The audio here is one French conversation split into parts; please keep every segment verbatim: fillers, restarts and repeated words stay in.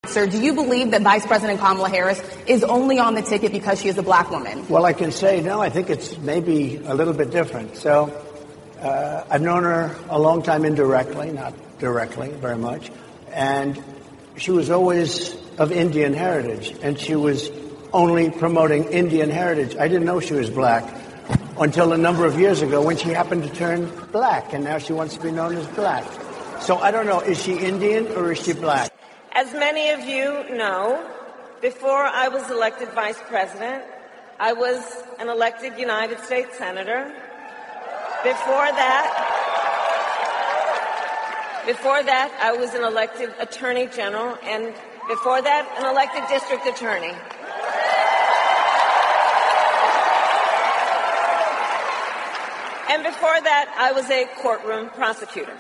Sir, do you believe that Vice President Kamala Harris is only on the ticket because she is a black woman? Well, I can say, no, I think it's maybe a little bit different. So uh, I've known her a long time indirectly, not directly very much. And she was always of Indian heritage, and she was only promoting Indian heritage. I didn't know she was black until a number of years ago when she happened to turn black, and now she wants to be known as black. So I don't know, is she Indian or is she black? As many of you know, before I was elected vice president, I was an elected United States Senator. Before that, before that, I was an elected Attorney General, and before that, an elected District Attorney. And before that, I was a courtroom prosecutor.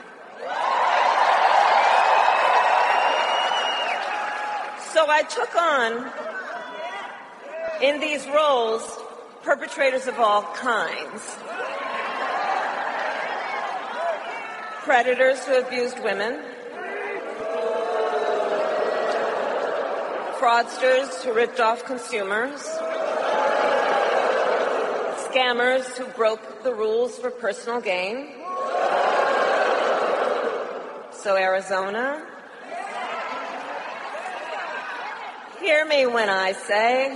So I took on, in these roles, perpetrators of all kinds. Predators who abused women, fraudsters who ripped off consumers, scammers who broke the rules for personal gain. So Arizona, hear me when I say,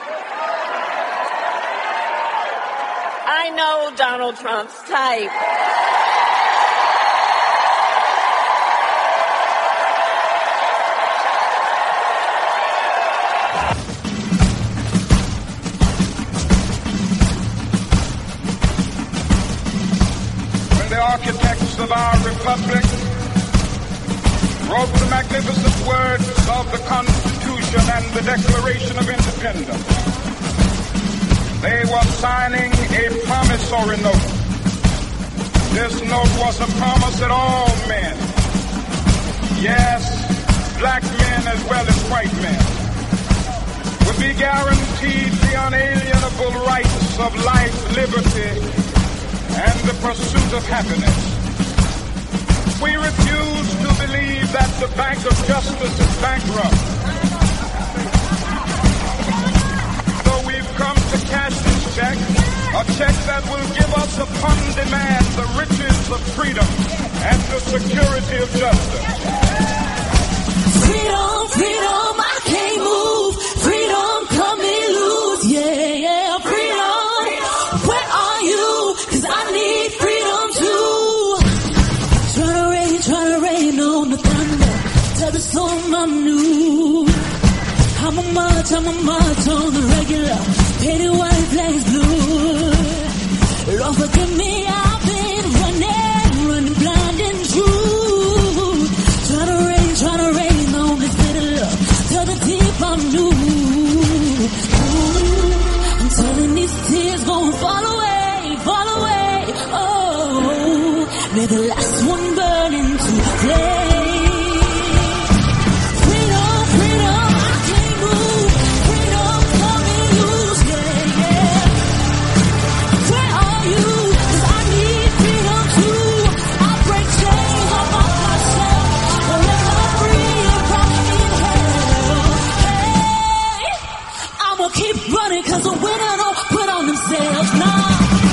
I know Donald Trump's type. When the architects of our republic wrote the magnificent words of the Constitution and the Declaration of Independence, they were signing a promissory note. This note was a promise that all men, yes, black men as well as white men, would be guaranteed the unalienable rights of life, liberty, and the pursuit of happiness. We refuse to believe that the Bank of Justice is bankrupt. So we've come to cash this check, a check that will give us upon demand the riches of freedom and the security of justice. Freedom, freedom, I can't move. Freedom, come me loose. Yeah, yeah, freedom. Where are you? 'Cause I need freedom too. Try to rain, try to rain on the thunder. Tell the storm I'm new. I'm a march, I'm a march on the regular. Painted white, flags blue. Lord forgive me, I've been running, running blind and true. Try to rain, try to rain on this bitter love. Tell the deep I'm new. Ooh, I'm telling these tears gon' fall away, fall away. Oh, may the last one burn into flame. Keep running, 'cause the winner don't quit on themselves, nah.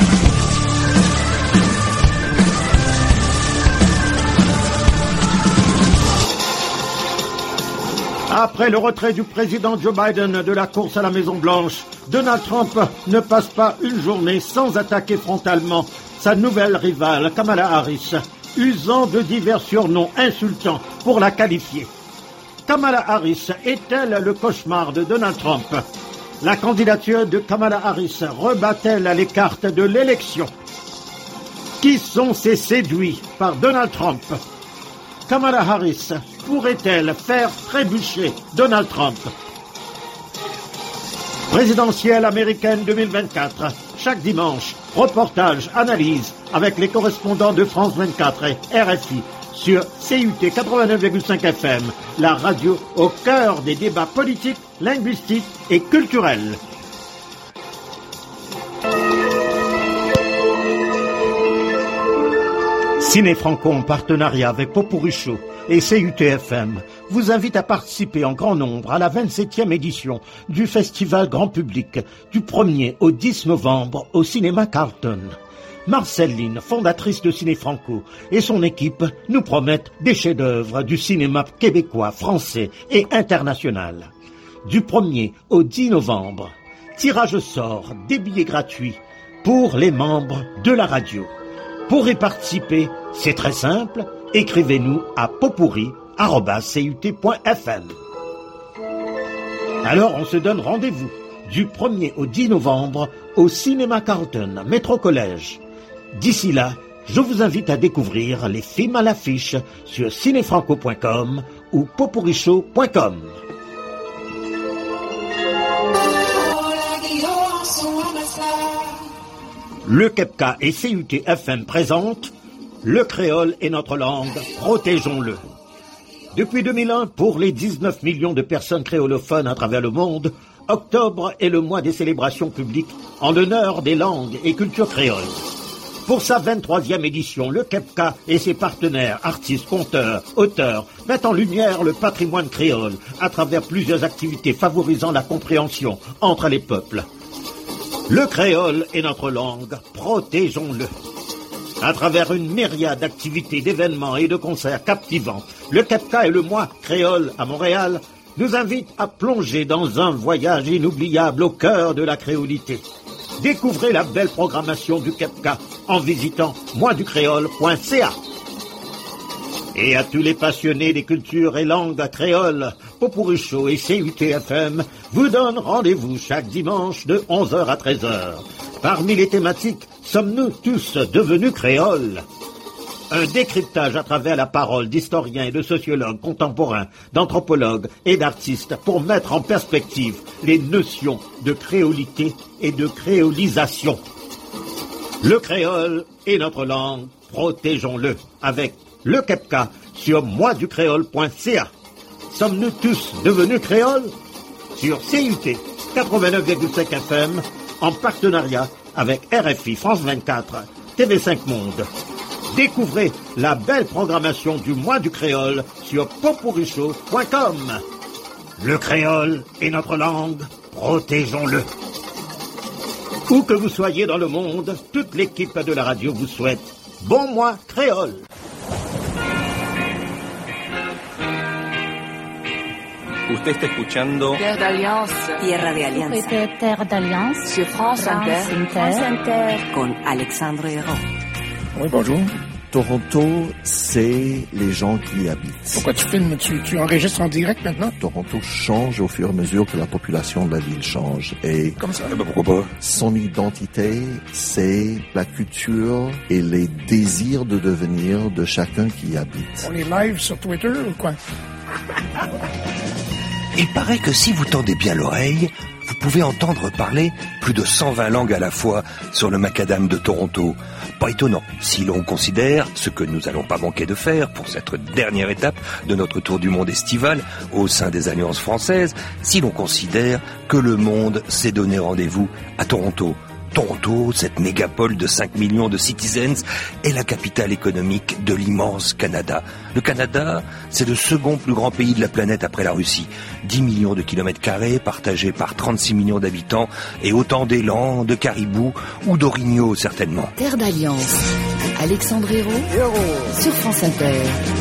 Après le retrait du président Joe Biden de la course à la Maison-Blanche, Donald Trump ne passe pas une journée sans attaquer frontalement sa nouvelle rivale Kamala Harris, usant de divers surnoms insultants pour la qualifier. Kamala Harris est-elle le cauchemar de Donald Trump? La candidature de Kamala Harris rebat-elle les cartes de l'élection? Qui sont ces séduits par Donald Trump? Kamala Harris pourrait-elle faire trébucher Donald Trump? Présidentielle américaine deux mille vingt-quatre. Chaque dimanche, reportage, analyse avec les correspondants de France vingt-quatre et R F I sur C U T quatre-vingt-neuf virgule cinq F M, la radio au cœur des débats politiques, linguistiques et culturels. Ciné Franco en partenariat avec Popourucho et C U T F M vous invitent à participer en grand nombre à la vingt-septième édition du Festival Grand Public du premier au dix novembre au Cinéma Carlton. Marceline, fondatrice de Ciné Franco, et son équipe nous promettent des chefs-d'œuvre du cinéma québécois, français et international. Du premier au dix novembre, tirage au sort des billets gratuits pour les membres de la radio. Pour y participer, c'est très simple, écrivez-nous à potpourri arobase c u t point f m. Alors on se donne rendez-vous du premier au dix novembre au Cinéma Carlton, Métro Collège. D'ici là, je vous invite à découvrir les films à l'affiche sur cinéfranco point com ou potpourrishow point com. Le Kepka et C U T F M présentent Le créole est notre langue, protégeons-le. Depuis deux mille un, pour les dix-neuf millions de personnes créolophones à travers le monde, octobre est le mois des célébrations publiques en l'honneur des langues et cultures créoles. Pour sa vingt-troisième édition, le Kepka et ses partenaires, artistes, conteurs, auteurs, mettent en lumière le patrimoine créole à travers plusieurs activités favorisant la compréhension entre les peuples. Le créole est notre langue, protégeons-le. À travers une myriade d'activités, d'événements et de concerts captivants, le Kepka et le mois créole à Montréal nous invitent à plonger dans un voyage inoubliable au cœur de la créolité. Découvrez la belle programmation du Kepka en visitant moi du créole point c a. Et à tous les passionnés des cultures et langues créoles, Potpourri Show et C U T F M vous donnent rendez-vous chaque dimanche de onze heures à treize heures. Parmi les thématiques, sommes-nous tous devenus créoles? Un décryptage à travers la parole d'historiens et de sociologues contemporains, d'anthropologues et d'artistes pour mettre en perspective les notions de créolité et de créolisation. Le créole est notre langue, protégeons-le avec le Kepka sur moi du créole point c a. Sommes-nous tous devenus créoles? Sur C U T quatre-vingt-neuf virgule cinq F M en partenariat avec R F I, France vingt-quatre, T V cinq Monde. Découvrez la belle programmation du mois du créole sur potpourrishow point com. Le créole est notre langue, protégeons-le. Où que vous soyez dans le monde, toute l'équipe de la radio vous souhaite bon mois créole. Usted está escuchando Terre d'Alliance. Tierra de Alianza. Terre d'Alliance. Sur France Inter. France Inter. Con Alexandre Hérault. Oui, bonjour. Toronto, c'est les gens qui y habitent. Pourquoi tu filmes? Tu, tu enregistres en direct maintenant? Toronto change au fur et à mesure que la population de la ville change. Et comme ça? Eh ben pourquoi pas? Son identité, c'est la culture et les désirs de devenir de chacun qui y habite. On est live sur Twitter ou quoi? Il paraît que si vous tendez bien l'oreille, vous pouvez entendre parler plus de cent vingt langues à la fois sur le macadam de Toronto. Pas étonnant, si l'on considère, ce que nous n'allons pas manquer de faire pour cette dernière étape de notre tour du monde estival au sein des alliances françaises, si l'on considère que le monde s'est donné rendez-vous à Toronto. Toronto, cette mégapole de cinq millions de citizens, est la capitale économique de l'immense Canada. Le Canada, c'est le second plus grand pays de la planète après la Russie. dix millions de kilomètres carrés partagés par trente-six millions d'habitants et autant d'élans, de caribous ou d'orignaux certainement. Terre d'Alliance. Alexandre Hérault sur France Inter.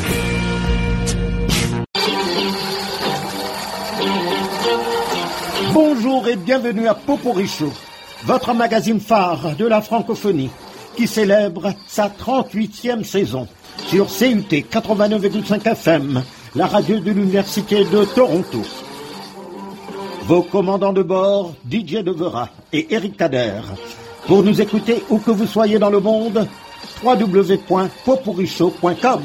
Bonjour et bienvenue à Potpourri Show, votre magazine phare de la francophonie, qui célèbre sa trente-huitième saison sur C U T quatre-vingt-neuf virgule cinq F M, la radio de l'Université de Toronto. Vos commandants de bord, D J Devera et Eric Kader. Pour nous écouter où que vous soyez dans le monde, w w w point potpourrishow point com.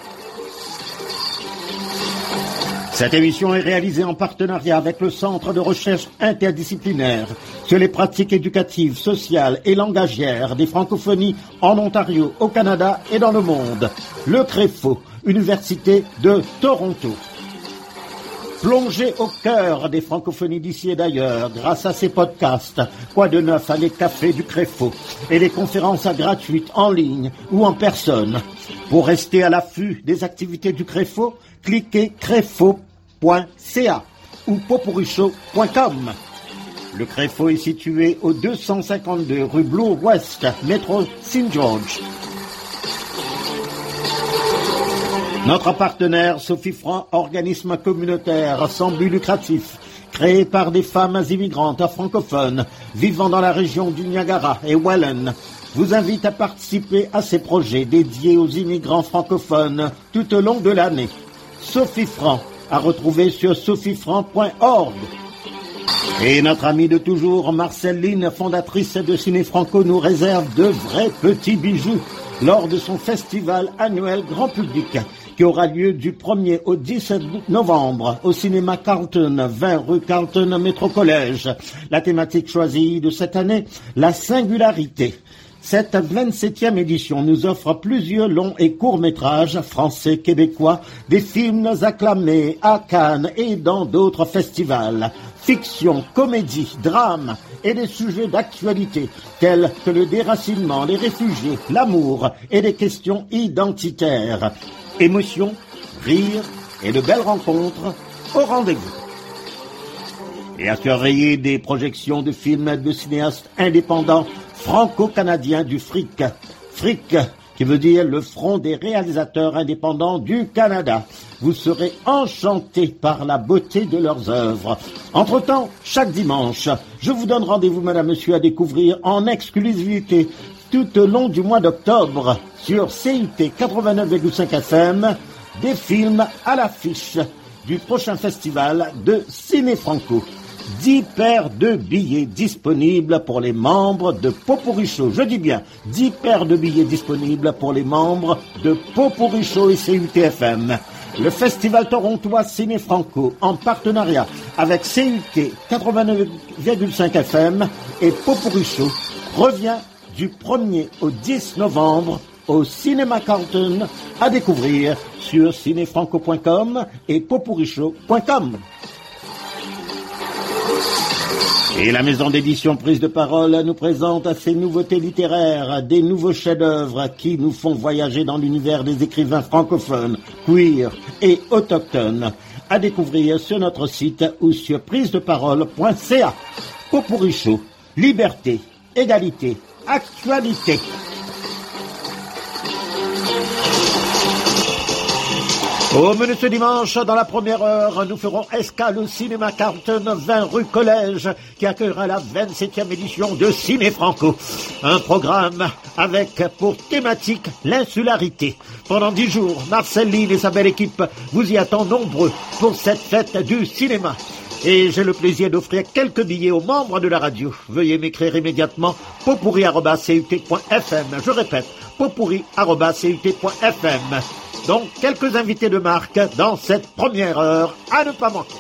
Cette émission est réalisée en partenariat avec le Centre de recherche interdisciplinaire sur les pratiques éducatives, sociales et langagières des francophonies en Ontario, au Canada et dans le monde. Le CREFO, Université de Toronto. Plongez au cœur des francophonies d'ici et d'ailleurs grâce à ces podcasts. Quoi de neuf à les cafés du Créfo et les conférences gratuites en ligne ou en personne. Pour rester à l'affût des activités du Créfo, cliquez créfo point c a ou popurichaud point com. Le Créfo est situé au deux cent cinquante-deux rue Bloor West, métro Saint George. Notre partenaire Sophie Franc, organisme communautaire sans but lucratif, créé par des femmes immigrantes francophones vivant dans la région du Niagara et Welland, vous invite à participer à ces projets dédiés aux immigrants francophones tout au long de l'année. Sophie Franc, à retrouver sur sophie franc point org. Et notre amie de toujours, Marceline, fondatrice de Ciné Franco, nous réserve de vrais petits bijoux lors de son festival annuel grand public qui aura lieu du premier au dix novembre au cinéma Carlton, vingt rue Carlton, Métro Collège. La thématique choisie de cette année, la singularité. Cette vingt-septième édition nous offre plusieurs longs et courts métrages français, québécois, des films acclamés à Cannes et dans d'autres festivals. Fiction, comédie, drame et des sujets d'actualité tels que le déracinement, les réfugiés, l'amour et des questions identitaires. Émotion, rire et de belles rencontres au rendez-vous. Et à surveiller des projections de films de cinéastes indépendants franco-canadiens du F R I C. F R I C, qui veut dire le Front des réalisateurs indépendants du Canada. Vous serez enchantés par la beauté de leurs œuvres. Entre-temps, chaque dimanche, je vous donne rendez-vous, madame, monsieur, à découvrir en exclusivité tout au long du mois d'octobre sur C U T quatre-vingt-neuf virgule cinq F M des films à l'affiche du prochain festival de Ciné Franco. dix paires de billets disponibles pour les membres de Popurichaud. Je dis bien, dix paires de billets disponibles pour les membres de Popurichaud et C U T F M. Le festival torontois Ciné Franco, en partenariat avec C U T quatre-vingt-neuf virgule cinq F M et Popurichaud, revient du premier au dix novembre au cinéma Carlton, à découvrir sur ciné franco point com et popurichaud point com. Et la maison d'édition Prise de Parole nous présente ses nouveautés littéraires, des nouveaux chefs-d'œuvre qui nous font voyager dans l'univers des écrivains francophones, queer et autochtones, à découvrir sur notre site ou sur prise de parole point c a. Popurichaud, liberté, égalité, actualité. Au menu ce dimanche, dans la première heure, nous ferons escale au cinéma Carlton, vingt rue Collège, qui accueillera la vingt-septième édition de Ciné Franco. Un programme avec pour thématique l'insularité. Pendant dix jours, Marceline et sa belle équipe vous y attendent nombreux pour cette fête du cinéma. Et j'ai le plaisir d'offrir quelques billets aux membres de la radio. Veuillez m'écrire immédiatement popurri arobase c u t point f m. Je répète, popurri arobase c u t point f m. Donc, quelques invités de marque dans cette première heure à ne pas manquer.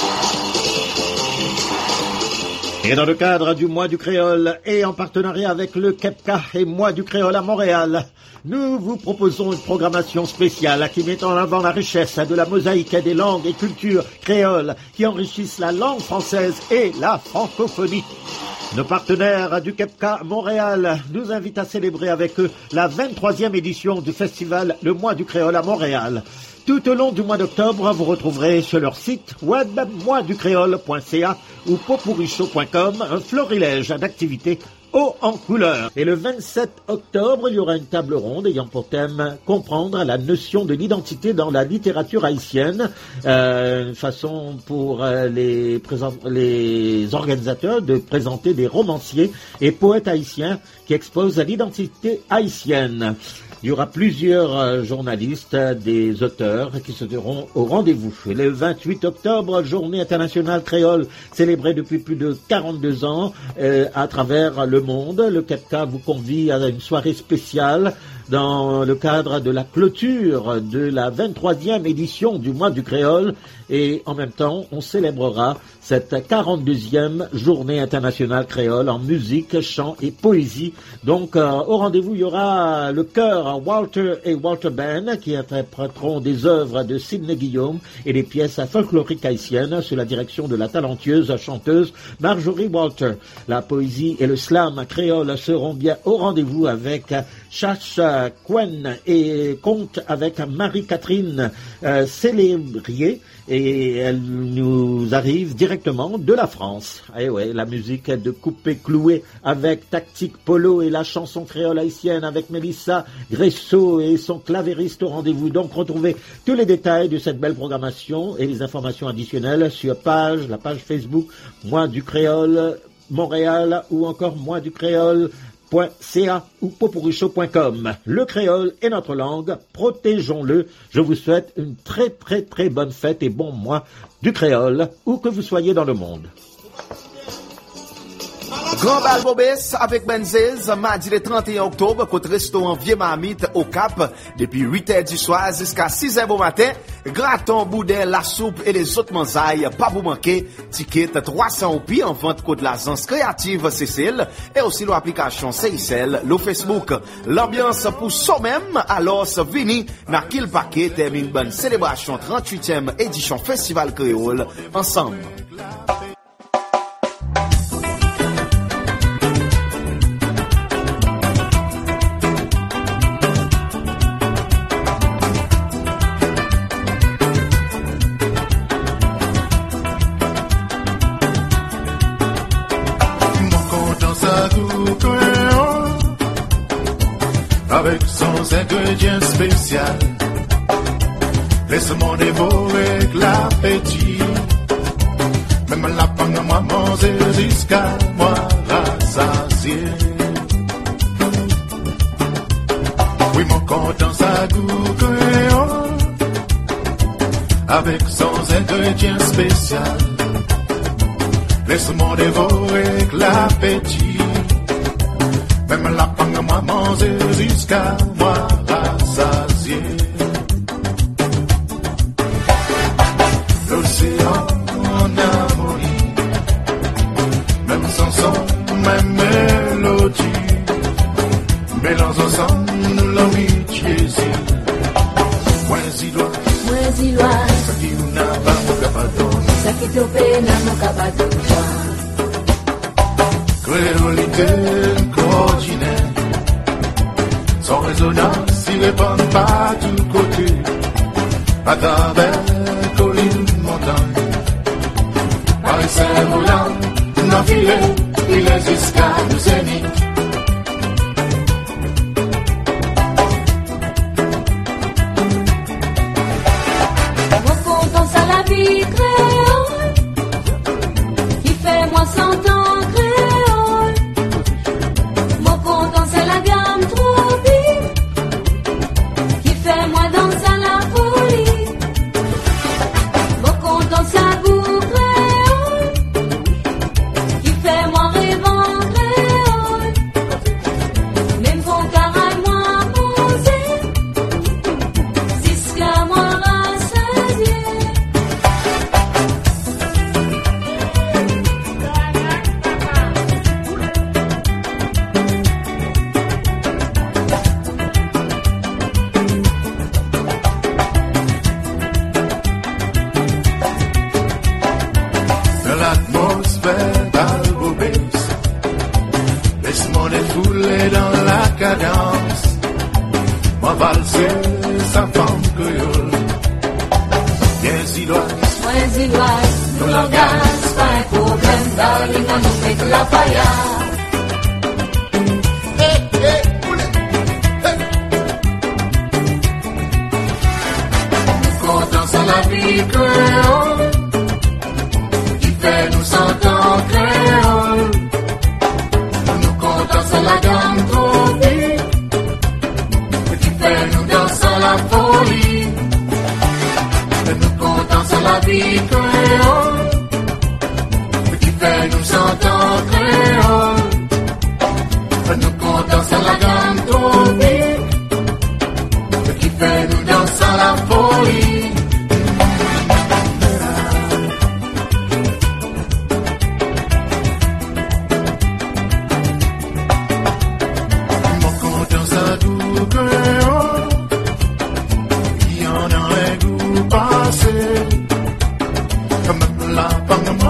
Et dans le cadre du Mois du Créole et en partenariat avec le KEPCA et Mois du Créole à Montréal, nous vous proposons une programmation spéciale qui met en avant la richesse de la mosaïque des langues et cultures créoles qui enrichissent la langue française et la francophonie. Nos partenaires du KEPCA Montréal nous invitent à célébrer avec eux la vingt-troisième édition du festival Le Mois du Créole à Montréal. Tout au long du mois d'octobre, vous retrouverez sur leur site web mois du créole point c a ou popurichaud point com un florilège d'activités haut en couleur. Et le vingt-sept octobre, il y aura une table ronde ayant pour thème comprendre la notion de l'identité dans la littérature haïtienne. Euh, une façon pour euh, les, présent- les organisateurs de présenter des romanciers et poètes haïtiens qui exposent l'identité haïtienne. Il y aura plusieurs euh, journalistes, euh, des auteurs qui seront au rendez-vous. Le vingt-huit octobre, journée internationale créole, célébrée depuis plus de quarante-deux ans euh, à travers le monde. Le KEPCA vous convie à une soirée spéciale dans le cadre de la clôture de la vingt-troisième édition du mois du créole et en même temps on célébrera cette quarante-deuxième journée internationale créole en musique, chant et poésie. Donc euh, au rendez-vous il y aura le chœur Walter et Walter Band qui interpréteront des œuvres de Sidney Guillaume et des pièces folkloriques haïtiennes sous la direction de la talentueuse chanteuse Marjorie Walter. La poésie et le slam créole seront bien au rendez-vous avec Chacha Quen et compte avec Marie-Catherine euh, Célébrier et elle nous arrive directement de la France. Et ouais, la musique de Coupé Cloué avec Tactique Polo et la chanson créole haïtienne avec Mélissa Gresso et son clavériste au rendez-vous. Donc retrouvez tous les détails de cette belle programmation et les informations additionnelles sur page, la page Facebook Moi du Créole Montréal ou encore moi du créole point c a ou poporicho point com. Le créole est notre langue, protégeons-le. Je vous souhaite une très très très bonne fête et bon mois du créole, où que vous soyez dans le monde. Grand Bal Bobès avec Benzez, mardi le trente et un octobre, côté restaurant Vieux Marmite au Cap, depuis huit heures du soir jusqu'à six heures du matin. Graton, boudin, la soupe et les autres manzailles, pas vous manquer. Ticket trois cents roupies en vente code l'agence créative Cécile et aussi l'application C I C L, le Facebook. L'ambiance pour soi même, alors vini, n'a qu'il paquet termine bonne célébration trente-huitième édition Festival Créole ensemble. Avec son ingrédient spécial, laisse-moi dévorer l'appétit. Même la panne moi manger jusqu'à moi rassasier. Oui, mon content ça goût créole, avec son ingrédient spécial, laisse-moi dévorer l'appétit. Même la panne moi manger jusqu'à moi rassasier. L'océan en harmonie, même sans son, même mélodie, mélange ensemble l'amitié. Moins ilois, moins ilois, ça qui n'a pas mon capadon, ça qui te peine à mon capadon. Créolité coordinée, sans résonance, il répand pas du côté, à travers collines, montagnes. Paris Saint-Roland, n'enfilé, il est jusqu'à le zénith. Mon content, ça la vie créole, qui fait moi s'entendre. Nous comptons sur la gamme tropique.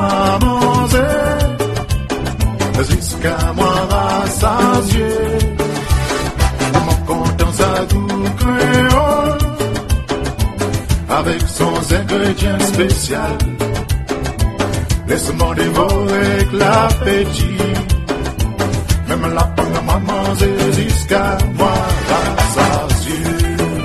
moi manger, jusqu'à moi rassasier. Mon content ça tout créole, avec son ingrédient spécial. Laisse-moi dévorer avec l'appétit. Même la pomme à manger jusqu'à moi rassasier.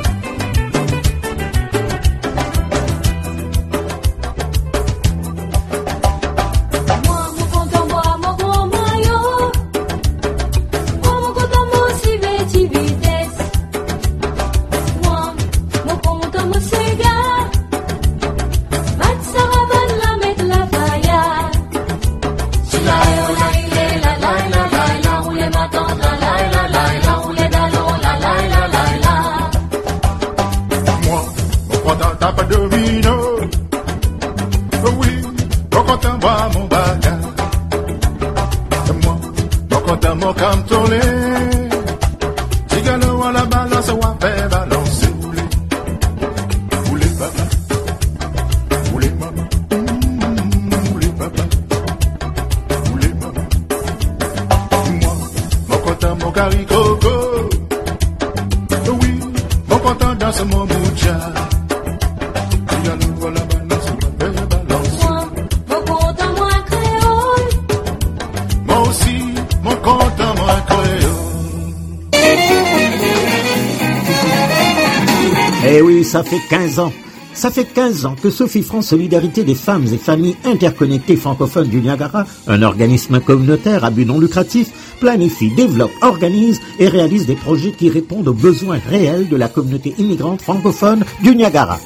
Eh oui, ça fait quinze ans. Ça fait quinze ans que Sophie France Solidarité des femmes et familles interconnectées francophones du Niagara, un organisme communautaire à but non lucratif, planifie, développe, organise et réalise des projets qui répondent aux besoins réels de la communauté immigrante francophone du Niagara.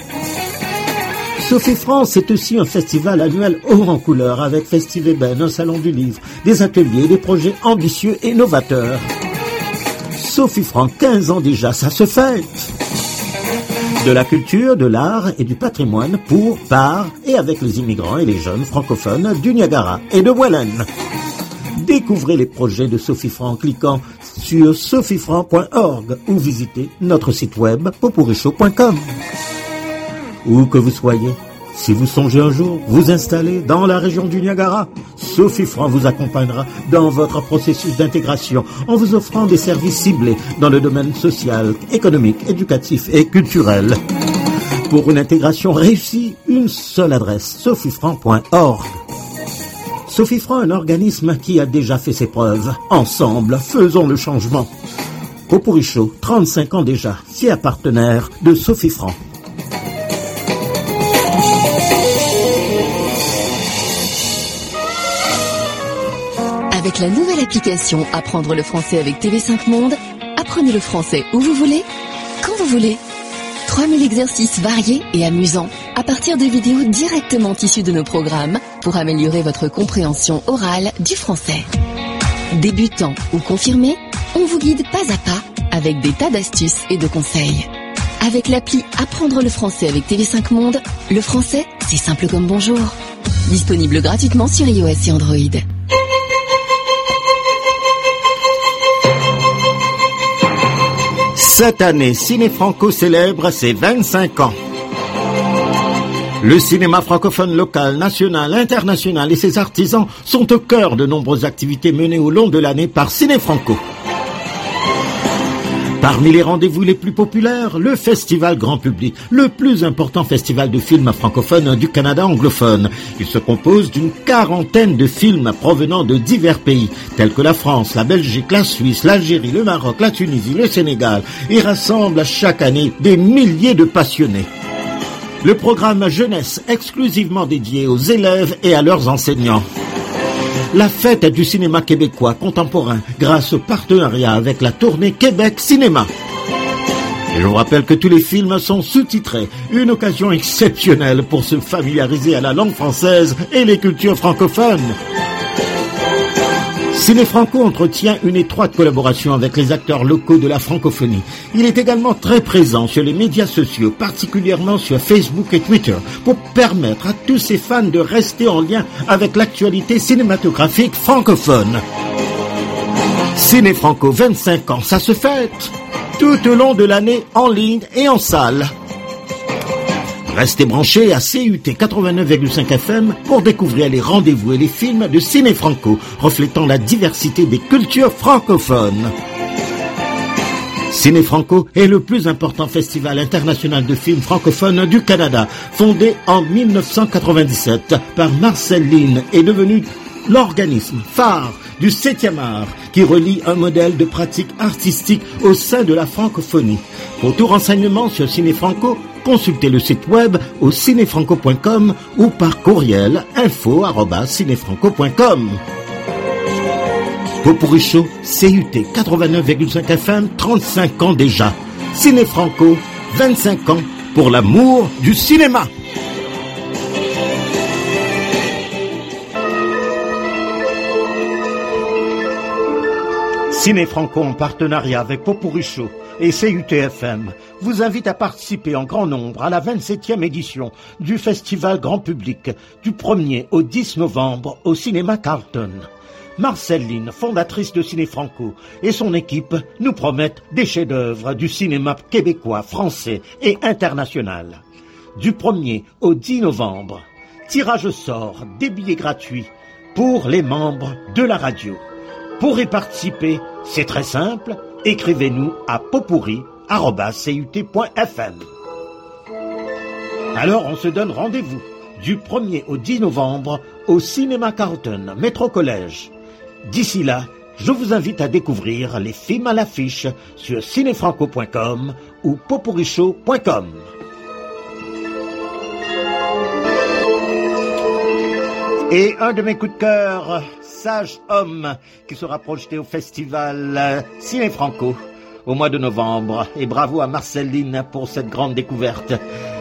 Sophie France est aussi un festival annuel haut en couleur avec Festiveben, un salon du livre, des ateliers, des projets ambitieux et novateurs. Sophie France, quinze ans déjà, ça se fête. De la culture, de l'art et du patrimoine pour, par et avec les immigrants et les jeunes francophones du Niagara et de Welland. Découvrez les projets de Sophie Franc en cliquant sur sophie franc point org ou visitez notre site web popurichaud point com. Où que vous soyez, si vous songez un jour vous installer dans la région du Niagara, Sophie Franc vous accompagnera dans votre processus d'intégration en vous offrant des services ciblés dans le domaine social, économique, éducatif et culturel. Pour une intégration réussie, une seule adresse, sophie franc point org. Sophie Franc, un organisme qui a déjà fait ses preuves. Ensemble, faisons le changement. Popurichaud, trente-cinq ans déjà, fier partenaire de Sophie Franc. Avec la nouvelle application Apprendre le français avec T V cinq Monde, apprenez le français où vous voulez, quand vous voulez. trois mille exercices variés et amusants à partir de vidéos directement issues de nos programmes pour améliorer votre compréhension orale du français. Débutant ou confirmé, on vous guide pas à pas avec des tas d'astuces et de conseils. Avec l'appli Apprendre le français avec T V cinq Monde, le français, c'est simple comme bonjour. Disponible gratuitement sur iOS et Android. Cette année, Ciné Franco célèbre ses vingt-cinq ans. Le cinéma francophone local, national, international et ses artisans sont au cœur de nombreuses activités menées au long de l'année par Ciné Franco. Parmi les rendez-vous les plus populaires, le festival grand public, le plus important festival de films francophones du Canada anglophone. Il se compose d'une quarantaine de films provenant de divers pays, tels que la France, la Belgique, la Suisse, l'Algérie, le Maroc, la Tunisie, le Sénégal, et rassemble chaque année des milliers de passionnés. Le programme jeunesse exclusivement dédié aux élèves et à leurs enseignants. La fête du cinéma québécois contemporain grâce au partenariat avec la tournée Québec Cinéma. Et je vous rappelle que tous les films sont sous-titrés, une occasion exceptionnelle pour se familiariser à la langue française et les cultures francophones. Ciné Franco entretient une étroite collaboration avec les acteurs locaux de la francophonie. Il est également très présent sur les médias sociaux, particulièrement sur Facebook et Twitter, pour permettre à tous ses fans de rester en lien avec l'actualité cinématographique francophone. Ciné Franco, vingt-cinq ans, ça se fête tout au long de l'année en ligne et en salle. Restez branchés à C U T quatre-vingt-neuf virgule cinq F M pour découvrir les rendez-vous et les films de Ciné Franco, reflétant la diversité des cultures francophones. Ciné Franco est le plus important festival international de films francophones du Canada. Fondé en mille neuf cent quatre-vingt-dix-sept par Marcel Lynn, est devenu l'organisme phare du septième art qui relie un modèle de pratique artistique au sein de la francophonie. Pour tout renseignement sur Ciné Franco, consultez le site web au cinéfranco point com ou par courriel info arobase cinéfranco point com. Popurrí Show, C U T quatre-vingt-neuf virgule cinq F M, trente-cinq ans déjà. Ciné Franco, vingt-cinq ans pour l'amour du cinéma. Ciné Franco, en partenariat avec Popurrí Show et C U T F M, vous invite à participer en grand nombre à la vingt-septième édition du festival grand public du premier au dix novembre au cinéma Carlton. Marcel Lynn, fondatrice de Ciné Franco, et son équipe nous promettent des chefs-d'œuvre du cinéma québécois, français et international. Du premier au dix novembre, tirage au sort des billets gratuits pour les membres de la radio. Pour y participer, c'est très simple, écrivez-nous à popurrí arobase c u t point f m. Alors on se donne rendez-vous du premier au dix novembre au cinéma Carlton, Métro Collège. D'ici là, je vous invite à découvrir les films à l'affiche sur cinéfranco point com ou popurrí show point com. Et un de mes coups de cœur, Sage Homme, qui sera projeté au festival Ciné Franco au mois de novembre. Et bravo à Marcel Lynn pour cette grande découverte.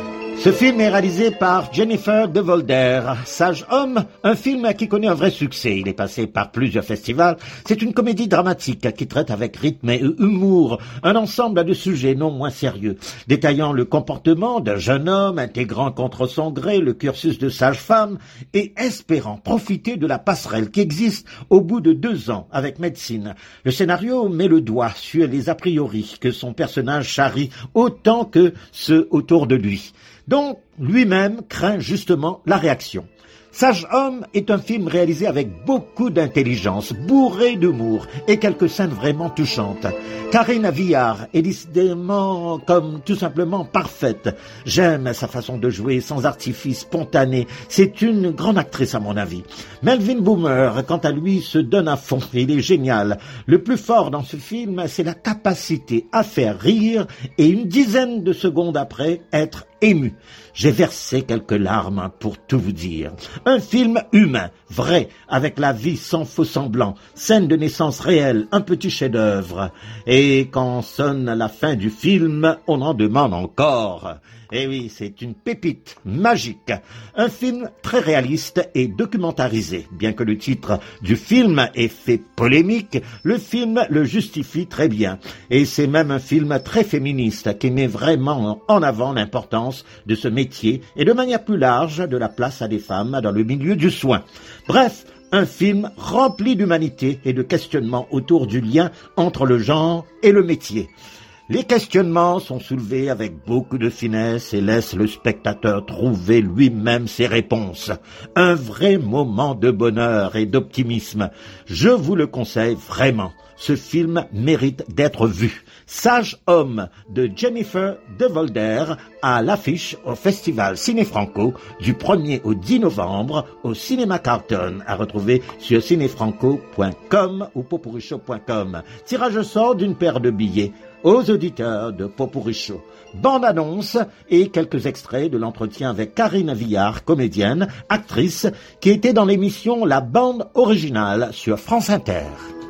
Ce film est réalisé par Jennifer De Volder. Sage Homme, un film qui connaît un vrai succès. Il est passé par plusieurs festivals. C'est une comédie dramatique qui traite avec rythme et humour un ensemble de sujets non moins sérieux, détaillant le comportement d'un jeune homme intégrant contre son gré le cursus de sage-femme et espérant profiter de la passerelle qui existe au bout de deux ans avec médecine. Le scénario met le doigt sur les a priori que son personnage charrie autant que ceux autour de lui, dont lui-même craint justement la réaction. Sage Homme est un film réalisé avec beaucoup d'intelligence, bourré d'humour et quelques scènes vraiment touchantes. Karine Viard est décidément comme tout simplement parfaite. J'aime sa façon de jouer sans artifice, spontané. C'est une grande actrice à mon avis. Melvin Boomer, quant à lui, se donne à fond. Il est génial. Le plus fort dans ce film, c'est la capacité à faire rire et une dizaine de secondes après, être ému. J'ai versé quelques larmes pour tout vous dire. Un film humain, vrai, avec la vie sans faux semblant, scène de naissance réelle, un petit chef-d'œuvre. Et quand sonne la fin du film, on en demande encore. Eh oui, c'est une pépite magique. Un film très réaliste et documentarisé. Bien que le titre du film ait fait polémique, le film le justifie très bien. Et c'est même un film très féministe qui met vraiment en avant l'importance de ce métier et de manière plus large de la place à des femmes dans le milieu du soin. Bref, un film rempli d'humanité et de questionnements autour du lien entre le genre et le métier. Les questionnements sont soulevés avec beaucoup de finesse et laissent le spectateur trouver lui-même ses réponses. Un vrai moment de bonheur et d'optimisme. Je vous le conseille vraiment. Ce film mérite d'être vu. Sage Homme de Jennifer De Volder à l'affiche au festival Ciné Franco du premier au dix novembre au cinéma Carlton, à retrouver sur cinéfranco point com ou popurrí show point com. Tirage au sort d'une paire de billets aux auditeurs de Popurrí Show. Bande-annonce et quelques extraits de l'entretien avec Karine Viard, comédienne, actrice, qui était dans l'émission La Bande Originale sur France Inter.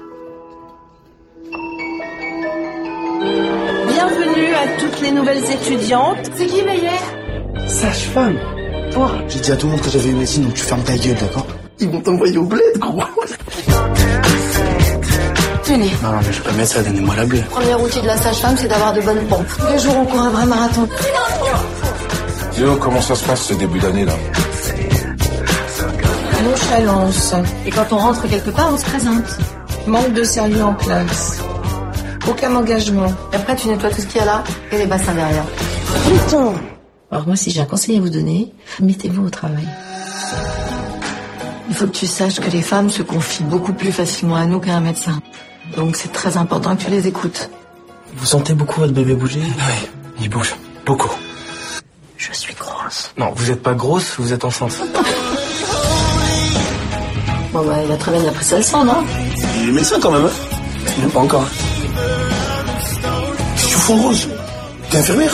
Bienvenue à toutes les nouvelles étudiantes. C'est qui Meyer? Sage-femme. Toi. J'ai dit à tout le monde que j'avais eu médecine, donc tu fermes ta gueule, d'accord? Ils vont t'envoyer au bled, gros. Tenez. Non, non, mais je peux mettre ça, donnez-moi la bleue. Premier outil de la sage-femme, c'est d'avoir de bonnes pompes. Tous les jours, on court un vrai marathon. Théo, comment ça se passe ce début d'année, là? Nonchalance. Et quand on rentre quelque part, on se présente. Manque de sérieux en classe. Aucun engagement. Et après, tu nettoies tout ce qu'il y a là et les bassins derrière. Putain! Alors moi, si j'ai un conseil à vous donner, mettez-vous au travail. Il faut que tu saches que les femmes se confient beaucoup plus facilement à nous qu'à un médecin. Donc c'est très important que tu les écoutes. Vous sentez beaucoup votre bébé bouger? Oui, il bouge. Beaucoup. Je suis grosse. Non, vous êtes pas grosse, vous êtes enceinte. Bon bah, il a très bien appris ça le sang, non? Il est médecin quand même, hein? Non, pas encore. Qu'est-ce que tu fous en rose? T'es infirmière?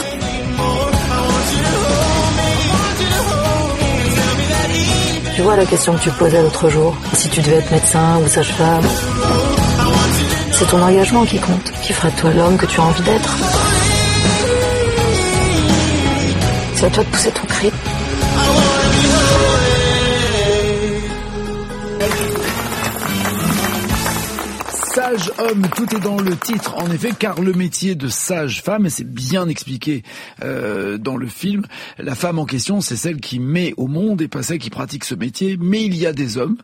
Tu vois la question que tu posais l'autre jour, si tu devais être médecin ou sage-femme. C'est ton engagement qui compte, qui fera de toi l'homme que tu as envie d'être. C'est à toi de pousser ton cri. Sage homme, tout est dans le titre, en effet, car le métier de sage femme, et c'est bien expliqué euh, dans le film, la femme en question, c'est celle qui met au monde et pas celle qui pratique ce métier, mais il y a des hommes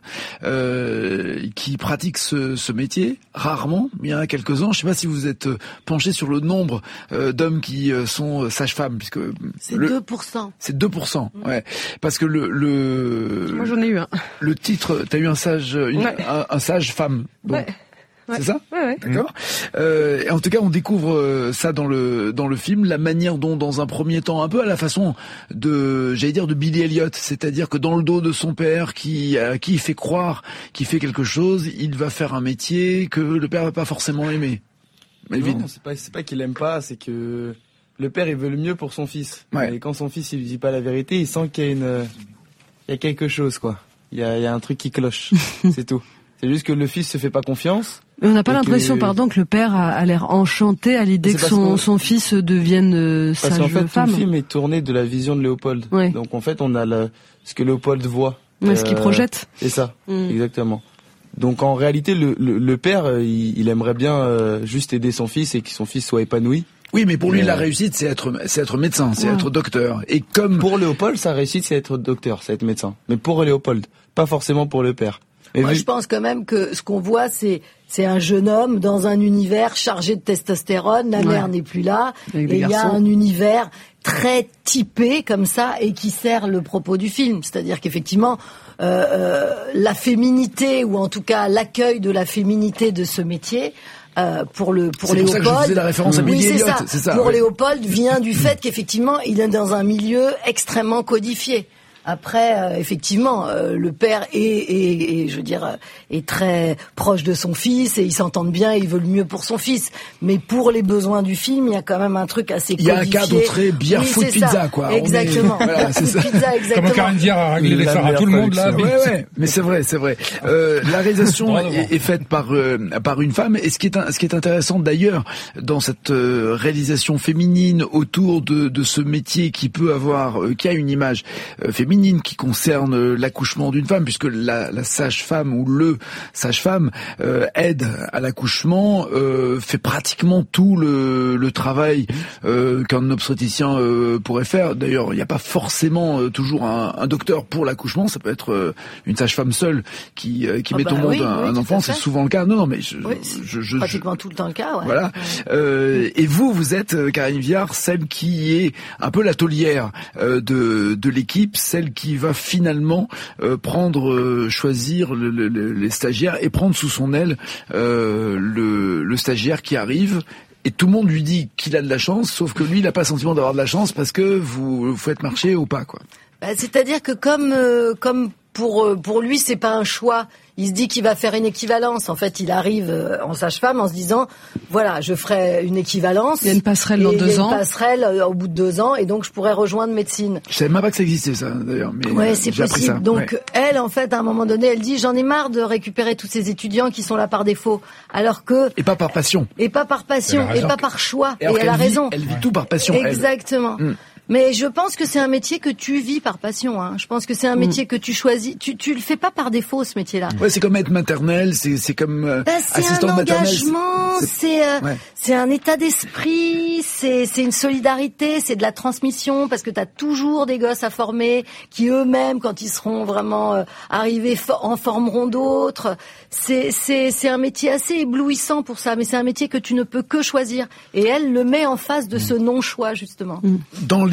euh, qui pratiquent ce, ce métier, rarement, mais il y en a quelques-uns. Je ne sais pas si vous êtes penché sur le nombre euh, d'hommes qui euh, sont sages-femmes, puisque... C'est le, deux pour cent. C'est deux pour cent, mmh. ouais. Parce que le... le Moi j'en ai eu un. Le titre, t'as eu un sage, une, ouais. un, un sage-femme, donc... Ouais. Ouais. C'est ça? Ouais, ouais. D'accord. Euh, et en tout cas, on découvre euh, ça dans le dans le film, la manière dont, dans un premier temps, un peu à la façon de, j'allais dire, de Billy Elliot, c'est-à-dire que dans le dos de son père, qui à qui il fait croire qu'il fait quelque chose, il va faire un métier que le père va pas forcément aimer. Melvin. Non, c'est pas c'est pas qu'il aime pas, c'est que le père il veut le mieux pour son fils. Ouais. Et quand son fils il lui dit pas la vérité, il sent qu'il y a une il y a quelque chose quoi. Il y a il y a un truc qui cloche. C'est tout. C'est juste que le fils se fait pas confiance. Mais on n'a pas et l'impression, que... pardon, que le père a, a l'air enchanté à l'idée que son, son fils devienne euh, sage femme. Parce qu'en fait, femme. tout le film est tourné de la vision de Léopold. Ouais. Donc en fait, on a le, ce que Léopold voit. Ouais, euh, ce qu'il projette. C'est ça, mm. exactement. Donc en réalité, le, le, le père, il, il aimerait bien euh, juste aider son fils et que son fils soit épanoui. Oui, mais pour lui, mais la réussite, c'est être, c'est être médecin, c'est ouais. être docteur. Et comme pour Léopold, sa réussite, c'est être docteur, c'est être médecin. Mais pour Léopold, pas forcément pour le père. Mais Moi, vu... je pense quand même que ce qu'on voit, c'est c'est un jeune homme dans un univers chargé de testostérone. La ouais. mère n'est plus là, Avec et il y a un univers très typé comme ça et qui sert le propos du film. C'est-à-dire qu'effectivement, euh, euh, la féminité ou en tout cas l'accueil de la féminité de ce métier. Euh, pour le pour c'est Léopold, pour ça que je faisais la référence à Billy oui, Elliot, c'est ça. c'est ça. Pour ouais. Léopold vient du fait qu'effectivement il est dans un milieu extrêmement codifié. Après, euh, effectivement, euh, le père est, est, est, je veux dire, est très proche de son fils et ils s'entendent bien, et ils veulent mieux pour son fils. Mais pour les besoins du film, il y a quand même un truc assez codifié. Il y a un cadre très bière oui, foot pizza, ça. quoi. Exactement. On est... voilà, c'est ça. Pizza, exactement. Comme Karine Viard a réglé ça à tout le monde là. Ouais, ouais. Mais c'est vrai, c'est vrai. Euh, la réalisation est, est faite par euh, par une femme. Et ce qui est un, ce qui est intéressant d'ailleurs dans cette euh, réalisation féminine autour de de ce métier qui peut avoir, euh, qui a une image euh, féminine qui concerne l'accouchement d'une femme, puisque la, la sage-femme ou le sage-femme euh, aide à l'accouchement, euh, fait pratiquement tout le, le travail euh, qu'un obstétricien euh, pourrait faire. D'ailleurs, il n'y a pas forcément euh, toujours un, un docteur pour l'accouchement. Ça peut être euh, une sage-femme seule qui, euh, qui oh met bah au monde oui, un, oui, un enfant. C'est souvent le cas. Non, non, mais je, oui, je, je, pratiquement je, tout le temps le cas. Ouais. Voilà. Euh, et vous, vous êtes Karine Viard, celle qui est un peu la taulière euh, de, de l'équipe, celle qui va finalement finalement euh, prendre, euh, choisir le, le, le, les stagiaires et prendre sous son aile euh, le, le stagiaire qui arrive. Et tout le monde lui dit qu'il a de la chance, sauf que lui, il n'a pas le sentiment d'avoir de la chance parce que vous, vous faites marcher ou pas, quoi. Bah, c'est-à-dire que comme euh, comme pour pour lui, c'est pas un choix. Il se dit qu'il va faire une équivalence. En fait, il arrive en sage-femme en se disant, voilà, je ferai une équivalence. Il y a une passerelle dans deux ans. Il y a une passerelle au bout de deux ans, et donc je pourrais rejoindre médecine. Je savais même pas que ça existait, ça, d'ailleurs. Mais ouais, c'est j'ai possible. Ça. Donc ouais. elle, en fait, à un moment donné, elle dit, j'en ai marre de récupérer tous ces étudiants qui sont là par défaut, alors que et pas par passion. Et pas par passion, et pas par choix. Et, et elle a vit, raison. Elle vit tout par passion. Exactement. Elle. Mm. Mais je pense que c'est un métier que tu vis par passion. Hein. Je pense que c'est un métier mmh. que tu choisis. Tu tu le fais pas par défaut, ce métier-là. Ouais, c'est comme être maternelle, c'est c'est comme euh, bah, assistante maternelle. C'est un engagement, c'est euh, ouais. c'est un état d'esprit, c'est c'est une solidarité, c'est de la transmission parce que t'as toujours des gosses à former qui eux-mêmes, quand ils seront vraiment euh, arrivés, en formeront d'autres. C'est c'est c'est un métier assez éblouissant pour ça, mais c'est un métier que tu ne peux que choisir. Et elle le met en face de mmh. ce non-choix justement. Dans les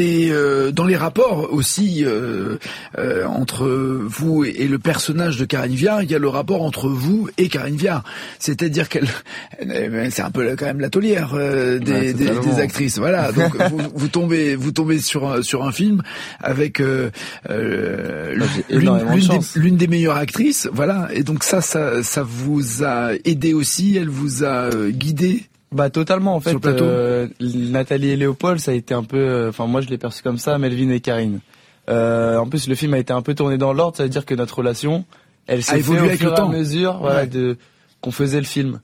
les euh, dans les rapports aussi euh, euh, entre vous et le personnage de Karine Viard, il y a le rapport entre vous et Karine Viard. C'est-à-dire qu'elle, c'est un peu quand même la taulière euh, des, ouais, des, des actrices. Voilà. Donc vous, vous tombez vous tombez sur un, sur un film avec euh, euh, l'une, l'une, des, l'une des meilleures actrices. Voilà. Et donc ça ça ça vous a aidé aussi. Elle vous a guidé. Bah totalement en fait. Euh, Nathalie et Léopold, ça a été un peu, enfin euh, moi je l'ai perçu comme ça, Melvin et Karine. Euh, en plus le film a été un peu tourné dans l'ordre, ça veut dire que notre relation, elle s'est fait au fur et à mesure, voilà, ouais. de qu'on faisait le film.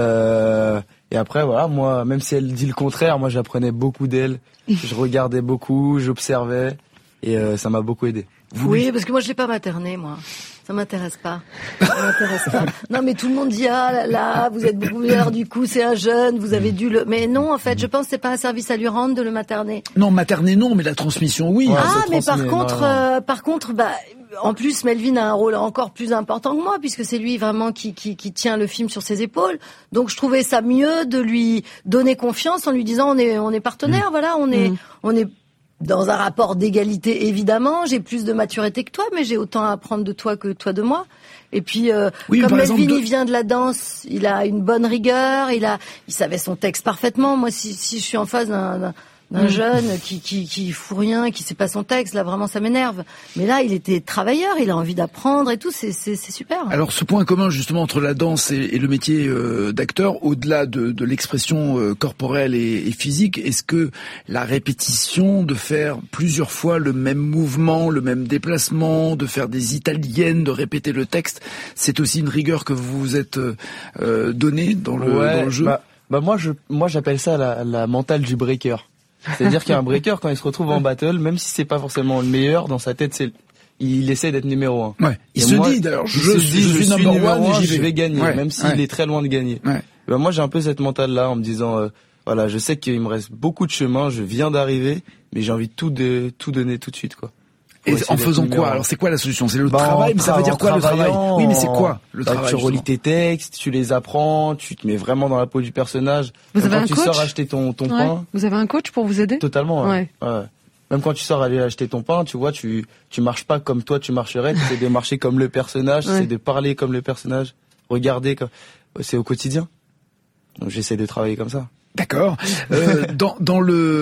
Euh, et après voilà, moi même si elle dit le contraire, moi j'apprenais beaucoup d'elle, je regardais beaucoup, j'observais et euh, ça m'a beaucoup aidé. Vous oui, parce que moi je l'ai pas materné moi. Ça m'intéresse pas. Ça m'intéresse pas. Non, mais tout le monde dit ah là là, vous êtes beaucoup meilleur du coup, c'est un jeune, vous avez dû le. Mais non, en fait, je pense que c'est pas un service à lui rendre de le materner. Non, materner non, mais la transmission oui. Ah, ah mais par contre, euh, par contre, bah. En plus, Melvin a un rôle encore plus important que moi, puisque c'est lui vraiment qui, qui, qui tient le film sur ses épaules. Donc, je trouvais ça mieux de lui donner confiance en lui disant on est, on est partenaires, mmh. voilà, on est, mmh. on est dans un rapport d'égalité, évidemment. J'ai plus de maturité que toi, mais j'ai autant à apprendre de toi que toi de moi. Et puis, euh, oui, comme Melvin, exemple, de... il vient de la danse, il a une bonne rigueur, il a, il savait son texte parfaitement. Moi, si, si je suis en face d'un, d'un d'un mmh. jeune qui qui qui fout rien, qui sait pas son texte, là vraiment ça m'énerve. Mais là, il était travailleur, il a envie d'apprendre et tout, c'est c'est c'est super. Alors ce point commun justement entre la danse et, et le métier euh, d'acteur, au-delà de de l'expression euh, corporelle et, et physique, est-ce que la répétition de faire plusieurs fois le même mouvement, le même déplacement, de faire des italiennes, de répéter le texte, c'est aussi une rigueur que vous vous êtes euh, donnée dans le ouais, dans le jeu? Bah, bah moi je moi j'appelle ça la la mentale du breaker. C'est-à-dire qu'il y a un breaker, quand il se retrouve en battle, même si c'est pas forcément le meilleur, dans sa tête, c'est, il essaie d'être numéro un. Ouais. Il et se moi, dit, d'ailleurs, je, je, je, dis, je, je suis numéro un, et je vais gagner, ouais. même s'il ouais. est très loin de gagner. Ouais. Ben moi, j'ai un peu cette mentale-là, en me disant, euh, voilà, je sais qu'il me reste beaucoup de chemin, je viens d'arriver, mais j'ai envie de tout de, tout donner tout de suite, quoi. Et en faisant quoi? Alors c'est quoi la solution? C'est le bah, travail, mais ça veut dire quoi le travail? Oui, mais c'est quoi le bah, travail? Tu relis tes textes, tu les apprends, tu te mets vraiment dans la peau du personnage. Vous Même avez quand un tu coach sors acheter ton ton ouais. pain. Vous avez un coach pour vous aider? Totalement. Ouais. Ouais. ouais. Même quand tu sors aller acheter ton pain, tu vois, tu tu marches pas comme toi tu marcherais, tu essaies de marcher comme le personnage, tu essaies de parler comme le personnage, regarder comme c'est au quotidien. Donc j'essaie de travailler comme ça. D'accord. Euh, dans, dans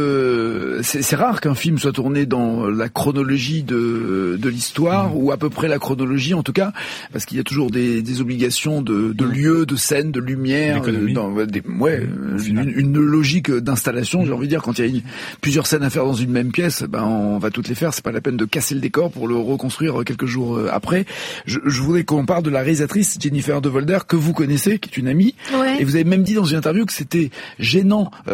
le, c'est, c'est rare qu'un film soit tourné dans la chronologie de, de l'histoire mmh. ou à peu près la chronologie en tout cas, parce qu'il y a toujours des, des obligations de, de lieux, de scènes, de lumière, euh, dans, des, ouais, mmh. une, une logique d'installation. J'ai envie de dire quand il y a une, plusieurs scènes à faire dans une même pièce, ben on va toutes les faire. C'est pas la peine de casser le décor pour le reconstruire quelques jours après. Je, je voudrais qu'on parle de la réalisatrice Jennifer De Volder que vous connaissez, qui est une amie, ouais. et vous avez même dit dans une interview que c'était génial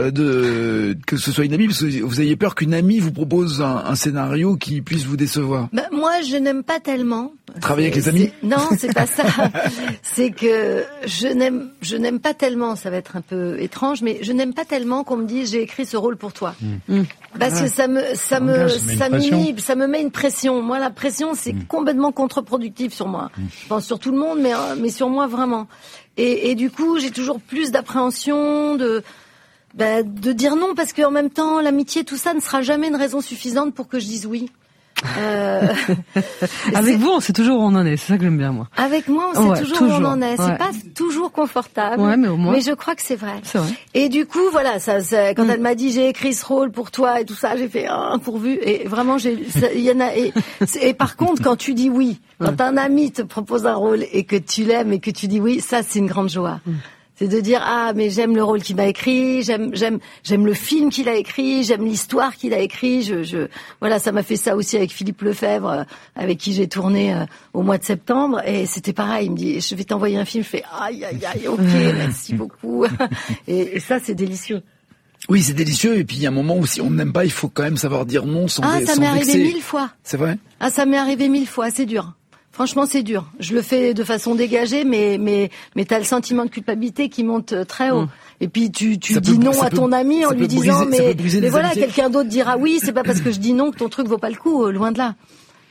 de que ce soit une amie, parce que vous aviez peur qu'une amie vous propose un, un scénario qui puisse vous décevoir. Bah, moi, je n'aime pas tellement. Travailler avec les amis? Non, c'est pas ça. C'est que je n'aime, je n'aime pas tellement. Ça va être un peu étrange, mais je n'aime pas tellement qu'on me dise j'ai écrit ce rôle pour toi. Mmh. Parce ouais. que ça me, ça me, Engage, ça m'inhibe, ça me met une pression. Moi, la pression, c'est mmh. complètement contre-productif sur moi. Mmh. Je pense sur tout le monde, mais mais sur moi vraiment. Et, et du coup, j'ai toujours plus d'appréhension de Bah, de dire non, parce qu'en même temps, l'amitié, tout ça ne sera jamais une raison suffisante pour que je dise oui. Euh... Avec vous, on sait toujours où on en est. C'est ça que j'aime bien, moi. Avec moi, on sait ouais, toujours, toujours où on en est. Ouais. C'est pas toujours confortable. Ouais, mais au moins. Mais je crois que c'est vrai. C'est vrai. Et du coup, voilà, ça, ça quand mm. elle m'a dit j'ai écrit ce rôle pour toi et tout ça, j'ai fait un oh, pourvu. Et vraiment, j'ai, il y en a. Et, et par contre, quand tu dis oui, quand ouais. un ami te propose un rôle et que tu l'aimes et que tu dis oui, ça, c'est une grande joie. Mm. C'est de dire ah mais j'aime le rôle qu'il m'a écrit, j'aime j'aime j'aime le film qu'il a écrit, j'aime l'histoire qu'il a écrit. Je je voilà, ça m'a fait ça aussi avec Philippe Lefebvre, euh, avec qui j'ai tourné euh, au mois de septembre, et c'était pareil. Il me dit je vais t'envoyer un film, je fais aïe aïe aïe ok merci beaucoup et, et ça c'est délicieux. Oui, c'est délicieux, et puis il y a un moment où si on n'aime pas, il faut quand même savoir dire non sans ah dé- ça sans m'est arrivé vexer. mille fois. C'est vrai? Ah ça m'est arrivé mille fois, c'est dur. Franchement, c'est dur. Je le fais de façon dégagée, mais mais mais t'as le sentiment de culpabilité qui monte très haut. Mmh. Et puis tu tu ça dis peut, non à peut, ton ami en lui disant briser, mais mais voilà, amitiés. quelqu'un d'autre dira oui. C'est pas parce que je dis non que ton truc vaut pas le coup. Loin de là.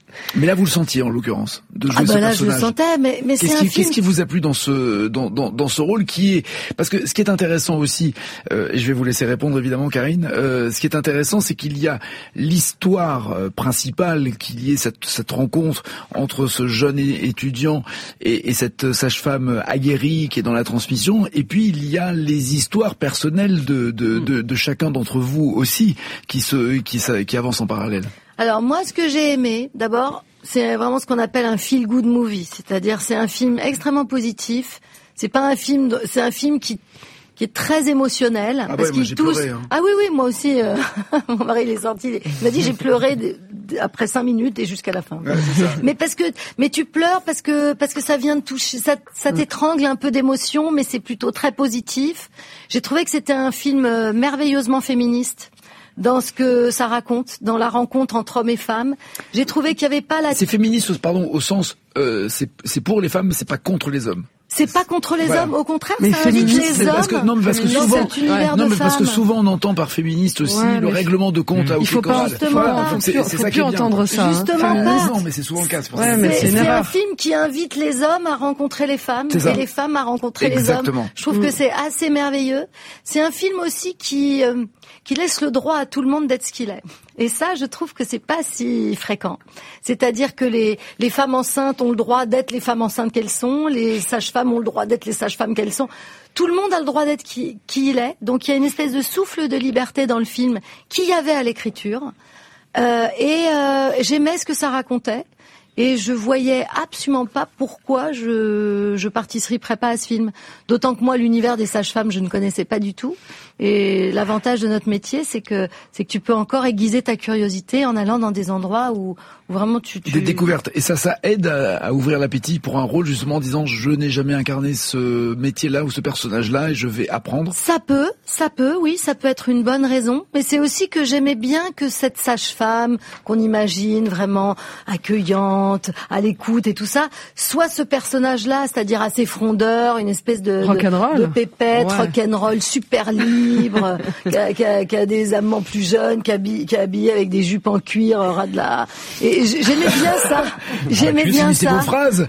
Mais là, vous le sentiez en l'occurrence de jouer ah bah ce là, personnage. je le sentais, mais mais qu'est-ce c'est un qui, film. Qu'est-ce qui vous a plu dans ce dans dans, dans ce rôle qui est parce que ce qui est intéressant aussi, euh, et je vais vous laisser répondre évidemment, Karine. Euh, ce qui est intéressant, c'est qu'il y a l'histoire euh, principale, qu'il y ait cette cette rencontre entre ce jeune étudiant et, et cette sage-femme aguerrie qui est dans la transmission, et puis il y a les histoires personnelles de de de, de chacun d'entre vous aussi qui se qui qui avancent en parallèle. Alors moi, ce que j'ai aimé, d'abord, c'est vraiment ce qu'on appelle un feel-good movie, c'est-à-dire c'est un film extrêmement positif. C'est pas un film, de, c'est un film qui qui est très émotionnel ah parce ouais, qu'il touche. Pleuré, hein. Ah oui oui, moi aussi. Euh, mon mari il est sorti, il m'a dit j'ai pleuré de, de, après cinq minutes et jusqu'à la fin. Ouais, mais parce que mais tu pleures parce que parce que ça vient de toucher, ça ça t'étrangle un peu d'émotion, mais c'est plutôt très positif. J'ai trouvé que c'était un film merveilleusement féministe. Dans ce que ça raconte, dans la rencontre entre hommes et femmes, j'ai trouvé qu'il y avait pas la. C'est féministe, pardon, au sens, euh, c'est c'est pour les femmes, c'est pas contre les hommes. C'est pas contre les voilà. hommes, au contraire, mais ça invite les hommes. Parce que, non, mais parce que dans souvent, cet univers non, de mais parce que femmes. souvent on entend par féministe aussi ouais, le règlement de compte mmh. à Il faut pas justement, voilà, faut c'est, plus, c'est faut ça plus entendre ça. Justement hein. pas. Non, mais c'est souvent le cas. C'est, pour ouais, ça. Mais c'est, c'est un film qui invite les hommes à rencontrer les femmes et les femmes à rencontrer Exactement. les hommes. Je trouve mmh. que c'est assez merveilleux. C'est un film aussi qui euh, qui laisse le droit à tout le monde d'être ce qu'il est. Et ça, je trouve que c'est pas si fréquent. C'est-à-dire que les les femmes enceintes ont le droit d'être les femmes enceintes qu'elles sont, les sages-femmes ont le droit d'être les sages-femmes qu'elles sont. Tout le monde a le droit d'être qui, qui il est. Donc il y a une espèce de souffle de liberté dans le film qu'il y avait à l'écriture. Euh, et euh, j'aimais ce que ça racontait. Et je voyais absolument pas pourquoi je je participerais pas à ce film. D'autant que moi, l'univers des sages-femmes, je ne connaissais pas du tout. Et l'avantage de notre métier, c'est que c'est que tu peux encore aiguiser ta curiosité en allant dans des endroits où, où vraiment tu, tu... des découvertes. Et ça, ça aide à, à ouvrir l'appétit pour un rôle justement en disant je n'ai jamais incarné ce métier-là ou ce personnage-là et je vais apprendre. Ça peut, ça peut, oui, ça peut être une bonne raison. Mais c'est aussi que j'aimais bien que cette sage-femme qu'on imagine vraiment accueillante, à l'écoute et tout ça, soit ce personnage-là, c'est-à-dire assez frondeur, une espèce de de, de pépette, ouais. rock'n'roll super libre, qui, a, qui, a, qui a des amants plus jeunes, qui, habille, qui est habillé avec des jupes en cuir, ras de la. Et j'aimais bien ça. J'aimais ah, bien ça. Vos phrases.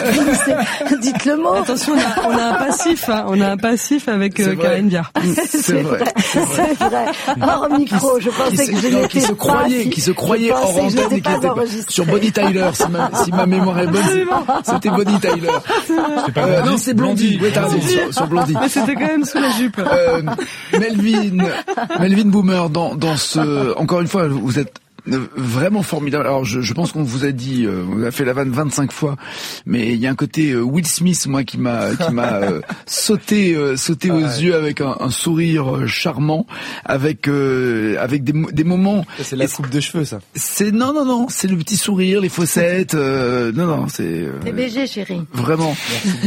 Non, dites le mot. Attention, on a, on a un passif, hein. On a un passif avec euh, Karine Viard. C'est, c'est vrai. vrai. C'est vrai. Hors micro, je pensais qui que je non, n'étais qui se croyait, pas. Qui se croyait hors antenne et qui était sur Bonnie Tyler, si ma, si ma mémoire est bonne. C'était Bonnie Tyler. C'est pas euh, non, c'est Blondie. Oui, t'as raison, sur, sur Blondie. Mais c'était quand même sous la jupe. Euh, Melvin, Melvin Boomer, dans, dans ce, encore une fois, vous êtes vraiment formidable. Alors je, je pense qu'on vous a dit, euh, on a fait la vanne vingt-cinq fois, mais il y a un côté euh, Will Smith, moi, qui m'a qui m'a euh, sauté euh, sauté aux ouais. yeux avec un, un sourire euh, charmant, avec euh, avec des des moments. C'est la coupe de cheveux, ça. C'est non non non, c'est le petit sourire, les fossettes. Euh, non non, c'est. Euh, c'est B G, chérie. Vraiment,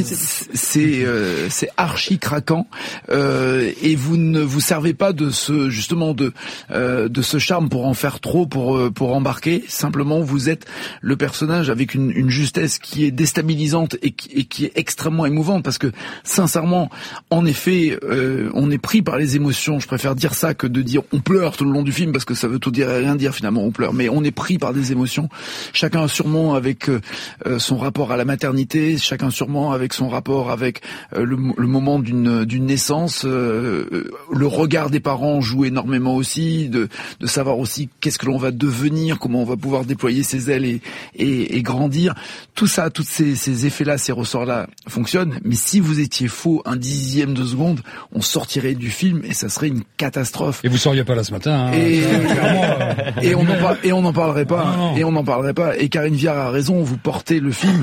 c'est euh, c'est archi craquant euh, et vous ne vous servez pas de ce justement de euh, de ce charme pour en faire trop pour pour embarquer. Simplement, vous êtes le personnage avec une, une justesse qui est déstabilisante et qui, et qui est extrêmement émouvante parce que sincèrement, en effet, euh, on est pris par les émotions. Je préfère dire ça que de dire on pleure tout le long du film parce que ça veut tout dire et rien dire finalement. On pleure, mais on est pris par des émotions. Chacun sûrement avec euh, son rapport à la maternité, chacun sûrement avec son rapport avec euh, le, le moment d'une d'une naissance. Euh, le regard des parents joue énormément aussi, de de savoir aussi qu'est-ce que l'on va devenir, comment on va pouvoir déployer ses ailes et, et, et grandir. Tout ça, tous ces, ces effets-là, ces ressorts-là fonctionnent. Mais si vous étiez faux un dixième de seconde, on sortirait du film et ça serait une catastrophe. Et vous seriez pas là ce matin. Hein, et, euh... et on en par... et on n'en parlerait pas. Non, non. Et on n'en parlerait pas. Et Karine Viard a raison. Vous portez le film.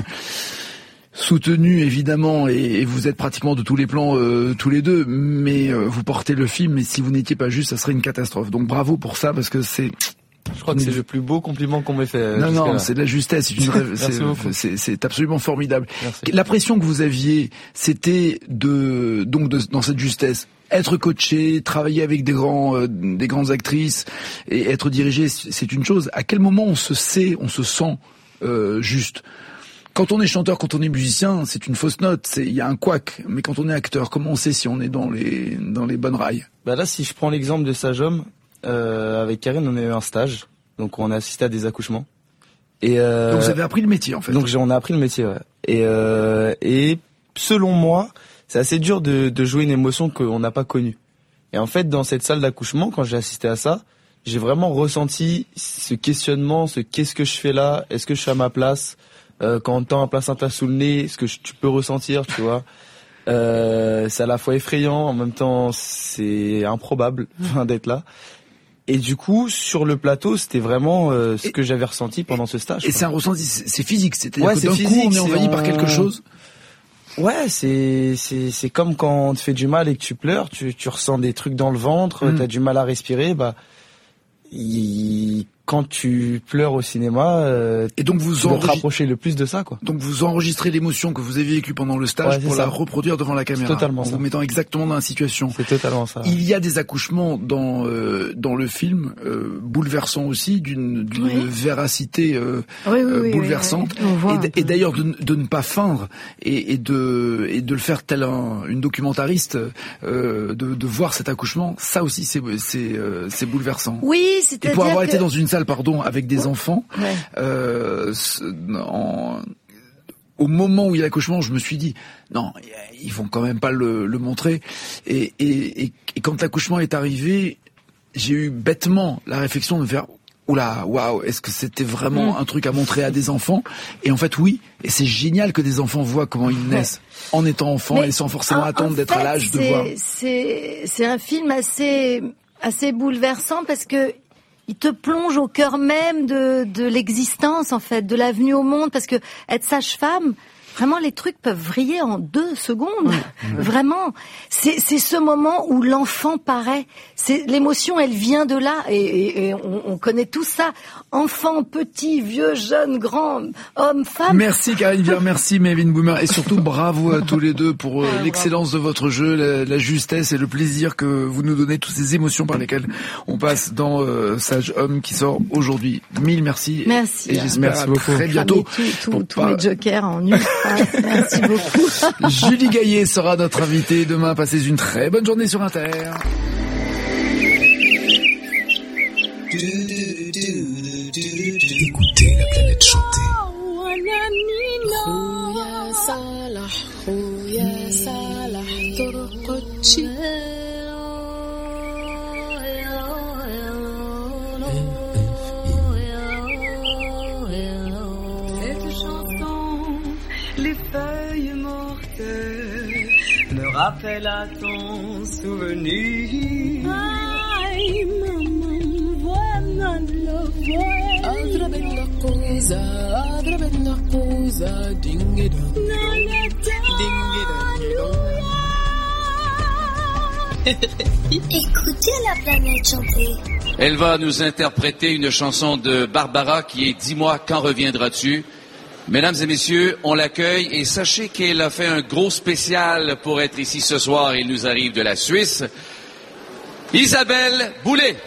Soutenu évidemment, et, et vous êtes pratiquement de tous les plans euh, tous les deux, mais euh, vous portez le film. Mais si vous n'étiez pas juste, ça serait une catastrophe. Donc bravo pour ça parce que c'est. Je crois que c'est le plus beau compliment qu'on m'ait fait. Non, non, c'est de la justesse. C'est, une rêve, c'est, c'est, c'est absolument formidable. Merci. La pression que vous aviez, c'était de donc de, dans cette justesse. Être coaché, travailler avec des grands, euh, des grandes actrices et être dirigé, c'est une chose. À quel moment on se sait, on se sent euh, juste? Quand on est chanteur, quand on est musicien, c'est une fausse note. C'est, il y a un couac. Mais quand on est acteur, comment on sait si on est dans les, dans les bonnes rails? Bah là, si je prends l'exemple de Sage Homme. Euh, avec Karine, on a eu un stage, donc on a assisté à des accouchements. Et euh, donc vous avez appris le métier en fait. Donc on a appris le métier. Ouais. Et euh, et selon moi, c'est assez dur de, de jouer une émotion qu'on n'a pas connue. Et en fait, dans cette salle d'accouchement, quand j'ai assisté à ça, j'ai vraiment ressenti ce questionnement, ce qu'est-ce que je fais là, est-ce que je suis à ma place, euh, quand on tend un placenta sous le nez, est-ce que je, tu peux ressentir, tu vois. Euh, c'est à la fois effrayant, en même temps c'est improbable enfin, d'être là. Et du coup, sur le plateau, c'était vraiment euh, ce et, que j'avais ressenti pendant ce stage. Et quoi. C'est un ressenti, c'est physique, c'est-à-dire ouais, que d'un physique, coup on est envahi en... par quelque chose. Ouais, c'est c'est c'est comme quand on te fait du mal et que tu pleures, tu tu ressens des trucs dans le ventre, mmh. t'as du mal à respirer, bah il... quand tu pleures au cinéma, euh, et donc vous tu enregist... te rapprocher le plus de ça, quoi. Donc vous enregistrez l'émotion que vous avez vécue pendant le stage ouais, pour ça. La reproduire devant la caméra. Totalement en ça. vous mettant exactement dans la situation. C'est totalement ça. Il y a des accouchements dans euh, dans le film euh, bouleversants aussi, d'une d'une oui. véracité euh, oui, oui, euh, bouleversante. Oui, oui, oui. Et, et d'ailleurs de, de ne pas feindre et, et de et de le faire tel un, une documentariste, euh, de de voir cet accouchement, ça aussi c'est c'est euh, c'est bouleversant. Oui, c'est-à-dire et pour avoir que... été dans une salle pardon, avec des enfants, ouais. euh, en, au moment où il y a l'accouchement, je me suis dit, non, ils vont quand même pas le, le montrer. Et, et, et, et quand l'accouchement est arrivé, j'ai eu bêtement la réflexion de faire, oula, waouh, est-ce que c'était vraiment mmh. un truc à montrer à des enfants? Et en fait, oui. Et c'est génial que des enfants voient comment ils naissent ouais. en étant enfants Mais et sans forcément en, attendre en d'être fait, à l'âge de voir. C'est, c'est un film assez, assez bouleversant parce que il te plonge au cœur même de, de l'existence, en fait, de la venue au monde, parce que être sage-femme, vraiment, les trucs peuvent vriller en deux secondes. Ouais, ouais. Vraiment. C'est, c'est ce moment où l'enfant paraît. C'est, l'émotion, elle vient de là. Et, et, et on, on connaît tout ça. Enfant, petit, vieux, jeune, grand, homme, femme. Merci Karine Viard, merci Mévin Boomer. Et surtout, bravo à tous les deux pour euh, l'excellence de votre jeu, la, la justesse et le plaisir que vous nous donnez, toutes ces émotions par lesquelles on passe dans euh, Sage Homme qui sort aujourd'hui. Mille merci. Merci. Et, et j'espère merci à beaucoup. très bientôt. Tous tout, tout pas... mes jokers en une. Merci beaucoup. Julie Gaillet sera notre invitée demain. Passez une très bonne journée sur Inter. Écoutez la planète chanter. Les feuilles mortes me rappellent à ton souvenir. Ay, maman, voilà le voile. Adra bella cosa, adra bella cosa, dingida. Écoutez la planète chanter. Elle va nous interpréter une chanson de Barbara qui est « Dis-moi quand reviendras-tu ». Mesdames et messieurs, on l'accueille et sachez qu'elle a fait un gros spécial pour être ici ce soir. Il nous arrive de la Suisse. Isabelle Boulay.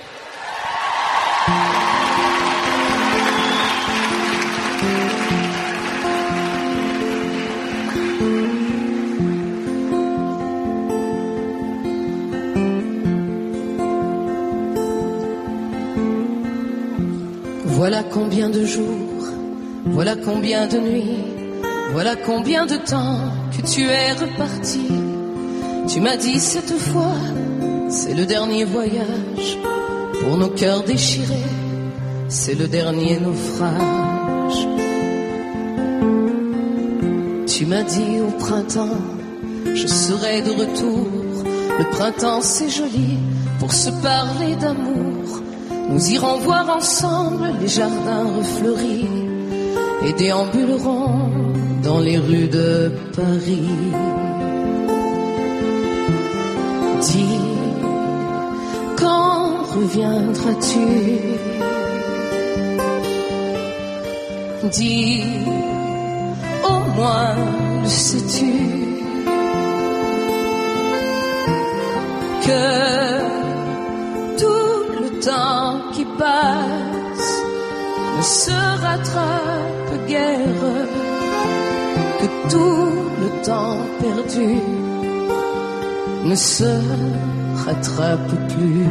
Voilà combien de jours. Voilà combien de nuits, voilà combien de temps que tu es reparti. Tu m'as dit cette fois, c'est le dernier voyage. Pour nos cœurs déchirés, c'est le dernier naufrage. Tu m'as dit au printemps, je serai de retour. Le printemps c'est joli pour se parler d'amour. Nous irons voir ensemble les jardins refleuris et déambulerons dans les rues de Paris. Dis, quand reviendras-tu? Dis, au moins le sais-tu, que tout le temps qui passe ne se rattrape guère, que tout le temps perdu ne se rattrape plus.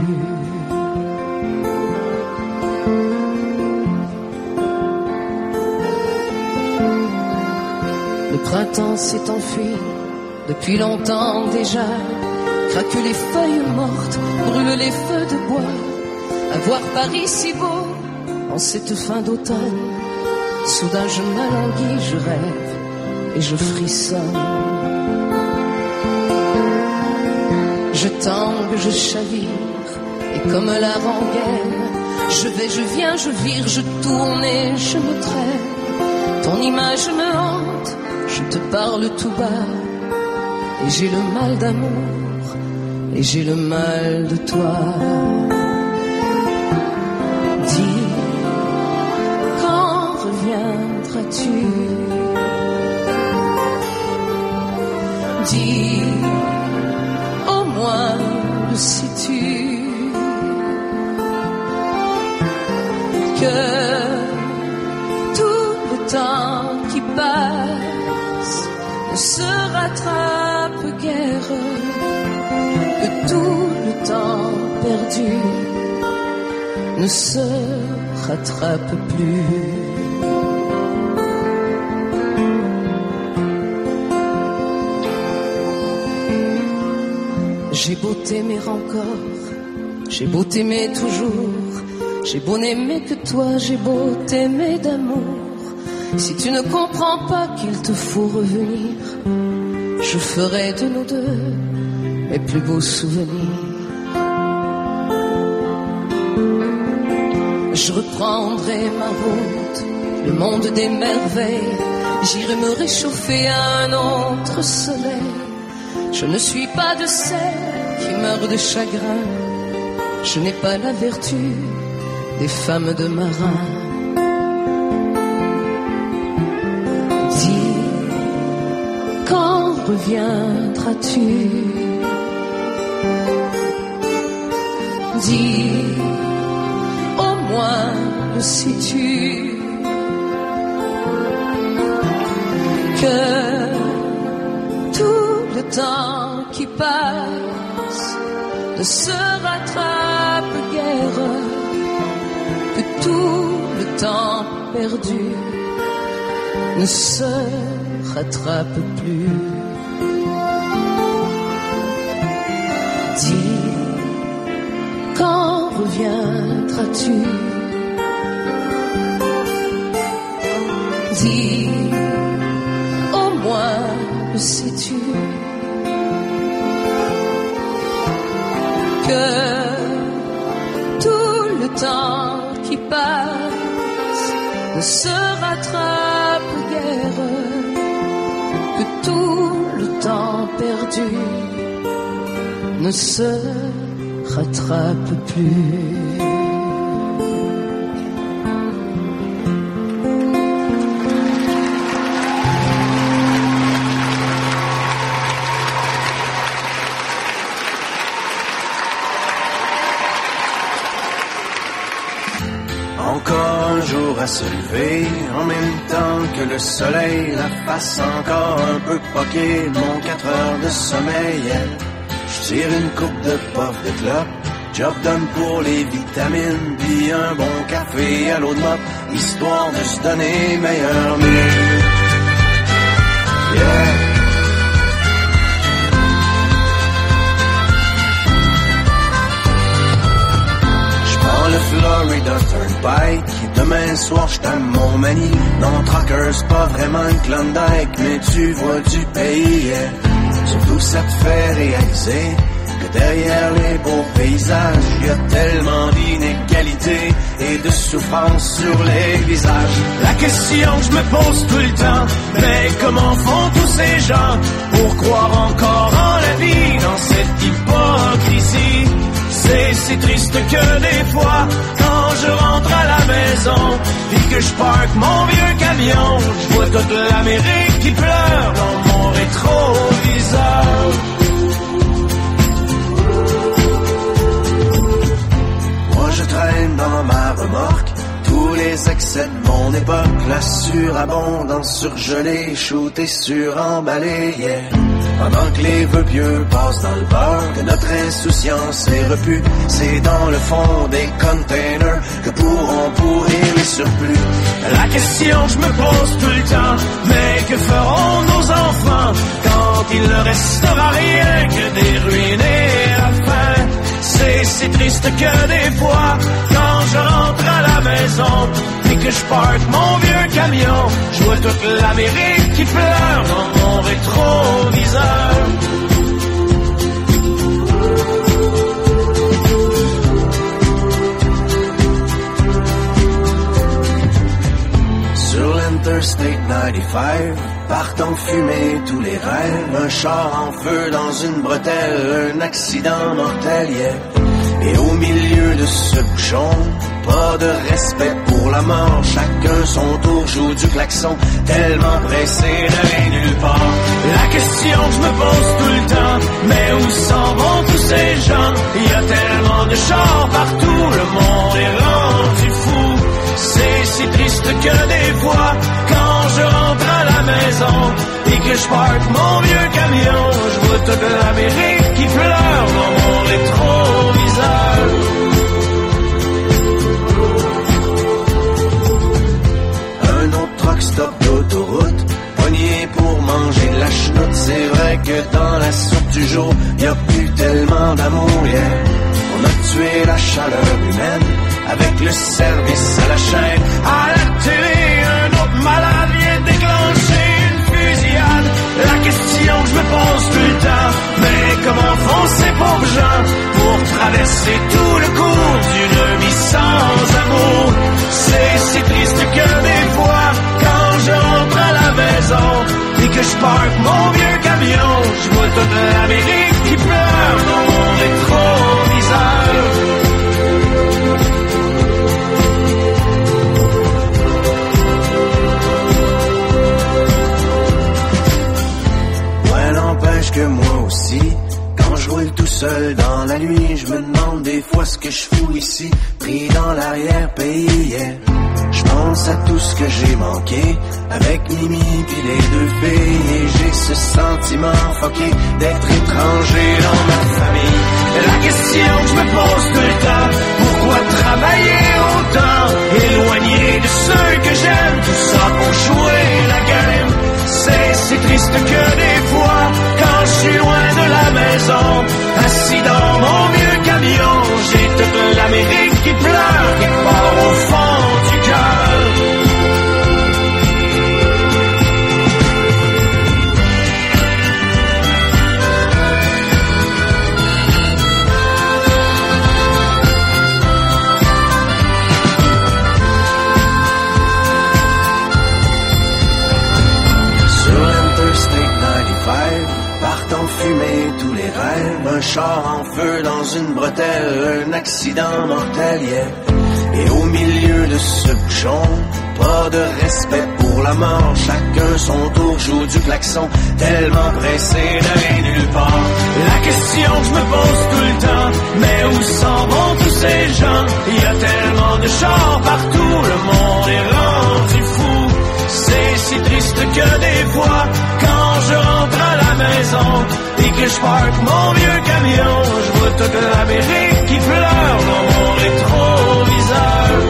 printemps s'est enfui depuis longtemps déjà. Craquent les feuilles mortes, brûlent les feux de bois. À voir Paris si beau en cette fin d'automne. Soudain je m'alanguis, je rêve et je frissonne. Je tangue, je chavire et comme la rengaine, je vais, je viens, je vire, je tourne et je me traîne. Ton image me hante, je te parle tout bas. Et j'ai le mal d'amour, et j'ai le mal de toi. Dis, quand reviendras-tu? Dis, au moins le sais-tu? Que tout le temps qui passe ne se rattrape guère, que tout le temps perdu ne se rattrape plus. J'ai beau t'aimer encore, j'ai beau t'aimer toujours, j'ai beau n'aimer que toi, j'ai beau t'aimer d'amour. Si tu ne comprends pas qu'il te faut revenir, je ferai de nous deux mes plus beaux souvenirs. Je reprendrai ma route, le monde des merveilles. J'irai me réchauffer à un autre soleil. Je ne suis pas de celles qui meurent de chagrin. Je n'ai pas la vertu des femmes de marins. Dis, quand reviendras-tu? Dis, au moins le sais-tu? Que tout le temps qui passe ne se rattrape guère, que tout le temps perdu ne se rattrape plus. Dis, quand reviendras-tu? Dis, au moins le sais-tu? Que tout le temps qui passe ne se rattrape guère, que tout le temps perdu ne se rattrape plus. Encore un jour à se lever, en même temps que le soleil, la face encore un peu poquée, mon quatre heures de sommeil. Je tire une coupe de puff de clope, job done pour les vitamines, puis un bon café à l'eau de mop, histoire de se donner meilleur mieux. Yeah. Le Florida Turnpike, demain soir j't'aime mon mani. Non, Trucker, c'est pas vraiment une Klondike, mais tu vois du pays, yeah. Surtout ça te fait réaliser que derrière les beaux paysages, y a tellement d'inégalités et de souffrance sur les visages. La question que je me pose tout le temps, mais comment font tous ces gens pour croire encore en la vie dans cette hypocrisie? C'est si triste que des fois, quand je rentre à la maison, puis que je parque mon vieux camion, je vois toute l'Amérique qui pleure dans mon rétroviseur. Moi je traîne dans ma remorque tous les excès de mon époque, la surabondance surgelée, shootée, suremballée, yeah. Pendant que les vœux pieux passent dans le beurre, que notre insouciance est repue, c'est dans le fond des containers que pourront pourrir les surplus. La question que je me pose tout le temps, mais que feront nos enfants quand il ne restera rien que des ruines et la faim? C'est si triste que des fois, quand je rentre à la maison et que je parque mon vieux camion, je vois toute l'Amérique qui pleure dans mon rétroviseur. Sur l'Interstate ninety-five, partant fumer tous les rêves, un char en feu dans une bretelle, un accident mortel, yeah. Et au milieu de ce bouchon, pas de respect pour la mort, chacun son tour joue du klaxon, tellement pressé d'aller nulle part. La question que je me pose tout le temps, mais où s'en vont tous ces gens? Il y a tellement de chars partout, le monde est rendu fou. C'est si triste que des fois, quand je rentre à la maison et que je parque mon vieux camion, je vois toute l'Amérique qui pleure dans mon rétroviseur. Un autre truck stop d'autoroute, pogné pour manger de la chenoute. C'est vrai que dans la soupe du jour, y a plus tellement d'amour, yeah. On a tué la chaleur humaine avec le service à la chaîne. À la télé, un autre malade vient déclencher une fusillade. La question que je me pose tout le temps, mais comment font ces pauvres gens pour traverser tout le cours d'une vie sans amour? C'est si triste que des fois, quand je rentre à la maison et que je parque mon vieux camion, je vois toute l'Amérique qui pleure dans mon rétroviseur. Que moi aussi, quand je roule tout seul dans la nuit, je me demande des fois ce que je fous ici, pris dans l'arrière-pays, yeah. Je pense à tout ce que j'ai manqué, avec Mimi pis les deux filles, et j'ai ce sentiment fucké d'être étranger dans ma famille. La question que je me pose tout le temps, pourquoi travailler autant, éloigné de ceux que j'aime, tout ça pour jouer la game? C'est si triste que des fois, quand je suis loin de la maison, assis dans mon vieux camion, j'ai toute l'Amérique qui pleure, qui part au fond du cœur. Partant fumer tous les rêves, un char en feu dans une bretelle, un accident mortel, yeah. Et au milieu de ce bouchon, pas de respect pour la mort, chacun son tour joue du klaxon, tellement pressé d'aller nulle part. La question que je me pose tout le temps, mais où s'en vont tous ces gens? Il y a tellement de chars partout, le monde est rendu fou. C'est si triste que des fois, quand je rentre à la maison et que je parque mon vieux camion, je vois toute l'Amérique qui pleure dans mon rétroviseur.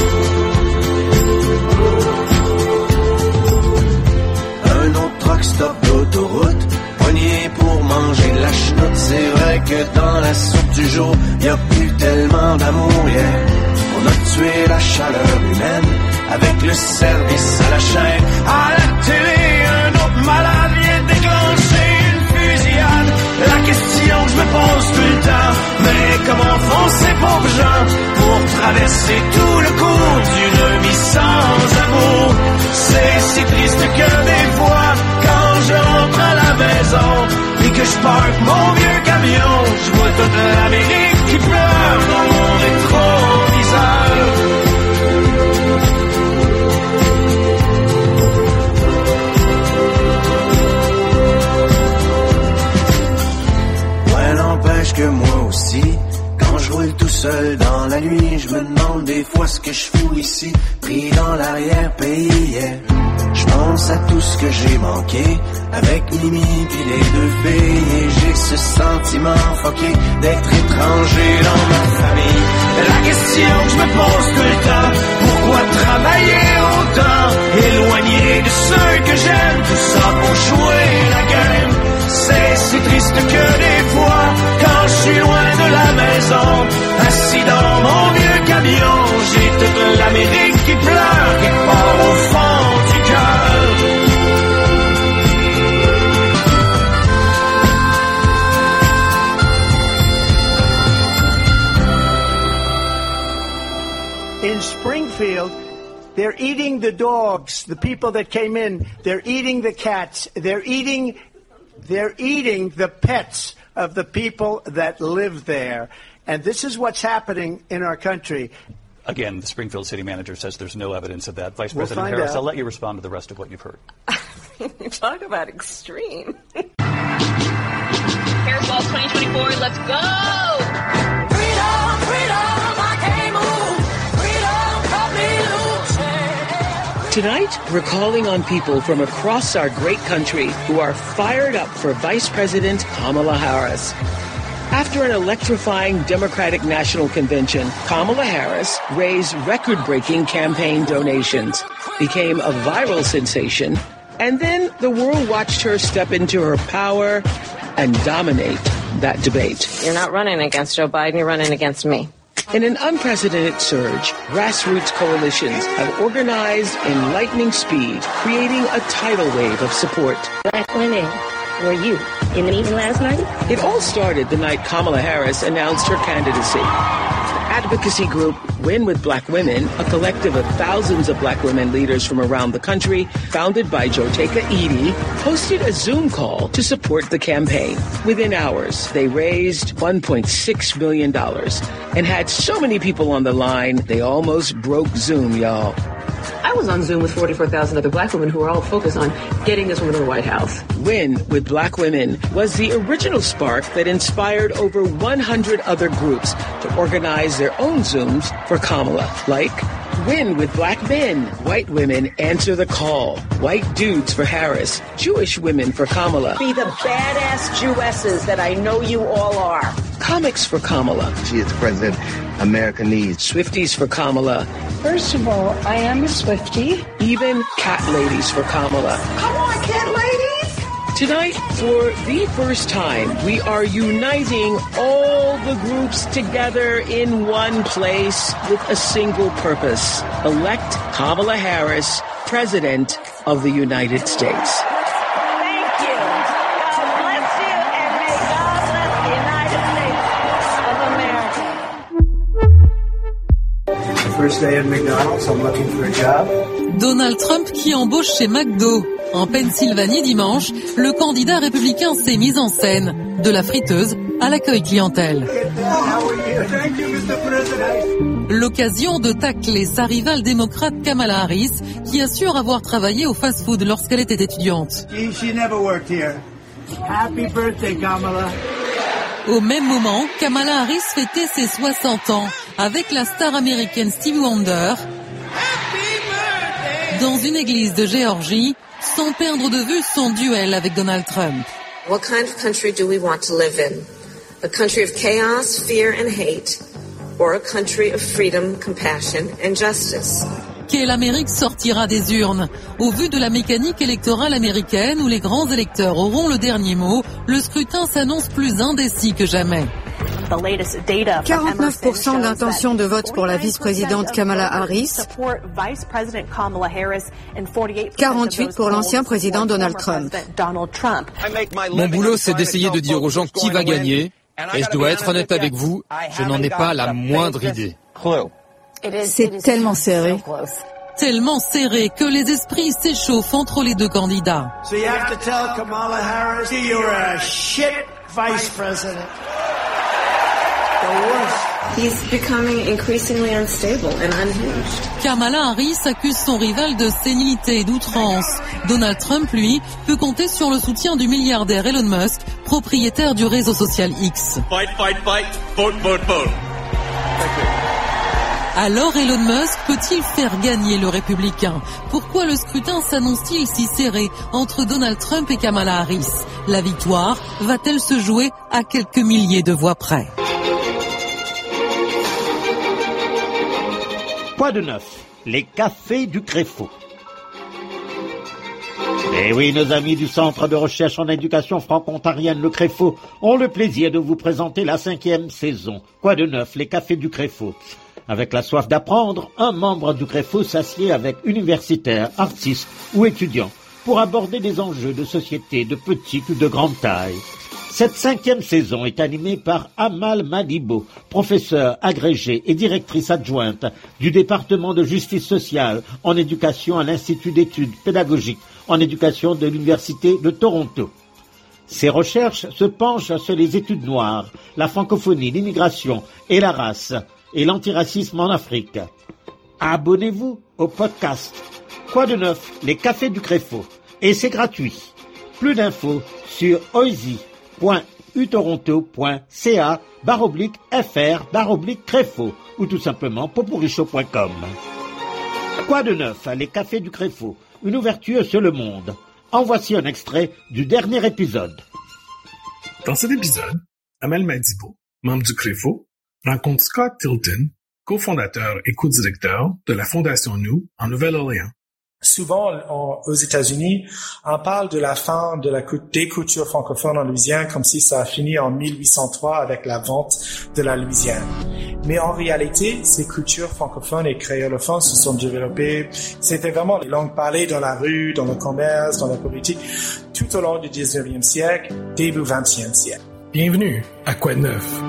Un autre truck stop d'autoroute, pogné pour manger de la chenoute. C'est vrai que dans la soupe du jour, y a plus tellement d'amour, yeah. On a tué la chaleur humaine avec le service à la chaîne. À la télé, un autre malade vient déclencher une fusillade. La question que je me pose tout le temps, mais comment font ces pauvres gens pour traverser tout le cours d'une vie sans amour? C'est si triste que des fois, quand je rentre à la maison et que je parque mon vieux camion, je vois toute l'Amérique qui pleure dans mon rétroviseur. Que moi aussi, quand je roule tout seul dans la nuit, je me demande des fois ce que je fous ici, pris dans l'arrière-pays. Yeah. Je pense à tout ce que j'ai manqué, avec Mimi pis les deux filles, et j'ai ce sentiment fucké d'être étranger dans ma famille. La question que je me pose tout le temps, pourquoi travailler autant, éloigné de ceux que j'aime, tout ça pour jouer la game. C'est si triste que des fois, quand je suis loin de la maison, assis dans mon vieux camion, j'ai toute l'Amérique qui pleure, qui part au fond du cœur. In Springfield, they're eating the dogs, the people that came in, they're eating the cats, they're eating They're eating the pets of the people that live there. And this is what's happening in our country. Again, the Springfield city manager says there's no evidence of that. Vice We'll President find Harris, out. I'll let you respond to the rest of what you've heard. Talk about extreme. Hairball twenty twenty-four, let's go! Freedom, freedom, I can't move. Freedom, cut me loose. Tonight, we're calling on people from across our great country who are fired up for Vice President Kamala Harris. After an electrifying Democratic National Convention, Kamala Harris raised record-breaking campaign donations, became a viral sensation, and then the world watched her step into her power and dominate that debate. You're not running against Joe Biden, you're running against me. In an unprecedented surge, grassroots coalitions have organized in lightning speed, creating a tidal wave of support. Black women, were you in the meeting last night? It all started the night Kamala Harris announced her candidacy. Advocacy group Win with Black Women, a collective of thousands of black women leaders from around the country, founded by Joteka Edie, hosted a Zoom call to support the campaign. Within hours, they raised one point six million dollars and had so many people on the line, they almost broke Zoom, y'all. I was on Zoom with forty-four thousand other black women who were all focused on getting this woman to the White House. Win with Black Women was the original spark that inspired over one hundred other groups to organize their own Zooms for Kamala, like Win with Black Men, White Women Answer the Call, White Dudes for Harris, Jewish Women for Kamala. Be the badass Jewesses that I know you all are. Comics for Kamala. She is the president America needs. Swifties for Kamala. First of all, I am a Swiftie. Even cat ladies for Kamala. Come on, cat ladies! Tonight, for the first time, we are uniting all the groups together in one place with a single purpose. Elect Kamala Harris, President of the United States. Thank you. God bless you, and may God bless the United States of America. It's the first day at McDonald's. I'm looking for a job. Donald Trump qui embauche chez McDo. En Pennsylvanie dimanche, le candidat républicain s'est mis en scène, de la friteuse à l'accueil clientèle. L'occasion de tacler sa rivale démocrate Kamala Harris, qui assure avoir travaillé au fast-food lorsqu'elle était étudiante. She never worked here. Happy birthday, Kamala. Au même moment, Kamala Harris fêtait ses soixante ans avec la star américaine Stevie Wonder dans une église de Géorgie, sans perdre de vue son duel avec Donald Trump. What kind of country do we want to live in? A country of chaos, fear and hate, or a country of freedom, compassion and justice? Quelle Amérique sortira des urnes? Au vu de la mécanique électorale américaine où les grands électeurs auront le dernier mot, le scrutin s'annonce plus indécis que jamais. quarante-neuf pour cent d'intention de vote pour la vice-présidente Kamala Harris, quarante-huit pour l'ancien président Donald Trump. Mon boulot, c'est d'essayer de dire aux gens qui va gagner, et je dois être honnête avec vous, je n'en ai pas la moindre idée. C'est tellement serré. Tellement serré que les esprits s'échauffent entre les deux candidats. So you have to tell Kamala Harris you're a shit vice president. He's becoming increasingly unstable and unhinged. Kamala Harris accuse son rival de sénilité et d'outrance. Donald Trump, lui, peut compter sur le soutien du milliardaire Elon Musk, propriétaire du réseau social X. Fight, fight, fight. Vote, vote, vote. Alors Elon Musk peut-il faire gagner le républicain? Pourquoi le scrutin s'annonce-t-il si serré entre Donald Trump et Kamala Harris? La victoire va-t-elle se jouer à quelques milliers de voix près? Quoi de neuf? Les cafés du Créfo. Eh oui, nos amis du Centre de recherche en éducation franco-ontarienne, le Créfo, ont le plaisir de vous présenter la cinquième saison. Quoi de neuf? Les cafés du Créfo. Avec la soif d'apprendre, un membre du Créfo s'assied avec universitaires, artistes ou étudiants pour aborder des enjeux de société de petite ou de grande taille. Cette cinquième saison est animée par Amal Madibo, professeure agrégée et directrice adjointe du département de justice sociale en éducation à l'Institut d'études pédagogiques en éducation de l'Université de Toronto. Ses recherches se penchent sur les études noires, la francophonie, l'immigration et la race, et l'antiracisme en Afrique. Abonnez-vous au podcast Quoi de neuf? Les cafés du Créfo. Et c'est gratuit. Plus d'infos sur oisy.utoronto.ca barre oblique fr barre oblique Créfo ou tout simplement poporichaud point com. Quoi de neuf? Les cafés du Créfo. Une ouverture sur le monde. En voici un extrait du dernier épisode. Dans cet épisode, Amal Madibo, membre du Créfo, rencontre Scott Tilton, cofondateur et co-directeur de la Fondation Nous en Nouvelle-Orléans. Souvent, on, aux États-Unis, on parle de la fin de la des cultures francophones en Louisiane comme si ça a fini en mille huit cent trois avec la vente de la Louisiane. Mais en réalité, ces cultures francophones et créolophones se sont développées. C'était vraiment les langues parlées dans la rue, dans le commerce, dans la politique, tout au long du dix-neuvième siècle, début vingtième siècle. Bienvenue à Quoi de neuf?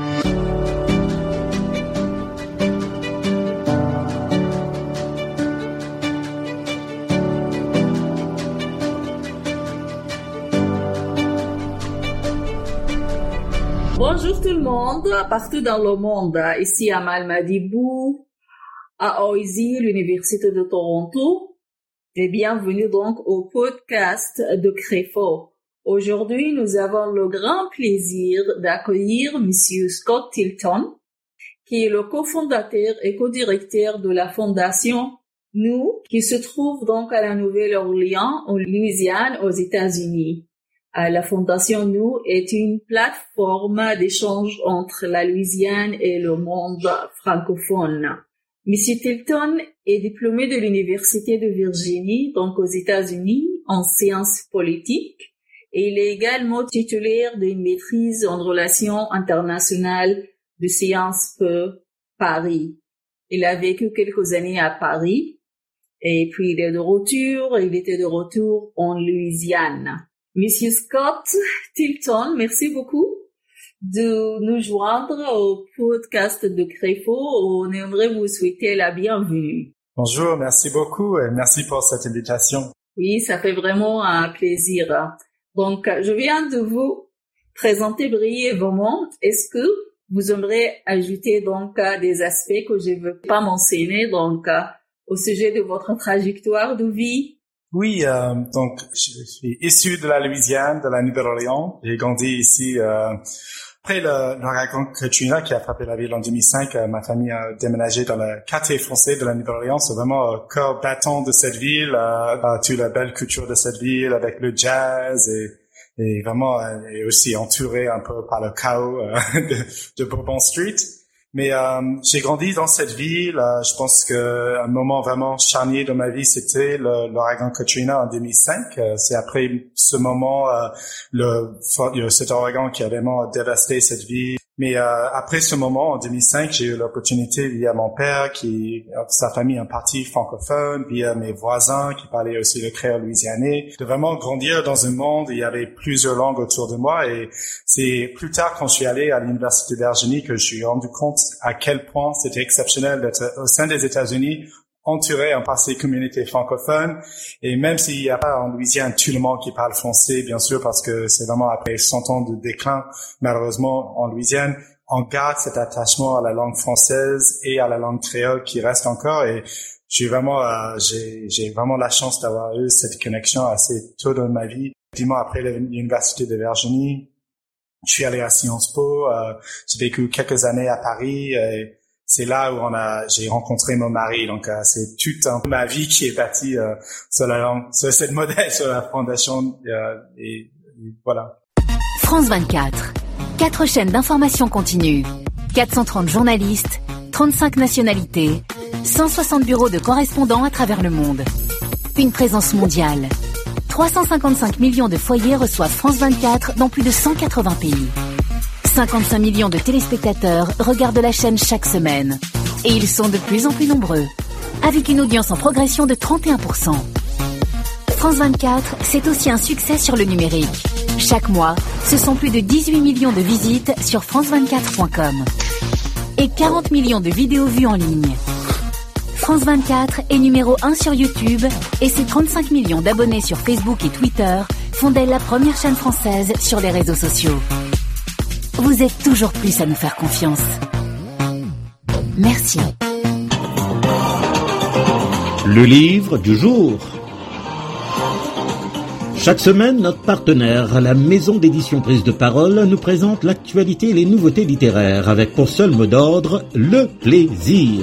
Bonjour tout le monde, partout dans le monde. Ici Amal Madibo, à O I S Y, l'Université de Toronto. Et bienvenue donc au podcast de Créfo. Aujourd'hui, nous avons le grand plaisir d'accueillir Monsieur Scott Tilton, qui est le cofondateur et co-directeur de la Fondation Nous, qui se trouve donc à la Nouvelle-Orléans, en Louisiane, aux États-Unis. La Fondation Nous est une plateforme d'échange entre la Louisiane et le monde francophone. Monsieur Tilton est diplômé de l'Université de Virginie, donc aux États-Unis, en sciences politiques, et il est également titulaire d'une maîtrise en relations internationales de Sciences Po Paris. Il a vécu quelques années à Paris, et puis il est de retour, il était de retour en Louisiane. Monsieur Scott Tilton, merci beaucoup de nous joindre au podcast de Créfo. On aimerait vous souhaiter la bienvenue. Bonjour, merci beaucoup et merci pour cette invitation. Oui, ça fait vraiment un plaisir. Donc, je viens de vous présenter brièvement. Est-ce que vous aimeriez ajouter donc des aspects que je ne veux pas mentionner donc au sujet de votre trajectoire de vie? Oui, euh, donc je suis issu de la Louisiane, de la Nouvelle-Orléans. J'ai grandi ici. Euh, après l'ouragan Katrina qui a frappé la ville en deux mille cinq, euh, ma famille a déménagé dans le quartier français de la Nouvelle-Orléans. C'est vraiment le cœur battant de cette ville, euh, euh, toute la belle culture de cette ville avec le jazz et, et vraiment euh, et aussi entouré un peu par le chaos euh, de, de Bourbon Street. Mais euh, j'ai grandi dans cette ville. Euh, je pense que un moment vraiment charnier de ma vie, c'était l'ouragan Katrina en deux mille cinq. Euh, c'est après ce moment, euh, le, cet ouragan qui a vraiment dévasté cette ville. Mais euh, après ce moment, en deux mille cinq, j'ai eu l'opportunité via mon père, qui sa famille est un parti francophone, via mes voisins qui parlaient aussi le créole louisianais, de vraiment grandir dans un monde où il y avait plusieurs langues autour de moi. Et c'est plus tard, quand je suis allé à l'Université de Virginie, que je suis rendu compte à quel point c'était exceptionnel d'être au sein des États-Unis, entouré par ces communautés francophones. Et même s'il n'y a pas en Louisiane tout le monde qui parle français, bien sûr, parce que c'est vraiment après cent ans de déclin, malheureusement, en Louisiane, on garde cet attachement à la langue française et à la langue créole qui reste encore. Et j'ai vraiment, euh, j'ai, j'ai vraiment la chance d'avoir eu cette connexion assez tôt dans ma vie. Effectivement, après l'Université de Virginie, je suis allé à Sciences Po, euh, j'ai vécu quelques années à Paris, et c'est là où on a, j'ai rencontré mon mari. Donc, euh, c'est toute un peu ma vie qui est bâtie euh, sur la langue, sur cette modèle, sur la fondation. Euh, et, et voilà. France vingt-quatre. Quatre chaînes d'information continue. quatre cent trente journalistes, trente-cinq nationalités, cent soixante bureaux de correspondants à travers le monde. Une présence mondiale. trois cent cinquante-cinq millions de foyers reçoivent France vingt-quatre dans plus de cent quatre-vingts pays. cinquante-cinq millions de téléspectateurs regardent la chaîne chaque semaine. Et ils sont de plus en plus nombreux, avec une audience en progression de trente et un pour cent. France vingt-quatre, c'est aussi un succès sur le numérique. Chaque mois, ce sont plus de dix-huit millions de visites sur france vingt-quatre point com et quarante millions de vidéos vues en ligne. France vingt-quatre est numéro un sur YouTube et ses trente-cinq millions d'abonnés sur Facebook et Twitter font d'elle la première chaîne française sur les réseaux sociaux. Vous êtes toujours plus à nous faire confiance. Merci. Le livre du jour. Chaque semaine, notre partenaire, la maison d'édition Prise de Parole, nous présente l'actualité et les nouveautés littéraires avec pour seul mot d'ordre le plaisir.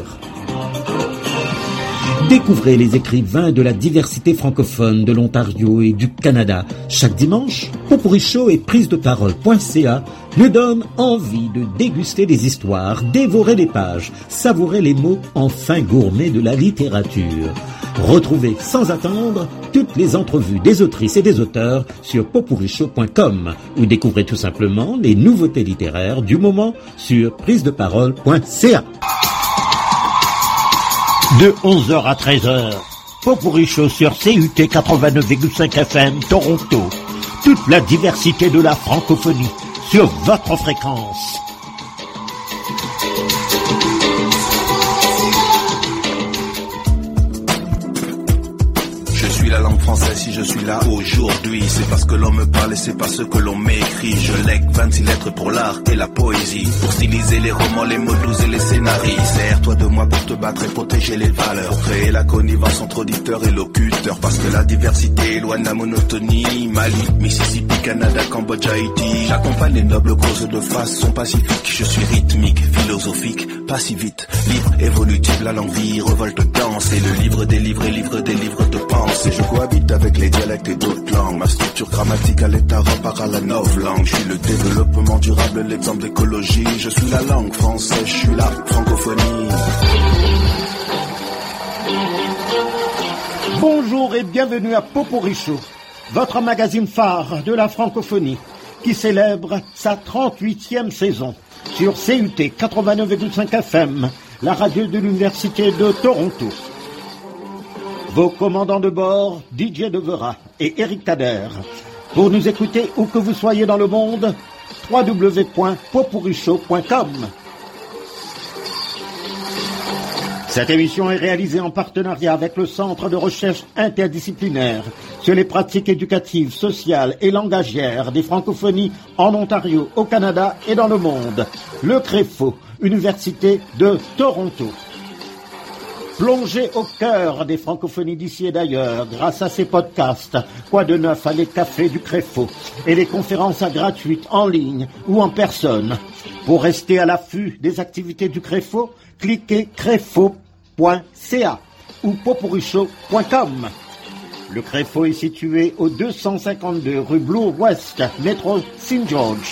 Découvrez les écrivains de la diversité francophone de l'Ontario et du Canada. Chaque dimanche, Popurrí Show et prise de parole point c a nous donnent envie de déguster des histoires, dévorer les pages, savourer les mots en fin gourmet de la littérature. Retrouvez sans attendre toutes les entrevues des autrices et des auteurs sur popurrí show point com ou découvrez tout simplement les nouveautés littéraires du moment sur prise de parole point c a. De onze heures à treize heures, Popurrí Show sur C U T quatre-vingt-neuf virgule cinq F M Toronto. Toute la diversité de la francophonie sur votre fréquence. La langue française, si je suis là aujourd'hui, c'est parce que l'on me parle et c'est parce que l'on m'écrit. Je lègue vingt-six lettres pour l'art et la poésie, pour styliser les romans, les mots doux et les scénarios. Sers-toi de moi pour te battre et protéger les valeurs, pour créer la connivence entre auditeurs et locuteurs, parce que la diversité éloigne la monotonie. Mali, Mississippi, Canada, Cambodge, Haïti, j'accompagne les nobles causes de façon pacifique. Je suis rythmique, philosophique, pas si vite, libre, évolutif, la langue vie, révolte, danse, et le livre des livres et livre des livres de pensée. Je cohabite avec les dialectes et d'autres langues. Ma structure grammaticale est à repart à la novlangue. Je suis le développement durable, l'exemple d'écologie. Je suis la langue française, je suis la francophonie. Bonjour et bienvenue à Popurrí Show, votre magazine phare de la francophonie, qui célèbre sa trente-huitième saison sur C U T quatre-vingt-neuf virgule cinq F M, la radio de l'Université de Toronto. Vos commandants de bord, D J Devera et Eric Kader. Pour nous écouter où que vous soyez dans le monde, w w w point popurrí show point com. Cette émission est réalisée en partenariat avec le Centre de recherche interdisciplinaire sur les pratiques éducatives, sociales et langagières des francophonies en Ontario, au Canada et dans le monde. Le CREFO, Université de Toronto. Plongez au cœur des francophonies d'ici et d'ailleurs grâce à ces podcasts. Quoi de neuf à les cafés du CREFO et les conférences gratuites en ligne ou en personne. Pour rester à l'affût des activités du CREFO, cliquez crefo point c a ou popurrí show point com. Le CREFO est situé au deux cent cinquante-deux rue Bloor West, métro Saint George.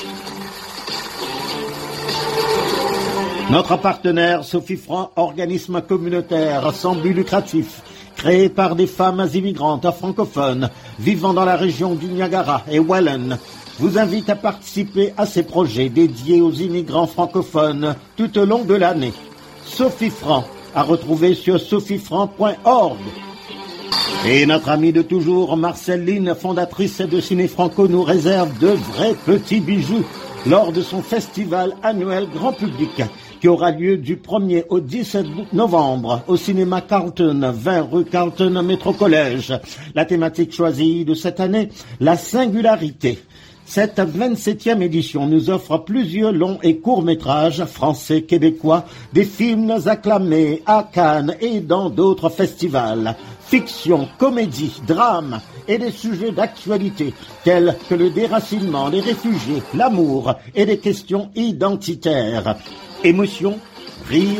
Notre partenaire, Sophie Franc, organisme communautaire sans but lucratif, créé par des femmes immigrantes francophones vivant dans la région du Niagara et Welland, vous invite à participer à ces projets dédiés aux immigrants francophones tout au long de l'année. Sophie Franc, à retrouver sur sophie franc point org. Et notre amie de toujours, Marceline, fondatrice de Ciné Franco, nous réserve de vrais petits bijoux lors de son festival annuel grand public qui aura lieu du premier au dix novembre au cinéma Carlton, vingt rue Carlton, Métro Collège. La thématique choisie de cette année, la singularité. Cette vingt-septième édition nous offre plusieurs longs et courts métrages français, québécois, des films acclamés à Cannes et dans d'autres festivals. Fiction, comédie, drame et des sujets d'actualité tels que le déracinement, les réfugiés, l'amour et des questions identitaires. Émotion, rire,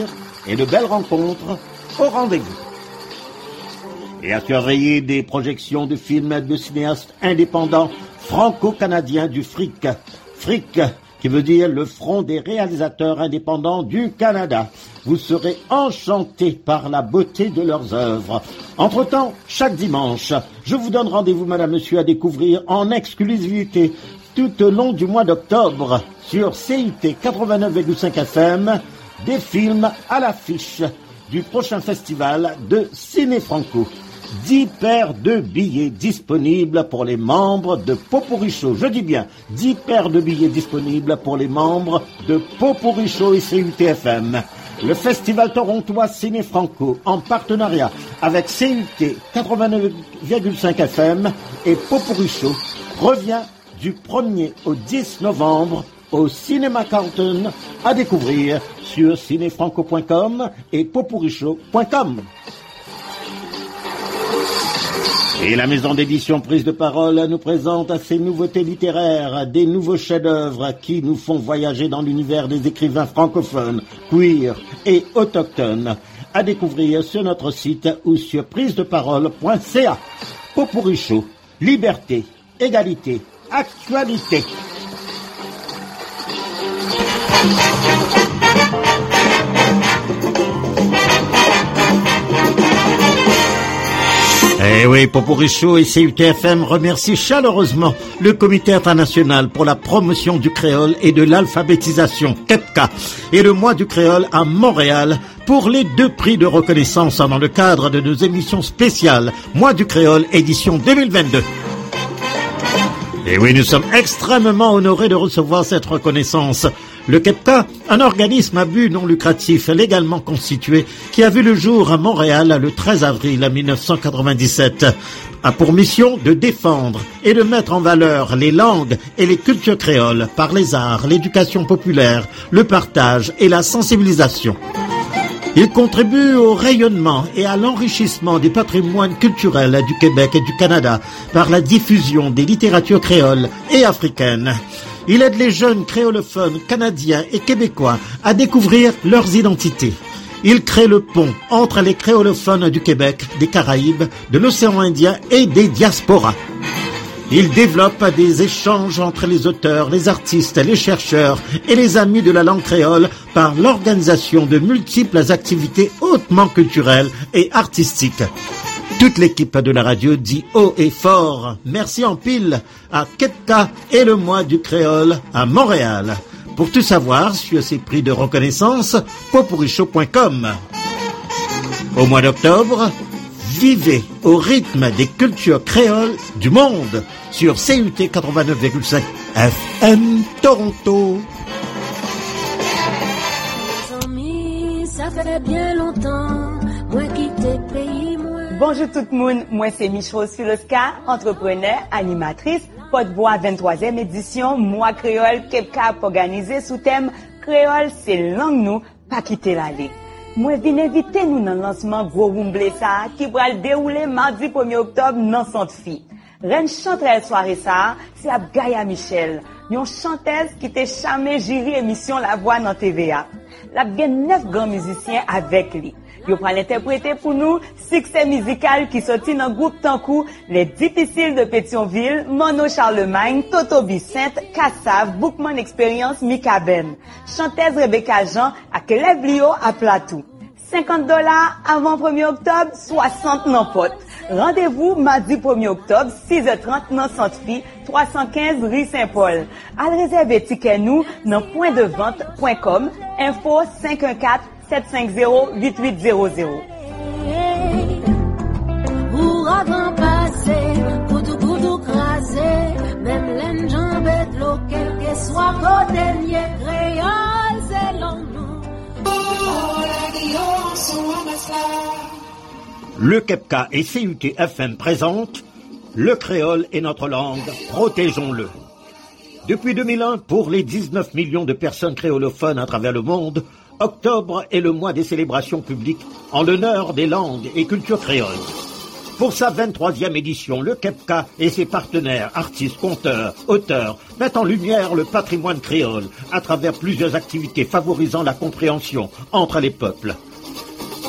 et de belles rencontres au rendez-vous. Et à surveiller des projections de films de cinéastes indépendants franco-canadiens du F R I C. F R I C, qui veut dire le Front des réalisateurs indépendants du Canada. Vous serez enchantés par la beauté de leurs œuvres. Entre-temps, chaque dimanche, je vous donne rendez-vous, madame, monsieur, à découvrir en exclusivité tout au long du mois d'octobre sur C I T quatre-vingt-neuf virgule cinq F M des films à l'affiche du prochain festival de Ciné Franco. Dix paires de billets disponibles pour les membres de Poporicho. Je dis bien, dix paires de billets disponibles pour les membres de Poporicho et C U T F M. Le festival torontois Ciné Franco, en partenariat avec C U T quatre-vingt-neuf virgule cinq F M et Poporicho, revient du premier au dix novembre au Cinéma Carlton, à découvrir sur cinéfranco point com et poporicho point com. Et la maison d'édition Prise de Parole nous présente ses nouveautés littéraires, des nouveaux chefs-d'œuvre qui nous font voyager dans l'univers des écrivains francophones, queer et autochtones, à découvrir sur notre site ou sur prise de parole point c a. Poporicho, liberté, égalité, actualité. Eh oui, Poporicho et C U T F M remercient chaleureusement le Comité international pour la promotion du créole et de l'alphabétisation, C E P C A, et le mois du créole à Montréal pour les deux prix de reconnaissance dans le cadre de nos émissions spéciales Mois du créole édition deux mille vingt-deux. Et oui, nous sommes extrêmement honorés de recevoir cette reconnaissance. Le C E P C A, un organisme à but non lucratif légalement constitué qui a vu le jour à Montréal le treize avril mille neuf cent quatre-vingt-dix-sept, a pour mission de défendre et de mettre en valeur les langues et les cultures créoles par les arts, l'éducation populaire, le partage et la sensibilisation. Il contribue au rayonnement et à l'enrichissement du patrimoine culturel du Québec et du Canada par la diffusion des littératures créoles et africaines. Il aide les jeunes créolophones canadiens et québécois à découvrir leurs identités. Il crée le pont entre les créolophones du Québec, des Caraïbes, de l'océan Indien et des diasporas. Il développe des échanges entre les auteurs, les artistes, les chercheurs et les amis de la langue créole par l'organisation de multiples activités hautement culturelles et artistiques. Toute l'équipe de la radio dit haut et fort merci en pile à C E P C A et le mois du créole à Montréal. Pour tout savoir sur ces prix de reconnaissance, poporicho point com. Au mois d'octobre, vivez au rythme des cultures créoles du monde sur C U T quatre-vingt-neuf virgule cinq F M Toronto. Ça fait bien longtemps, moi qui t'ai payé, moi. Bonjour tout le monde, moi c'est Michel Siloska, entrepreneur, animatrice, porte-voix vingt-troisième édition, Mois Créole, C E P C A organisé sous thème Créole, c'est langue nous, pas quitter l'allée. Moi viens inviter nous dans le lancement Gros Rumblé ça, qui va le dérouler mardi premier octobre dans Centre-Fille. Reine chanterelle soirée ça, c'est Abgaya Michel, une chanteuse qui t'a jamais géré émission La Voix dans T V A. La gen neuf grands musiciens avec lui. Yo pral interpréter pour nous succès musical qui sorti dans groupe Tankou, Les Difficiles de Pétionville, Mono Charlemagne, Toto Bicente, Kassav, Bookman Experience, Mika Ben. Chanteuse Rebecca Jean à Kelève Lio à Platou. cinquante dollars avant premier octobre, soixante non pote. Rendez-vous mardi premier octobre, six heures trente dans Centre-Fille, trois cent quinze rue Saint-Paul. Al réserver ticket nous dans point de vente point com, info cinq un quatre sept cinq zéro huit huit zéro zéro. Pour avant passé, pour tout pour tout craser, même les jambes de l'eau, quel que soit côté lié, créole, c'est l'homme nous. Le C E P C A et C U T F M présentent Le créole est notre langue, protégeons-le. Depuis deux mille un, pour les dix-neuf millions de personnes créolophones à travers le monde, octobre est le mois des célébrations publiques en l'honneur des langues et cultures créoles. Pour sa vingt-troisième édition, le C E P C A et ses partenaires, artistes, conteurs, auteurs, mettent en lumière le patrimoine créole à travers plusieurs activités favorisant la compréhension entre les peuples.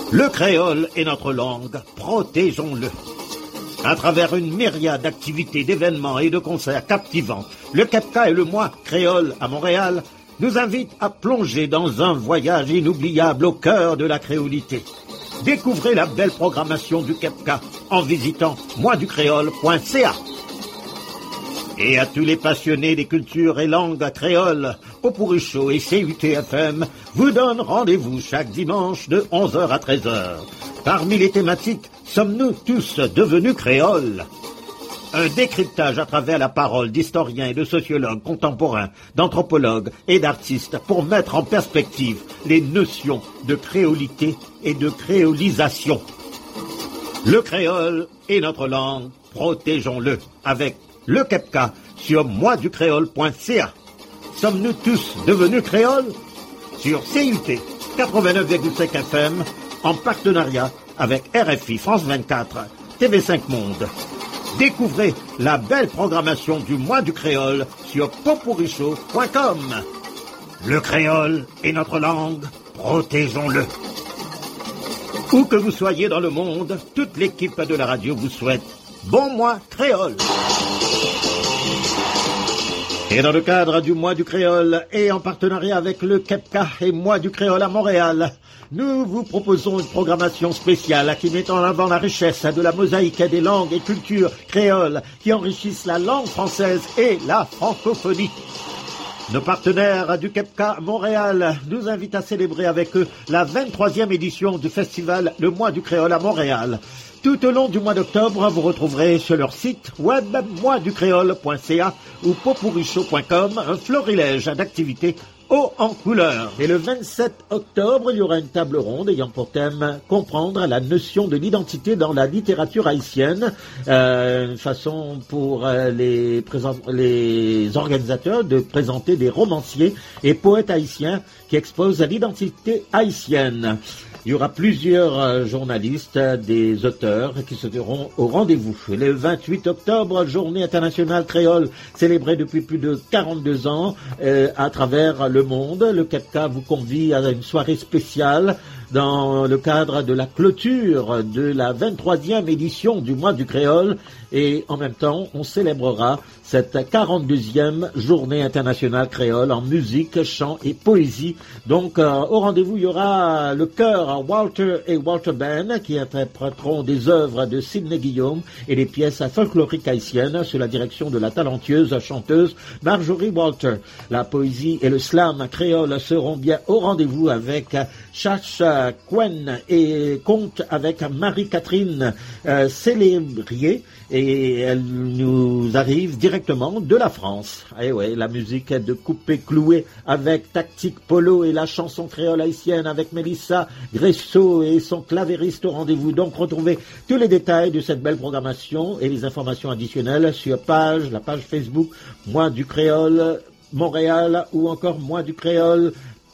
Le créole est notre langue, protégeons-le. À travers une myriade d'activités, d'événements et de concerts captivants, le KEPCA et le mois créole à Montréal nous invitent à plonger dans un voyage inoubliable au cœur de la créolité. Découvrez la belle programmation du KEPCA en visitant moi du créole point c a. Et à tous les passionnés des cultures et langues créoles, Popurrí Show et C U T F M vous donnent rendez-vous chaque dimanche de onze heures à treize heures. Parmi les thématiques, sommes-nous tous devenus créoles? Un décryptage à travers la parole d'historiens et de sociologues contemporains, d'anthropologues et d'artistes pour mettre en perspective les notions de créolité et de créolisation. Le créole est notre langue, protégeons-le avec le KEPCA sur moi du créole point c a. Sommes-nous tous devenus créoles? Sur C U T quatre-vingt-neuf virgule cinq F M en partenariat avec R F I, France vingt-quatre, T V cinq Monde. Découvrez la belle programmation du mois du créole sur popurrí show point com. Le créole est notre langue, protégeons-le. Où que vous soyez dans le monde, toute l'équipe de la radio vous souhaite bon mois créole. Et dans le cadre du mois du créole et en partenariat avec le KEPCA et mois du créole à Montréal, nous vous proposons une programmation spéciale qui met en avant la richesse de la mosaïque des langues et cultures créoles qui enrichissent la langue française et la francophonie. Nos partenaires du KEPCA Montréal nous invitent à célébrer avec eux la vingt-troisième édition du festival Le Mois du Créole à Montréal. Tout au long du mois d'octobre, vous retrouverez sur leur site web moi du créole point c a ou popurrí show point com un florilège d'activités haut en couleur. Et le vingt-sept octobre, il y aura une table ronde ayant pour thème comprendre la notion de l'identité dans la littérature haïtienne. Euh, une façon pour euh, les, présent- les organisateurs de présenter des romanciers et poètes haïtiens qui exposent l'identité haïtienne. Il y aura plusieurs euh, journalistes, euh, des auteurs qui se verront au rendez-vous. Le vingt-huit octobre, journée internationale créole, célébrée depuis plus de quarante-deux ans euh, à travers le monde. Le KEPCA vous convie à une soirée spéciale dans le cadre de la clôture de la vingt-troisième édition du mois du créole. Et en même temps, on célébrera cette quarante-deuxième journée internationale créole en musique, chant et poésie. Donc, euh, au rendez-vous, il y aura le chœur Walter et Walter Band qui interpréteront des œuvres de Sidney Guillaume et des pièces folkloriques haïtiennes sous la direction de la talentueuse chanteuse Marjorie Walter. La poésie et le slam créole seront bien au rendez-vous avec Chacha Quen et conte avec Marie-Catherine euh, Célébrier. Et elle nous arrive directement de la France. Et ouais, la musique de Coupé Cloué avec Tactique Polo et la chanson créole haïtienne avec Mélissa Gresso et son clavériste au rendez-vous. Donc retrouvez tous les détails de cette belle programmation et les informations additionnelles sur page, la page Facebook Moi du Créole Montréal ou encore Moi du Créole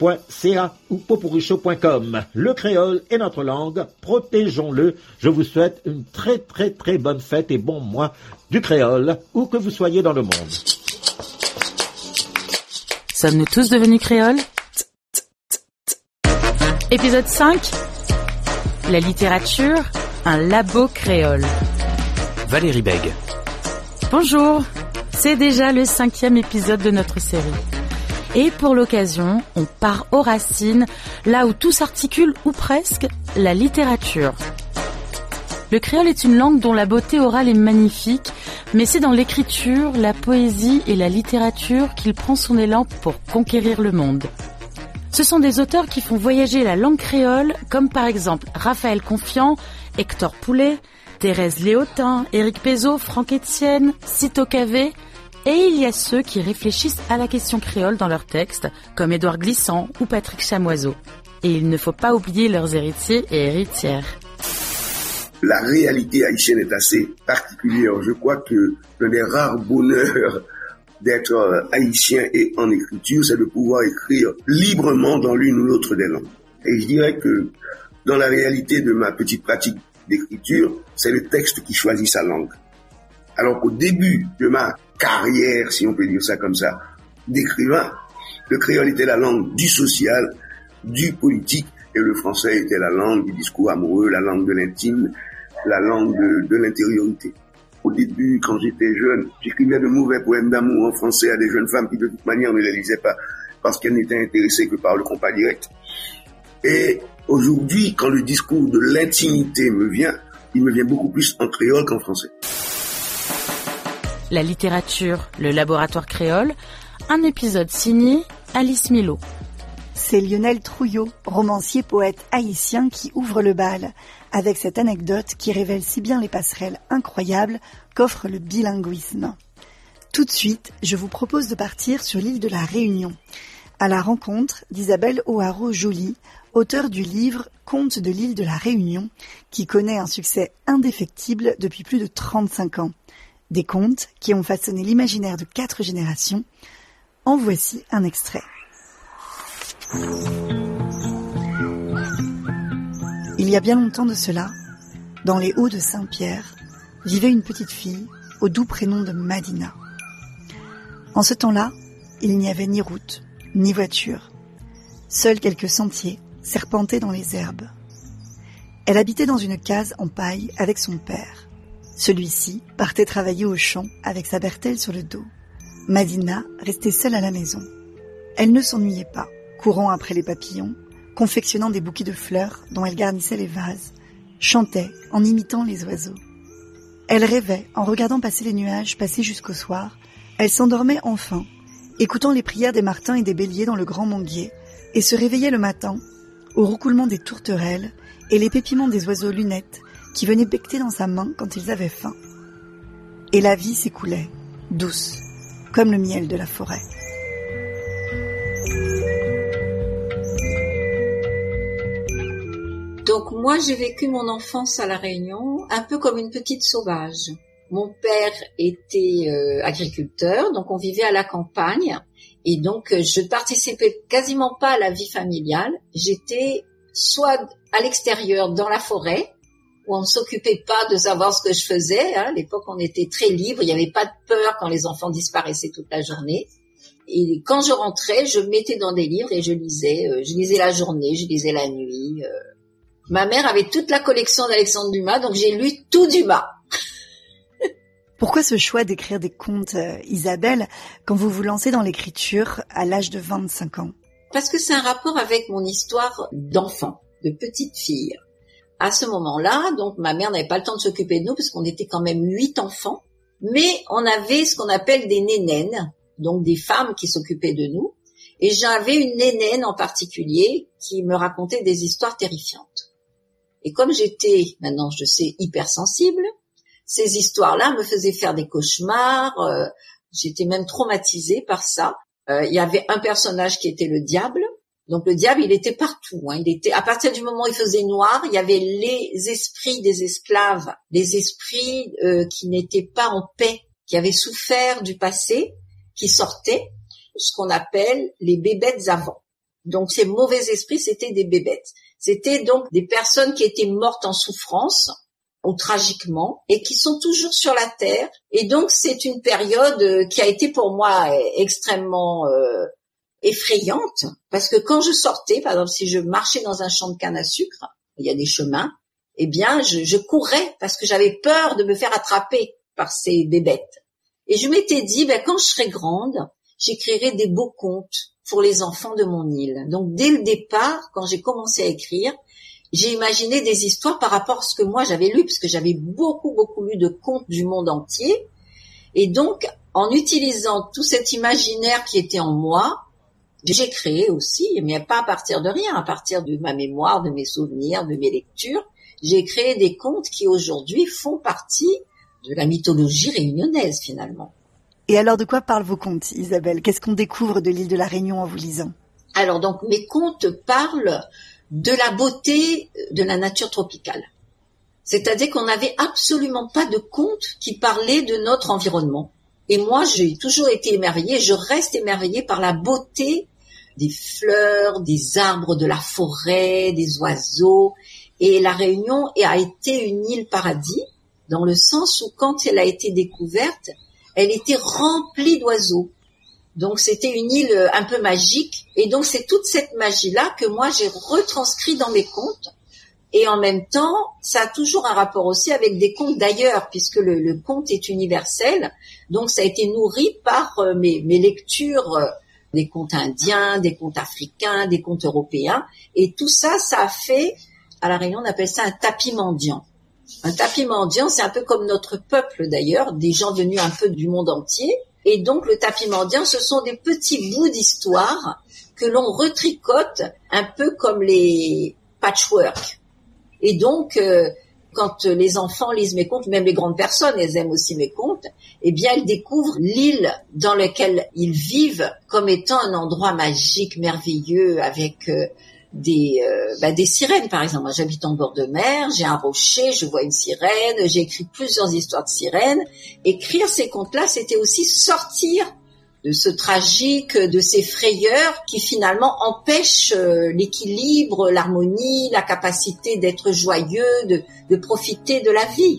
.ca ou popurrí show point com. Le créole est notre langue, protégeons-le. Je vous souhaite une très très très bonne fête et bon mois du créole, où que vous soyez dans le monde. Sommes-nous tous devenus créoles? Épisode cinq. La littérature, un labo créole. Valérie Bègue. Bonjour, c'est déjà le cinquième épisode de notre série. Et pour l'occasion, on part aux racines, là où tout s'articule, ou presque, la littérature. Le créole est une langue dont la beauté orale est magnifique, mais c'est dans l'écriture, la poésie et la littérature qu'il prend son élan pour conquérir le monde. Ce sont des auteurs qui font voyager la langue créole, comme par exemple Raphaël Confiant, Hector Poulet, Thérèse Léotin, Éric Pézot, Franck Etienne, Cito Cavé. Et il y a ceux qui réfléchissent à la question créole dans leurs textes, comme Édouard Glissant ou Patrick Chamoiseau. Et il ne faut pas oublier leurs héritiers et héritières. La réalité haïtienne est assez particulière. Je crois que l'un des rares bonheurs d'être haïtien et en écriture, c'est de pouvoir écrire librement dans l'une ou l'autre des langues. Et je dirais que dans la réalité de ma petite pratique d'écriture, c'est le texte qui choisit sa langue. Alors qu'au début de ma carrière, si on peut dire ça comme ça, d'écrivain, le créole était la langue du social, du politique Et le français était la langue du discours amoureux, la langue de l'intime, la langue de, de l'intériorité. Au début, quand j'étais jeune, j'écrivais de mauvais poèmes d'amour en français à des jeunes femmes qui de toute manière ne les lisaient pas parce qu'elles n'étaient intéressées que par le compas direct. Et aujourd'hui, quand le discours de l'intimité me vient, il me vient beaucoup plus en créole qu'en français. La littérature, le laboratoire créole, un épisode signé Alice Milo. C'est Lionel Trouillot, romancier poète haïtien qui ouvre le bal, avec cette anecdote qui révèle si bien les passerelles incroyables qu'offre le bilinguisme. Tout de suite, je vous propose de partir sur l'île de la Réunion, à la rencontre d'Isabelle O'Haraud-Joly, auteure du livre Contes de l'île de la Réunion, qui connaît un succès indéfectible depuis plus de trente-cinq ans. Des contes qui ont façonné l'imaginaire de quatre générations. En voici un extrait. Il y a bien longtemps de cela, dans les hauts de Saint-Pierre, vivait une petite fille au doux prénom de Madina. En ce temps-là, il n'y avait ni route, ni voiture. Seuls quelques sentiers serpentaient dans les herbes. Elle habitait dans une case en paille avec son père. Celui-ci partait travailler au champ avec sa bertelle sur le dos. Madina restait seule à la maison. Elle ne s'ennuyait pas, courant après les papillons, confectionnant des bouquets de fleurs dont elle garnissait les vases, chantait en imitant les oiseaux. Elle rêvait en regardant passer les nuages passer jusqu'au soir. Elle s'endormait enfin, écoutant les prières des martins et des béliers dans le grand manguier, et se réveillait le matin au roucoulement des tourterelles et les pépiments des oiseaux lunettes qui venaient becqueter dans sa main quand ils avaient faim. Et la vie s'écoulait, douce, comme le miel de la forêt. Donc moi, j'ai vécu mon enfance à La Réunion un peu comme une petite sauvage. Mon père était euh, agriculteur, donc on vivait à la campagne, et donc euh, je participais quasiment pas à la vie familiale. J'étais soit à l'extérieur, dans la forêt, où on ne s'occupait pas de savoir ce que je faisais. Hein. À l'époque, on était très libre, il n'y avait pas de peur quand les enfants disparaissaient toute la journée. Et quand je rentrais, je me mettais dans des livres et je lisais. Euh, je lisais la journée, je lisais la nuit. Euh. Ma mère avait toute la collection d'Alexandre Dumas, donc j'ai lu tout Dumas. Pourquoi ce choix d'écrire des contes, euh, Isabelle, quand vous vous lancez dans l'écriture à l'âge de vingt-cinq ans? Parce que c'est un rapport avec mon histoire d'enfant, de petite fille. À ce moment-là, donc ma mère n'avait pas le temps de s'occuper de nous parce qu'on était quand même huit enfants, mais on avait ce qu'on appelle des nénènes, donc des femmes qui s'occupaient de nous. Et j'avais une nénène en particulier qui me racontait des histoires terrifiantes. Et comme j'étais, maintenant je sais, hypersensible, ces histoires-là me faisaient faire des cauchemars, euh, j'étais même traumatisée par ça. Euh, il y avait un personnage qui était le diable. Donc le diable, il était partout. Hein. Il était, à partir du moment où il faisait noir, il y avait les esprits des esclaves, des esprits euh, qui n'étaient pas en paix, qui avaient souffert du passé, qui sortaient, ce qu'on appelle les bébêtes avant. Donc ces mauvais esprits, c'était des bébêtes. C'était donc des personnes qui étaient mortes en souffrance, ou tragiquement, et qui sont toujours sur la terre. Et donc c'est une période qui a été pour moi extrêmement euh, effrayante, parce que quand je sortais, par exemple si je marchais dans un champ de canne à sucre, il y a des chemins, eh bien je, je courais parce que j'avais peur de me faire attraper par ces bébêtes. Et je m'étais dit, ben, quand je serai grande, j'écrirai des beaux contes pour les enfants de mon île. Donc dès le départ, quand j'ai commencé à écrire, j'ai imaginé des histoires par rapport à ce que moi j'avais lu, parce que j'avais beaucoup, beaucoup lu de contes du monde entier. Et donc, en utilisant tout cet imaginaire qui était en moi, j'ai créé aussi, mais pas à partir de rien, à partir de ma mémoire, de mes souvenirs, de mes lectures, j'ai créé des contes qui aujourd'hui font partie de la mythologie réunionnaise finalement. Et alors de quoi parlent vos contes, Isabelle? Qu'est-ce qu'on découvre de l'île de la Réunion en vous lisant? Alors donc mes contes parlent de la beauté de la nature tropicale. C'est-à-dire qu'on n'avait absolument pas de contes qui parlaient de notre environnement. Et moi, j'ai toujours été émerveillée, je reste émerveillée par la beauté des fleurs, des arbres de la forêt, des oiseaux. Et la Réunion a été une île paradis, dans le sens où quand elle a été découverte, elle était remplie d'oiseaux. Donc c'était une île un peu magique. Et donc c'est toute cette magie-là que moi j'ai retranscrit dans mes contes. Et en même temps, ça a toujours un rapport aussi avec des contes d'ailleurs, puisque le, le conte est universel. Donc ça a été nourri par euh, mes, mes lectures, euh, des contes indiens, des contes africains, des contes européens. Et tout ça, ça a fait, à La Réunion, on appelle ça un tapis mendiant. Un tapis mendiant, c'est un peu comme notre peuple d'ailleurs, des gens venus un peu du monde entier. Et donc le tapis mendiant, ce sont des petits bouts d'histoire que l'on retricote un peu comme les patchwork. Et donc, euh, quand les enfants lisent mes contes, même les grandes personnes, elles aiment aussi mes contes, eh bien, elles découvrent l'île dans laquelle ils vivent comme étant un endroit magique, merveilleux, avec euh, des euh, bah, des sirènes, par exemple. Moi, j'habite en bord de mer, j'ai un rocher, je vois une sirène, j'ai écrit plusieurs histoires de sirènes. Écrire ces contes-là, c'était aussi sortir de ce tragique, de ces frayeurs qui finalement empêchent l'équilibre, l'harmonie, la capacité d'être joyeux, de, de profiter de la vie.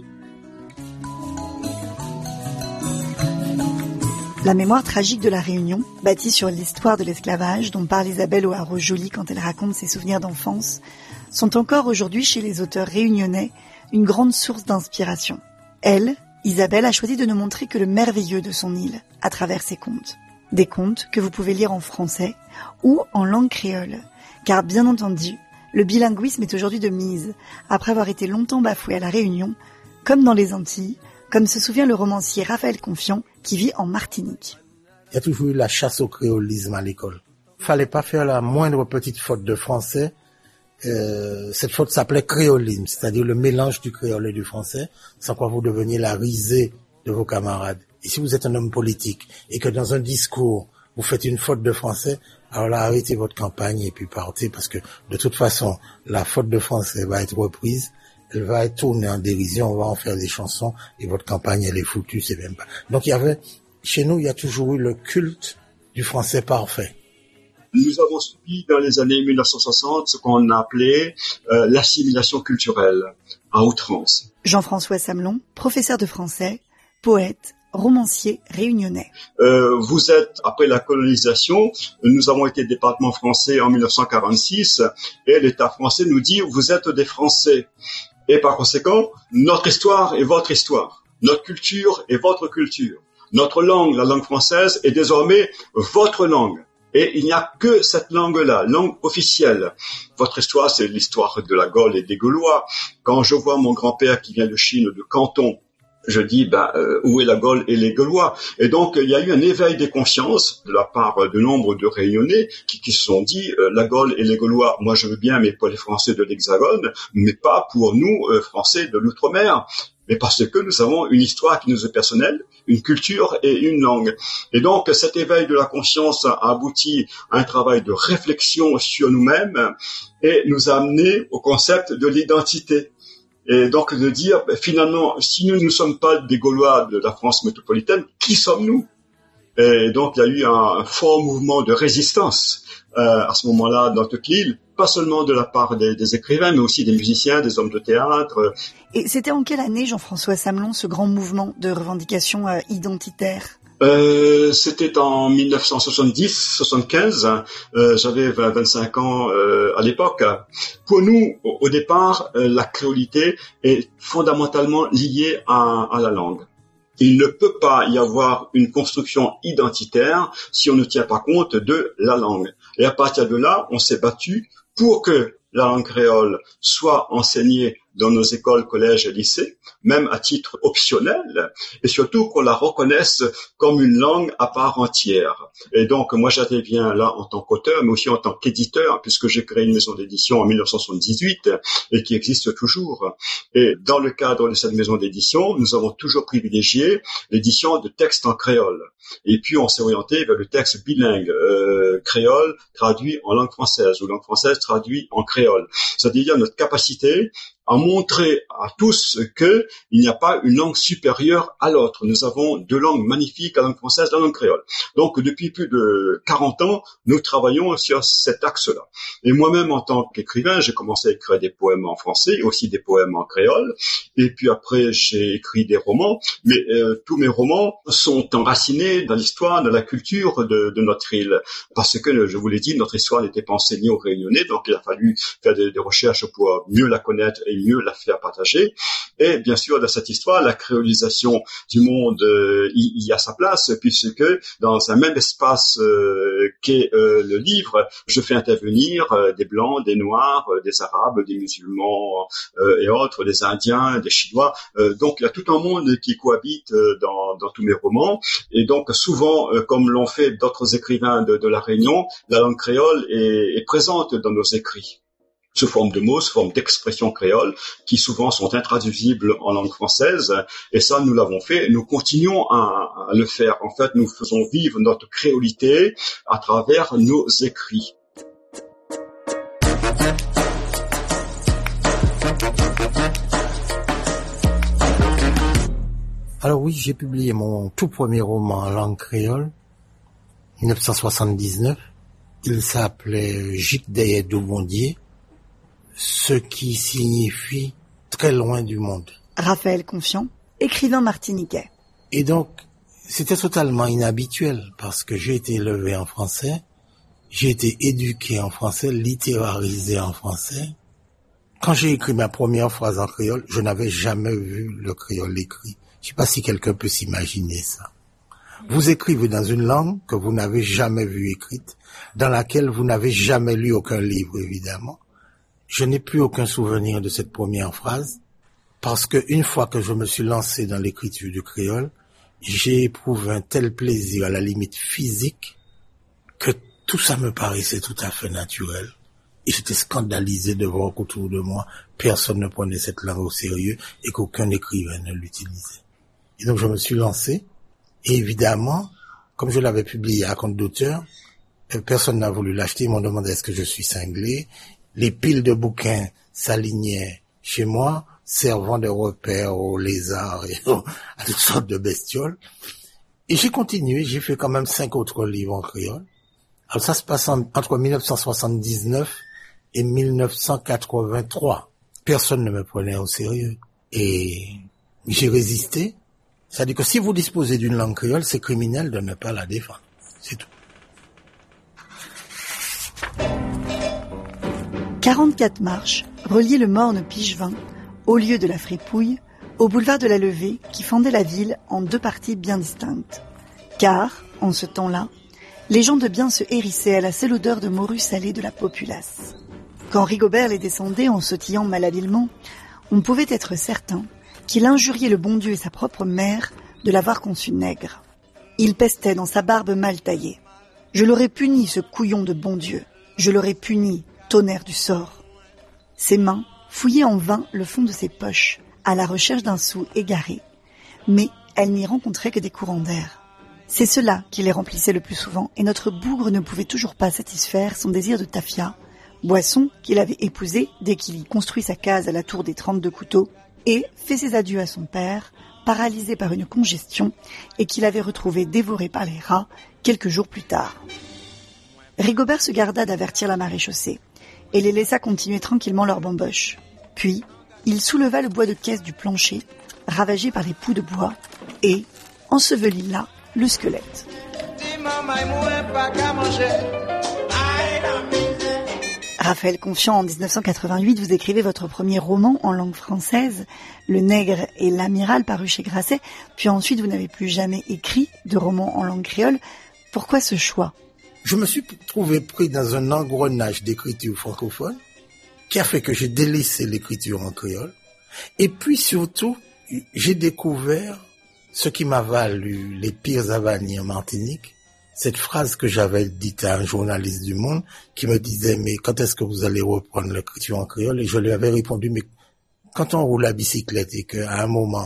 La mémoire tragique de la Réunion, bâtie sur l'histoire de l'esclavage dont parle Isabelle O'Haraud-Joly quand elle raconte ses souvenirs d'enfance, sont encore aujourd'hui chez les auteurs réunionnais une grande source d'inspiration. Elle, Isabelle a choisi de ne montrer que le merveilleux de son île à travers ses contes. Des contes que vous pouvez lire en français ou en langue créole. Car bien entendu, le bilinguisme est aujourd'hui de mise, après avoir été longtemps bafoué à La Réunion, comme dans les Antilles, comme se souvient le romancier Raphaël Confiant qui vit en Martinique. Il y a toujours eu la chasse au créolisme à l'école. Fallait pas faire la moindre petite faute de français. Euh, cette faute s'appelait créolisme, c'est-à-dire le mélange du créole et du français, sans quoi vous deveniez la risée de vos camarades. Et si vous êtes un homme politique et que dans un discours, vous faites une faute de français, alors là, arrêtez votre campagne et puis partez, parce que de toute façon, la faute de français va être reprise, elle va être tournée en dérision, on va en faire des chansons et votre campagne, elle est foutue, c'est même pas. Donc il y avait, chez nous, il y a toujours eu le culte du français parfait. Nous avons subi dans les années mille neuf cent soixante ce qu'on a appelé euh, l'assimilation culturelle à outrance. Jean-François Samelon, professeur de français, poète, romancier réunionnais. Euh, vous êtes, après la colonisation, nous avons été département français en mille neuf cent quarante-six et l'État français nous dit vous êtes des Français. Et par conséquent, notre histoire est votre histoire, notre culture est votre culture, notre langue, la langue française, est désormais votre langue. Et il n'y a que cette langue-là, langue officielle. Votre histoire, c'est l'histoire de la Gaule et des Gaulois. Quand je vois mon grand-père qui vient de Chine, de Canton, je dis, ben, euh, où est la Gaule et les Gaulois? Et donc, il y a eu un éveil des consciences de la part de nombre de Réunionnais qui, qui se sont dit, euh, la Gaule et les Gaulois, moi je veux bien, mais pour les Français de l'Hexagone, mais pas pour nous, euh, Français de l'Outre-mer. Mais parce que nous avons une histoire qui nous est personnelle, une culture et une langue. Et donc, cet éveil de la conscience a abouti à un travail de réflexion sur nous-mêmes et nous a amené au concept de l'identité. Et donc, de dire, finalement, si nous ne sommes pas des Gaulois de la France métropolitaine, qui sommes-nous? Et donc, il y a eu un, un fort mouvement de résistance euh, à ce moment-là dans toute l'île, pas seulement de la part des, des écrivains, mais aussi des musiciens, des hommes de théâtre. Et c'était en quelle année, Jean-François Samelon, ce grand mouvement de revendication euh, identitaire? Euh, c'était en mille neuf cent soixante-dix soixante-quinze, euh, j'avais vingt, vingt-cinq ans euh, à l'époque. Pour nous, au, au départ, euh, la créolité est fondamentalement liée à, à la langue. Il ne peut pas y avoir une construction identitaire si on ne tient pas compte de la langue. Et à partir de là, on s'est battu pour que la langue créole soit enseignée dans nos écoles, collèges et lycées, même à titre optionnel, et surtout qu'on la reconnaisse comme une langue à part entière. Et donc, moi, j'interviens là en tant qu'auteur, mais aussi en tant qu'éditeur, puisque j'ai créé une maison d'édition en mille neuf cent soixante-dix-huit et qui existe toujours. Et dans le cadre de cette maison d'édition, nous avons toujours privilégié l'édition de textes en créole. Et puis, on s'est orienté vers le texte bilingue, euh, créole traduit en langue française, ou langue française traduit en créole. C'est-à-dire notre capacité à montrer à tous que il n'y a pas une langue supérieure à l'autre. Nous avons deux langues magnifiques, la langue française, la langue créole. Donc, depuis plus de quarante ans, nous travaillons sur cet axe-là. Et moi-même, en tant qu'écrivain, j'ai commencé à écrire des poèmes en français, et aussi des poèmes en créole. Et puis après, j'ai écrit des romans. Mais euh, tous mes romans sont enracinés dans l'histoire, dans la culture de, de notre île. Parce que, je vous l'ai dit, notre histoire n'était pas enseignée aux Réunionnais, donc il a fallu faire des, des recherches pour mieux la connaître et mieux la faire partager. Et bien sûr, dans cette histoire, la créolisation du monde euh, y, y a sa place, puisque dans un même espace euh, qu'est euh, le livre, je fais intervenir euh, des Blancs, des Noirs, euh, des Arabes, des musulmans euh, et autres, des Indiens, des Chinois. Euh, donc, il y a tout un monde qui cohabite euh, dans, dans tous mes romans. Et donc, souvent, euh, comme l'ont fait d'autres écrivains de, de La Réunion, la langue créole est, est présente dans nos écrits, sous forme de mots, sous forme d'expressions créoles, qui souvent sont intraduisibles en langue française. Et ça, nous l'avons fait, et nous continuons à, à le faire. En fait, nous faisons vivre notre créolité à travers nos écrits. Alors oui, j'ai publié mon tout premier roman en langue créole, dix-neuf cent soixante-dix-neuf. Il s'appelait Jic Deye Doubondier, ce qui signifie très loin du monde. Raphaël Confiant, écrivain martiniquais. Et donc, c'était totalement inhabituel parce que j'ai été élevé en français, j'ai été éduqué en français, littérarisé en français. Quand j'ai écrit ma première phrase en créole, je n'avais jamais vu le créole écrit. Je ne sais pas si quelqu'un peut s'imaginer ça. Vous écrivez dans une langue que vous n'avez jamais vue écrite, dans laquelle vous n'avez jamais lu aucun livre, évidemment. Je n'ai plus aucun souvenir de cette première phrase, parce que une fois que je me suis lancé dans l'écriture du créole, j'ai éprouvé un tel plaisir, à la limite physique, que tout ça me paraissait tout à fait naturel. Et j'étais scandalisé de voir qu'autour de moi, personne ne prenait cette langue au sérieux et qu'aucun écrivain ne l'utilisait. Et donc je me suis lancé, et évidemment, comme je l'avais publié à compte d'auteur, personne n'a voulu l'acheter, ils m'ont demandé est-ce que je suis cinglé. Les piles de bouquins s'alignaient chez moi, servant de repères aux lézards et à toutes sortes de bestioles. Et j'ai continué, j'ai fait quand même cinq autres livres en créole. Alors ça se passe en, entre dix-neuf cent soixante-dix-neuf et dix-neuf cent quatre-vingt-trois. Personne ne me prenait au sérieux. Et j'ai résisté. C'est-à-dire que si vous disposez d'une langue créole, c'est criminel de ne pas la défendre. C'est tout. quarante-quatre marches reliaient le morne Pichevin, au lieu de la Fripouille, au boulevard de la Levée qui fendait la ville en deux parties bien distinctes. Car, en ce temps-là, les gens de bien se hérissaient à la seule odeur de morue salée de la populace. Quand Rigobert les descendait en sautillant malhabilement, on pouvait être certain qu'il injuriait le bon Dieu et sa propre mère de l'avoir conçu nègre. Il pestait dans sa barbe mal taillée. Je l'aurais puni, ce couillon de bon Dieu. Je l'aurais puni, tonnerre du sort. Ses mains fouillaient en vain le fond de ses poches, à la recherche d'un sou égaré. Mais elles n'y rencontraient que des courants d'air. C'est cela qui les remplissait le plus souvent, et notre bougre ne pouvait toujours pas satisfaire son désir de tafia, boisson qu'il avait épousée dès qu'il y construit sa case à la tour des trente-deux couteaux, et fait ses adieux à son père, paralysé par une congestion, et qu'il avait retrouvé dévoré par les rats quelques jours plus tard. Rigobert se garda d'avertir la maréchaussée, et les laissa continuer tranquillement leur bamboche. Puis, il souleva le bois de caisse du plancher, ravagé par les poux de bois, et ensevelit là le squelette. Raphaël Confiant, en dix-neuf cent quatre-vingt-huit, vous écrivez votre premier roman en langue française, Le Nègre et l'Amiral, paru chez Grasset, puis ensuite vous n'avez plus jamais écrit de roman en langue créole. Pourquoi ce choix ? Je me suis trouvé pris dans un engrenage d'écriture francophone qui a fait que j'ai délaissé l'écriture en créole. Et puis surtout, j'ai découvert ce qui m'a valu les pires avanies en Martinique, cette phrase que j'avais dite à un journaliste du Monde qui me disait « Mais quand est-ce que vous allez reprendre l'écriture en créole ?» Et je lui avais répondu « Mais quand on roule à bicyclette et qu'à un moment,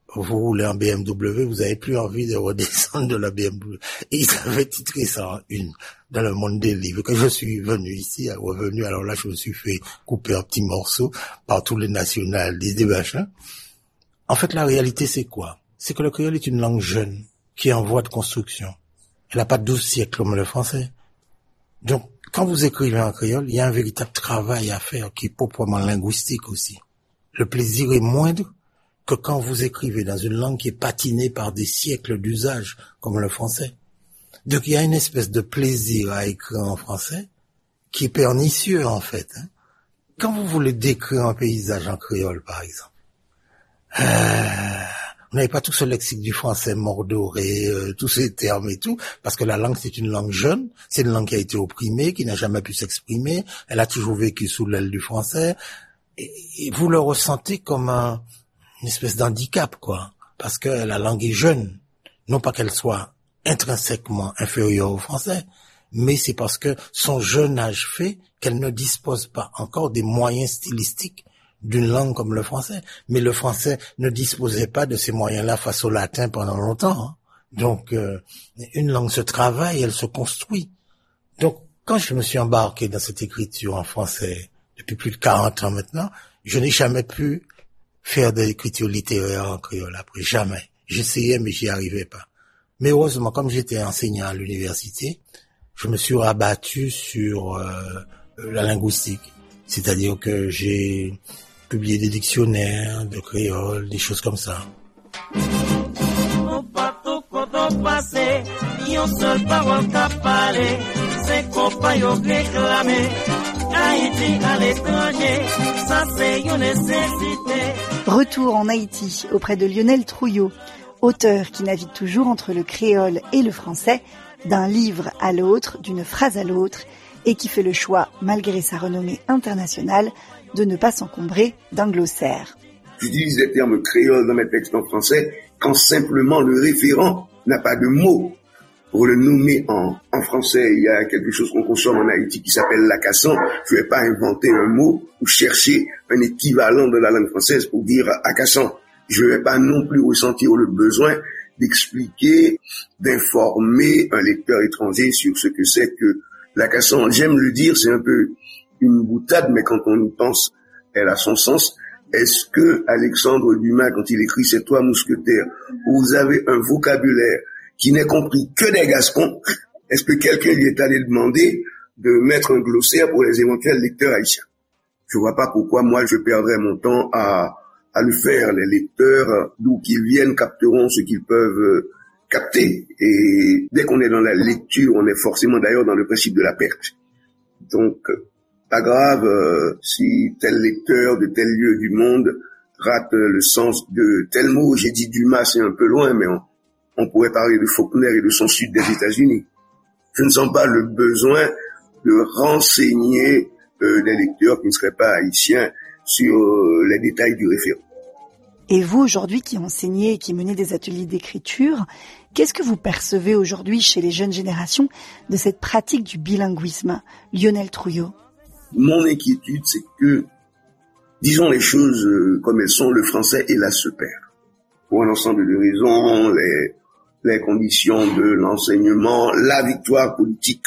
vous roulez en B M W, vous avez plus envie de redescendre de la B M W. Et ils avaient titré ça en une dans le monde des livres. Quand je suis venu ici, revenu, alors là, je me suis fait couper en petits morceaux par tous les nationales, des machins. En fait, la réalité, c'est quoi? C'est que le créole est une langue jeune, qui est en voie de construction. Elle n'a pas douze siècles comme le français. Donc, quand vous écrivez en créole, il y a un véritable travail à faire qui est proprement linguistique aussi. Le plaisir est moindre que quand vous écrivez dans une langue qui est patinée par des siècles d'usage, comme le français. Donc il y a une espèce de plaisir à écrire en français qui est pernicieux en fait. Hein. Quand vous voulez décrire un paysage en créole, par exemple, euh, vous n'avez pas tout ce lexique du français mordoré, euh, tous ces termes et tout, parce que la langue c'est une langue jeune, c'est une langue qui a été opprimée, qui n'a jamais pu s'exprimer, elle a toujours vécu sous l'aile du français, et, et vous le ressentez comme un une espèce d'handicap, quoi, parce que la langue est jeune. Non pas qu'elle soit intrinsèquement inférieure au français, mais c'est parce que son jeune âge fait qu'elle ne dispose pas encore des moyens stylistiques d'une langue comme le français. Mais le français ne disposait pas de ces moyens-là face au latin pendant longtemps. Hein. Donc, euh, une langue se travaille, elle se construit. Donc, quand je me suis embarqué dans cette écriture en français depuis plus de quarante ans maintenant, je n'ai jamais pu faire de l'écriture littéraire en créole après, jamais. J'essayais, mais j'y arrivais pas. Mais heureusement, comme j'étais enseignant à l'université, je me suis rabattu sur euh, la linguistique. C'est-à-dire que j'ai publié des dictionnaires de créole, des choses comme ça. Retour en Haïti auprès de Lionel Trouillot, auteur qui navigue toujours entre le créole et le français, d'un livre à l'autre, d'une phrase à l'autre, et qui fait le choix, malgré sa renommée internationale, de ne pas s'encombrer d'un glossaire. J'utilise des termes créoles dans mes textes en français quand simplement le référent n'a pas de mots pour le nommer en, en français. Il y a quelque chose qu'on consomme en Haïti qui s'appelle l'acassan. Je ne vais pas inventer un mot ou chercher un équivalent de la langue française pour dire acassan. Je ne vais pas non plus ressentir le besoin d'expliquer, d'informer un lecteur étranger sur ce que c'est que l'acassan. J'aime le dire, c'est un peu une boutade, mais quand on y pense, elle a son sens. Est-ce que Alexandre Dumas, quand il écrit Ces Trois Mousquetaires, où vous avez un vocabulaire qui n'est compris que des Gascons, est-ce que quelqu'un lui est allé demander de mettre un glossaire pour les éventuels lecteurs haïtiens? Je vois pas pourquoi moi je perdrais mon temps à, à le faire. Les lecteurs, d'où qu'ils viennent, capteront ce qu'ils peuvent capter. Et dès qu'on est dans la lecture, on est forcément d'ailleurs dans le principe de la perte. Donc, pas grave euh, si tel lecteur de tel lieu du monde rate le sens de tel mot. J'ai dit Dumas, c'est un peu loin, mais on, on pourrait parler de Faulkner et de son sud des États-Unis. Je ne sens pas le besoin de renseigner euh, des lecteurs qui ne seraient pas haïtiens sur euh, les détails du référent. Et vous, aujourd'hui, qui enseignez et qui menez des ateliers d'écriture, qu'est-ce que vous percevez aujourd'hui chez les jeunes générations de cette pratique du bilinguisme, Lionel Trouillot? Mon inquiétude, c'est que, disons les choses euh, comme elles sont, le français et là se perd. Pour un ensemble de raisons, les, les conditions de l'enseignement, la victoire politique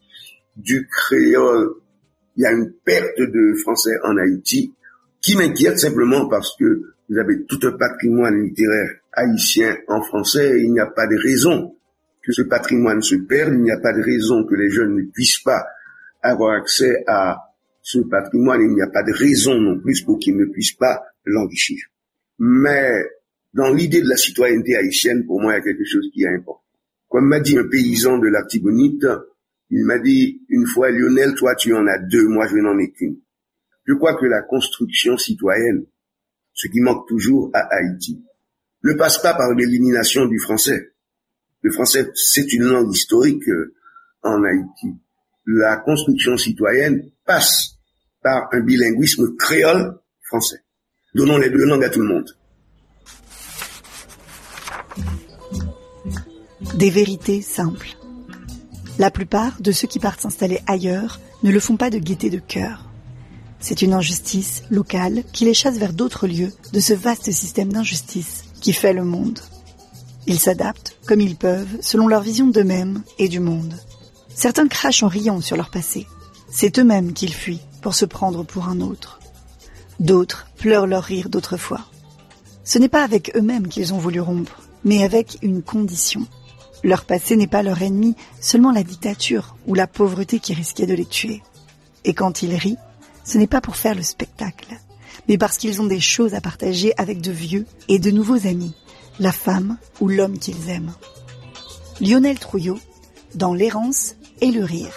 du créole, il y a une perte de français en Haïti qui m'inquiète simplement parce que vous avez tout un patrimoine littéraire haïtien en français et il n'y a pas de raison que ce patrimoine se perde, il n'y a pas de raison que les jeunes ne puissent pas avoir accès à ce patrimoine, il n'y a pas de raison non plus pour qu'ils ne puissent pas l'enrichir. Mais dans l'idée de la citoyenneté haïtienne, pour moi, il y a quelque chose qui est important. Comme m'a dit un paysan de l'Artibonite, il m'a dit une fois, Lionel, toi tu en as deux, moi je n'en ai qu'une. Je crois que la construction citoyenne, ce qui manque toujours à Haïti, ne passe pas par l'élimination du français. Le français, c'est une langue historique en Haïti. La construction citoyenne passe par un bilinguisme créole-français. Donnons les deux langues à tout le monde. Des vérités simples. La plupart de ceux qui partent s'installer ailleurs ne le font pas de gaieté de cœur. C'est une injustice locale qui les chasse vers d'autres lieux de ce vaste système d'injustice qui fait le monde. Ils s'adaptent, comme ils peuvent, selon leur vision d'eux-mêmes et du monde. Certains crachent en riant sur leur passé. C'est eux-mêmes qu'ils fuient pour se prendre pour un autre. D'autres pleurent leur rire d'autrefois. Ce n'est pas avec eux-mêmes qu'ils ont voulu rompre, mais avec une condition. Leur passé n'est pas leur ennemi, seulement la dictature ou la pauvreté qui risquait de les tuer. Et quand ils rient, ce n'est pas pour faire le spectacle, mais parce qu'ils ont des choses à partager avec de vieux et de nouveaux amis, la femme ou l'homme qu'ils aiment. Lionel Trouillot, dans L'errance et le rire.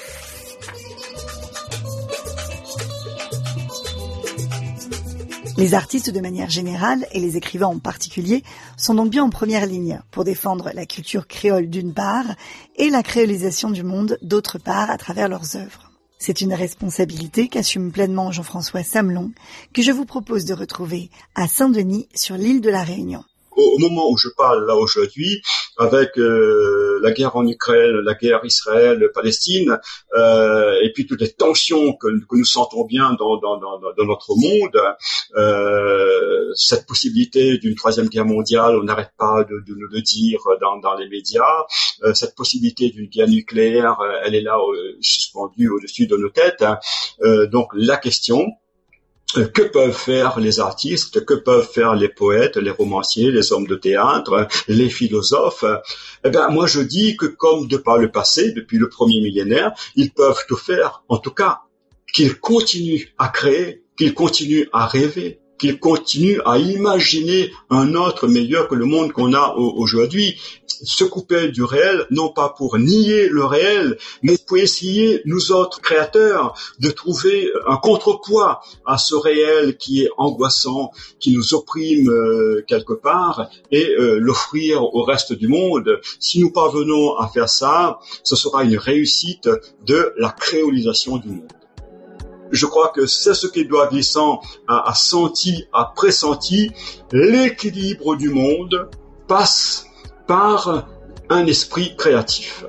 Les artistes de manière générale, et les écrivains en particulier, sont donc bien en première ligne pour défendre la culture créole d'une part et la créolisation du monde d'autre part à travers leurs œuvres. C'est une responsabilité qu'assume pleinement Jean-François Samelon, que je vous propose de retrouver à Saint-Denis sur l'île de la Réunion. Au moment où je parle là aujourd'hui, avec euh, la guerre en Ukraine, la guerre Israël-Palestine, euh, et puis toutes les tensions que, que nous sentons bien dans, dans, dans, dans notre monde, euh, cette possibilité d'une troisième guerre mondiale, on n'arrête pas de, de nous le dire dans, dans les médias, euh, cette possibilité d'une guerre nucléaire, elle est là euh, suspendue au-dessus de nos têtes. Hein. Euh, donc la question, que peuvent faire les artistes, que peuvent faire les poètes, les romanciers, les hommes de théâtre, les philosophes? Eh ben, moi je dis que comme de par le passé, depuis le premier millénaire, ils peuvent tout faire. En tout cas, qu'ils continuent à créer, qu'ils continuent à rêver, qu'ils continuent à imaginer un autre meilleur que le monde qu'on a aujourd'hui. Se couper du réel, non pas pour nier le réel, mais pour essayer, nous autres créateurs, de trouver un contrepoids à ce réel qui est angoissant, qui nous opprime euh, quelque part, et euh, l'offrir au reste du monde. Si nous parvenons à faire ça, ce sera une réussite de la créolisation du monde. Je crois que c'est ce qu'Édouard Glissant a, a senti, a pressenti. L'équilibre du monde passe par un esprit créatif.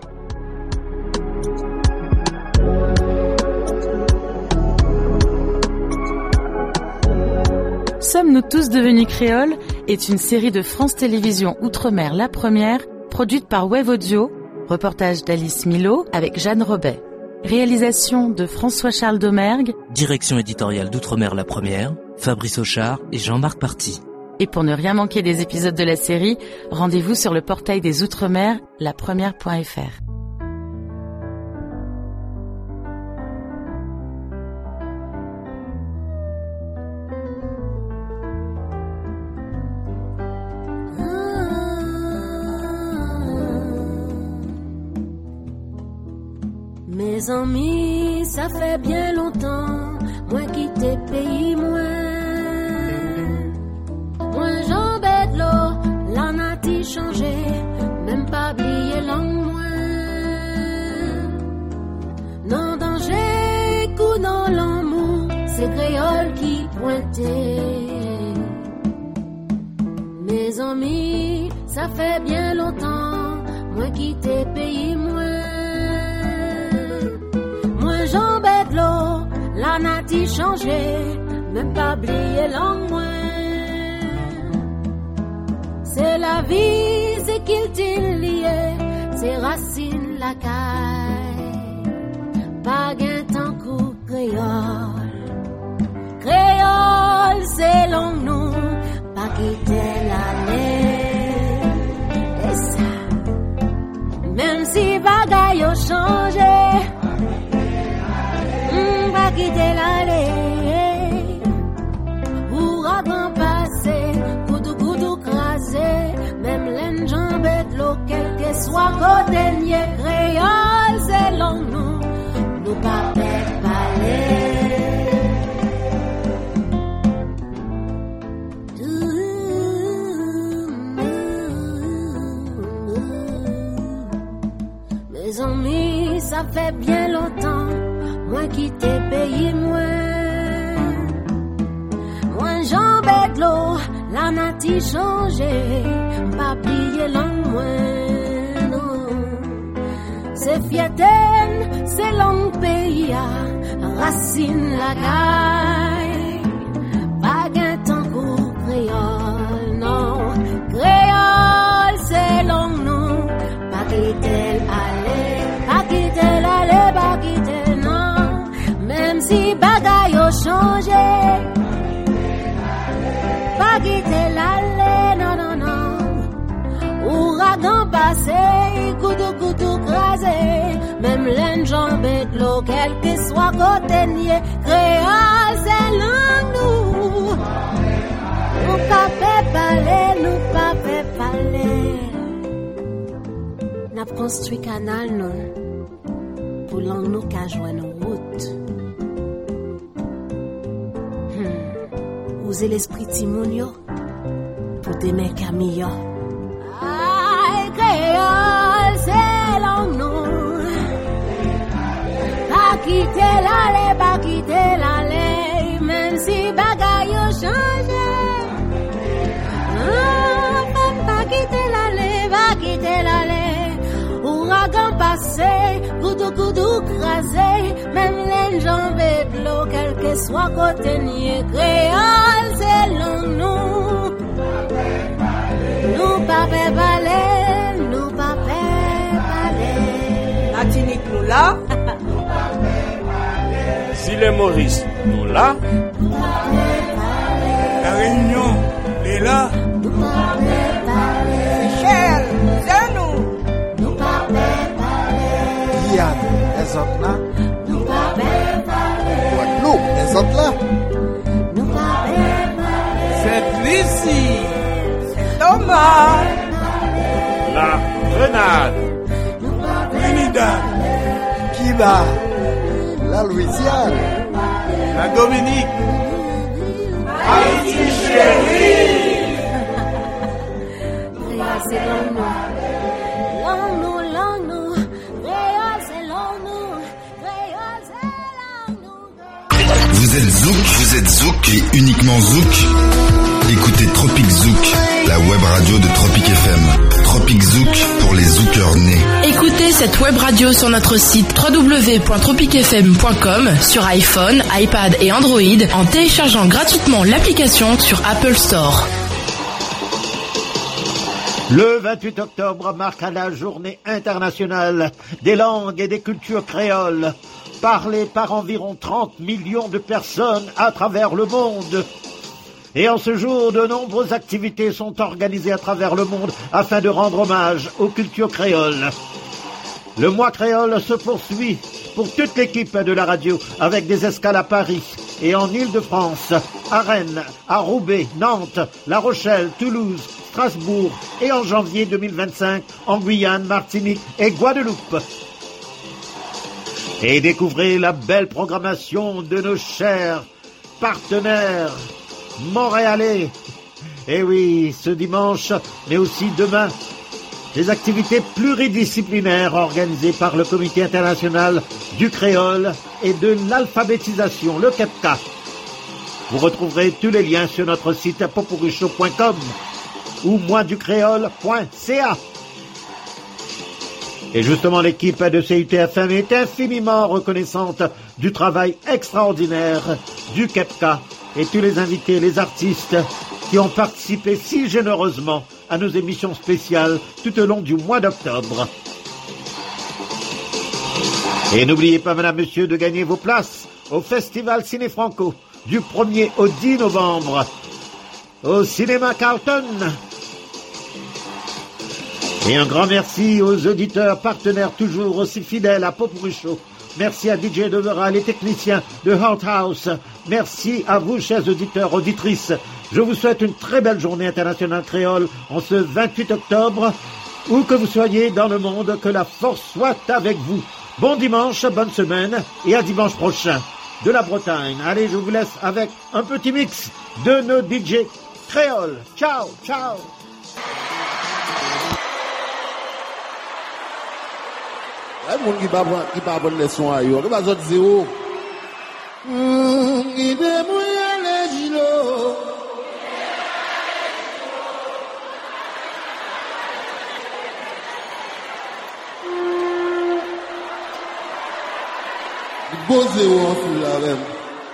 Sommes-nous tous devenus créoles est une série de France Télévisions Outre-mer La Première, produite par Wave Audio, reportage d'Alice Milo avec Jeanne Robet. Réalisation de François-Charles Domergue. Direction éditoriale d'Outre-mer La Première, Fabrice Auchard et Jean-Marc Party. Et pour ne rien manquer des épisodes de la série, rendez-vous sur le portail des Outre-mer, la première point f r. Mes amis, ça fait bien longtemps, moi qui t'ai payé moins. Moi j'embête l'eau, la nati changé, même pas oublié langue moins. Non danger, coup dans l'amour, c'est créole qui pointait. Mes amis, ça fait bien longtemps, moi qui t'ai payé moins. Moi j'embête l'eau, la nati changé, même pas oublié langue moins. C'est la vie, c'est qu'il t'est lié, c'est racine la caille. Pas gain tant coup créole. Créole, c'est long nous, pas quitter l'année. Et ça, même si bagaille a changé, mm, pas quitter l'année. Ouragan passé, même les jambes de l'eau, quel que soit côté nier, créole, c'est long nous, nous pas perdre parler. Mes amis, ça fait bien longtemps, moi qui t'ai payé moins. Moi jambes de l'eau, la nati changé, pas plié langue moins, non. C'est fiataine, c'est langue pays, racine la caille. Pas gain tant pour créole, non. changer. Pas quitter l'allée, non, non, non. Ouragan passé, goudou, goudou crasé. Même l'enjambé de l'eau, quel que soit côté nier. Créole, c'est langue nous. Nous pas fait parler, nous pas fait parler. N'a construit canal, non. Pour langue nous qu'a joué nos routes. Oser l'esprit Timonio pour t'aimer Camille. Aïe, créole, c'est langue nous. Pas quitter l'allée, pas quitter l'allée, même si bagaille a changé. Ah, pas quitter l'allée, pas quitter l'allée. Ouragan passé, goudou goudou crasé, même les jambes de l'eau, quel que soit côté nier. Créole, c'est long, nous. Nous pas fait parler, nous pas fait parler. Martinique, nous là. Zile Maurice, nous là. La Réunion, les là. Michel, c'est nous. Nous pas fait parler. Guyane, les autres là. Nous pas fait parler. Guadeloupe, les autres là. Nous pas fait parler. C'est Lucie. C'est Thomas. La Grenade. Trinidad. Cuba. La Louisiane. La Dominique. Haïti chérie. Créole, c'est long, nous. Long, nous, long, nous. Créole, c'est long, nous. Créole, c'est long, nous. Vous êtes Zouk, vous êtes Zouk et uniquement Zouk. Écoutez Tropic Zouk, la web radio de Tropic F M. Tropic Zouk pour les Zoukeurs nés. Écoutez cette web radio sur notre site w w w point tropic f m point com, sur iPhone, iPad et Android en téléchargeant gratuitement l'application sur Apple Store. Le vingt-huit octobre marque la journée internationale des langues et des cultures créoles, parlée par environ trente millions de personnes à travers le monde. Et en ce jour, de nombreuses activités sont organisées à travers le monde afin de rendre hommage aux cultures créoles. Le mois créole se poursuit pour toute l'équipe de la radio avec des escales à Paris et en Île-de-France, à Rennes, à Roubaix, Nantes, La Rochelle, Toulouse, Strasbourg et en janvier deux mille vingt-cinq en Guyane, Martinique et Guadeloupe. Et découvrez la belle programmation de nos chers partenaires montréalais. Et oui, ce dimanche, mais aussi demain, des activités pluridisciplinaires organisées par le Comité international du créole et de l'alphabétisation, le C E P C A. Vous retrouverez tous les liens sur notre site popuricho point com ou moisducréole point c a. Et justement, l'équipe de C U T F M est infiniment reconnaissante du travail extraordinaire du C E P C A et tous les invités, les artistes qui ont participé si généreusement à nos émissions spéciales tout au long du mois d'octobre. Et n'oubliez pas, madame, monsieur, de gagner vos places au Festival Ciné Franco du premier au dix novembre au Cinéma Carlton. Et un grand merci aux auditeurs partenaires toujours aussi fidèles à Popuricho. Merci à D J Devera, les techniciens de Heart House. Merci à vous, chers auditeurs, auditrices. Je vous souhaite une très belle journée internationale créole en ce vingt-huit octobre. Où que vous soyez dans le monde, que la force soit avec vous. Bon dimanche, bonne semaine et à dimanche prochain de la Bretagne. Allez, je vous laisse avec un petit mix de nos D J créoles. Ciao, ciao. Il y a des gens qui ne sont pas bonnes leçons à eux. Il y a des gens qui zéro. Il débrouille les gilots. Il beau zéro en fou la même.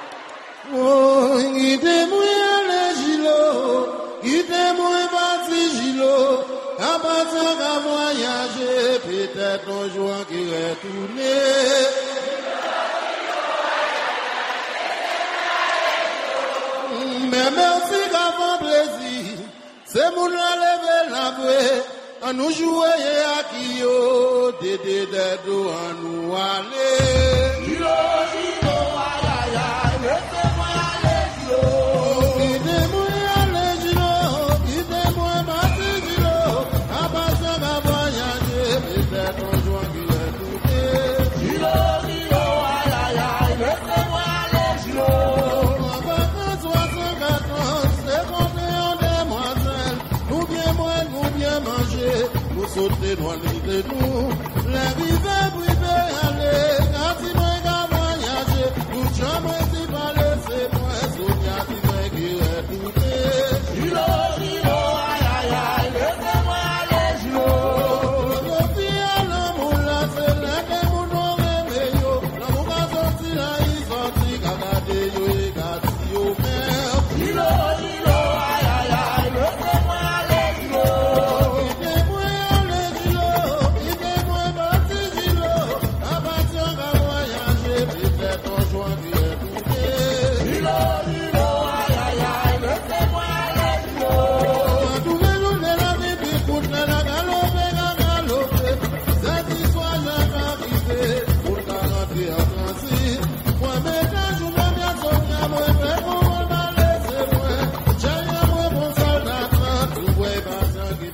Il débrouille les gilots. Il débrouille parti gilots. À partir d'un voyager, peut-être un jour qui retourne. à nous jouer à qui yo, dédé d'eau à nous aller. Gilo, gilo, aïe aïe aïe, laissez-moi aller, gilo. Quittez-moi aller, gilo, quittez-moi partir, gilo. À passer à voyager, peut-être un jour qui est touché. Gilo, gilo, aïe aïe aïe, laissez-moi aller, gilo. En vacances soixante quatorze, c'est compté en demoiselle. Nous bien moins, nous bien manger, nous sauter dans l'idée nous. Les rivets privés aller, quand il m'a qu'à voyager, nous jamais si pas laisser moi, Sonia qui m'a qui est touché. Gilo, gilo, aïe aïe aïe, laissez-moi aller, gilo. Le fille à l'amour là, c'est l'un des mounons réveillés. L'amour a sorti là, il sorti, gagade yo et gati yo mère. Gilo, gilo, aïe aïe aïe, laissez-moi aller, gilo. Quittez-moi aller, gilo, quittez-moi partir, gilo. À partir à voyager, peut-être un jour qui est touché. Gilo, gilo, aïe aïe aïe, laissez-moi aller, gilo. Tous les jours de la vie, puis pour la galoper, la galoper. Cette histoire n'a pas arrivé, pour la rentrer en transit. Moi, maintenant, je me bien sortir, moi, mais pour moi, laisser moi. J'ai un moi, bon soldat, tout ouais, patient qui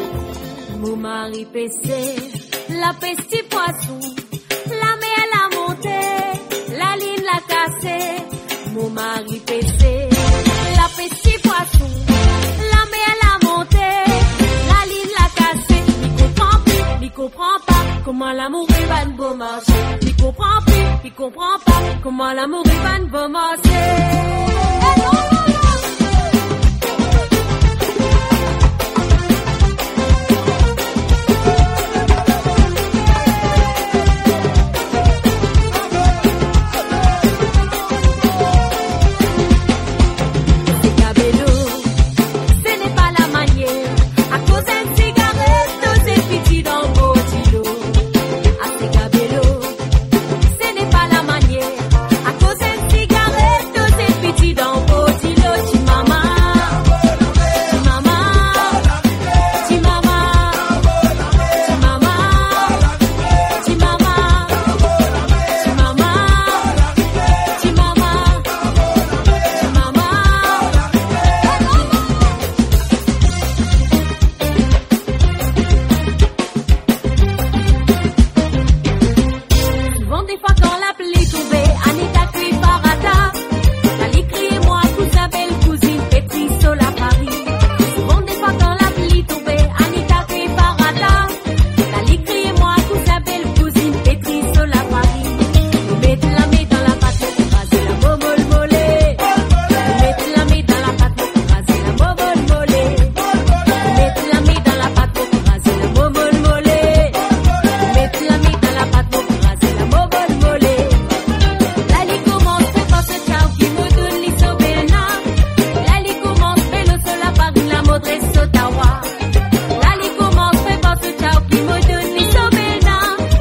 fait. Mon mari pêchait, la peste poisson, la mer l'a monté, la ligne l'a cassé. Mon mari pêchait, la peste poisson, la mer l'a monté, la ligne l'a cassé. Il comprend plus, il comprend pas comment l'amour est pas de bon marché. Il comprend plus, il comprend pas comment l'amour est pas de bon marché.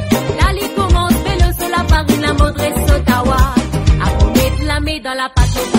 dans la pâte.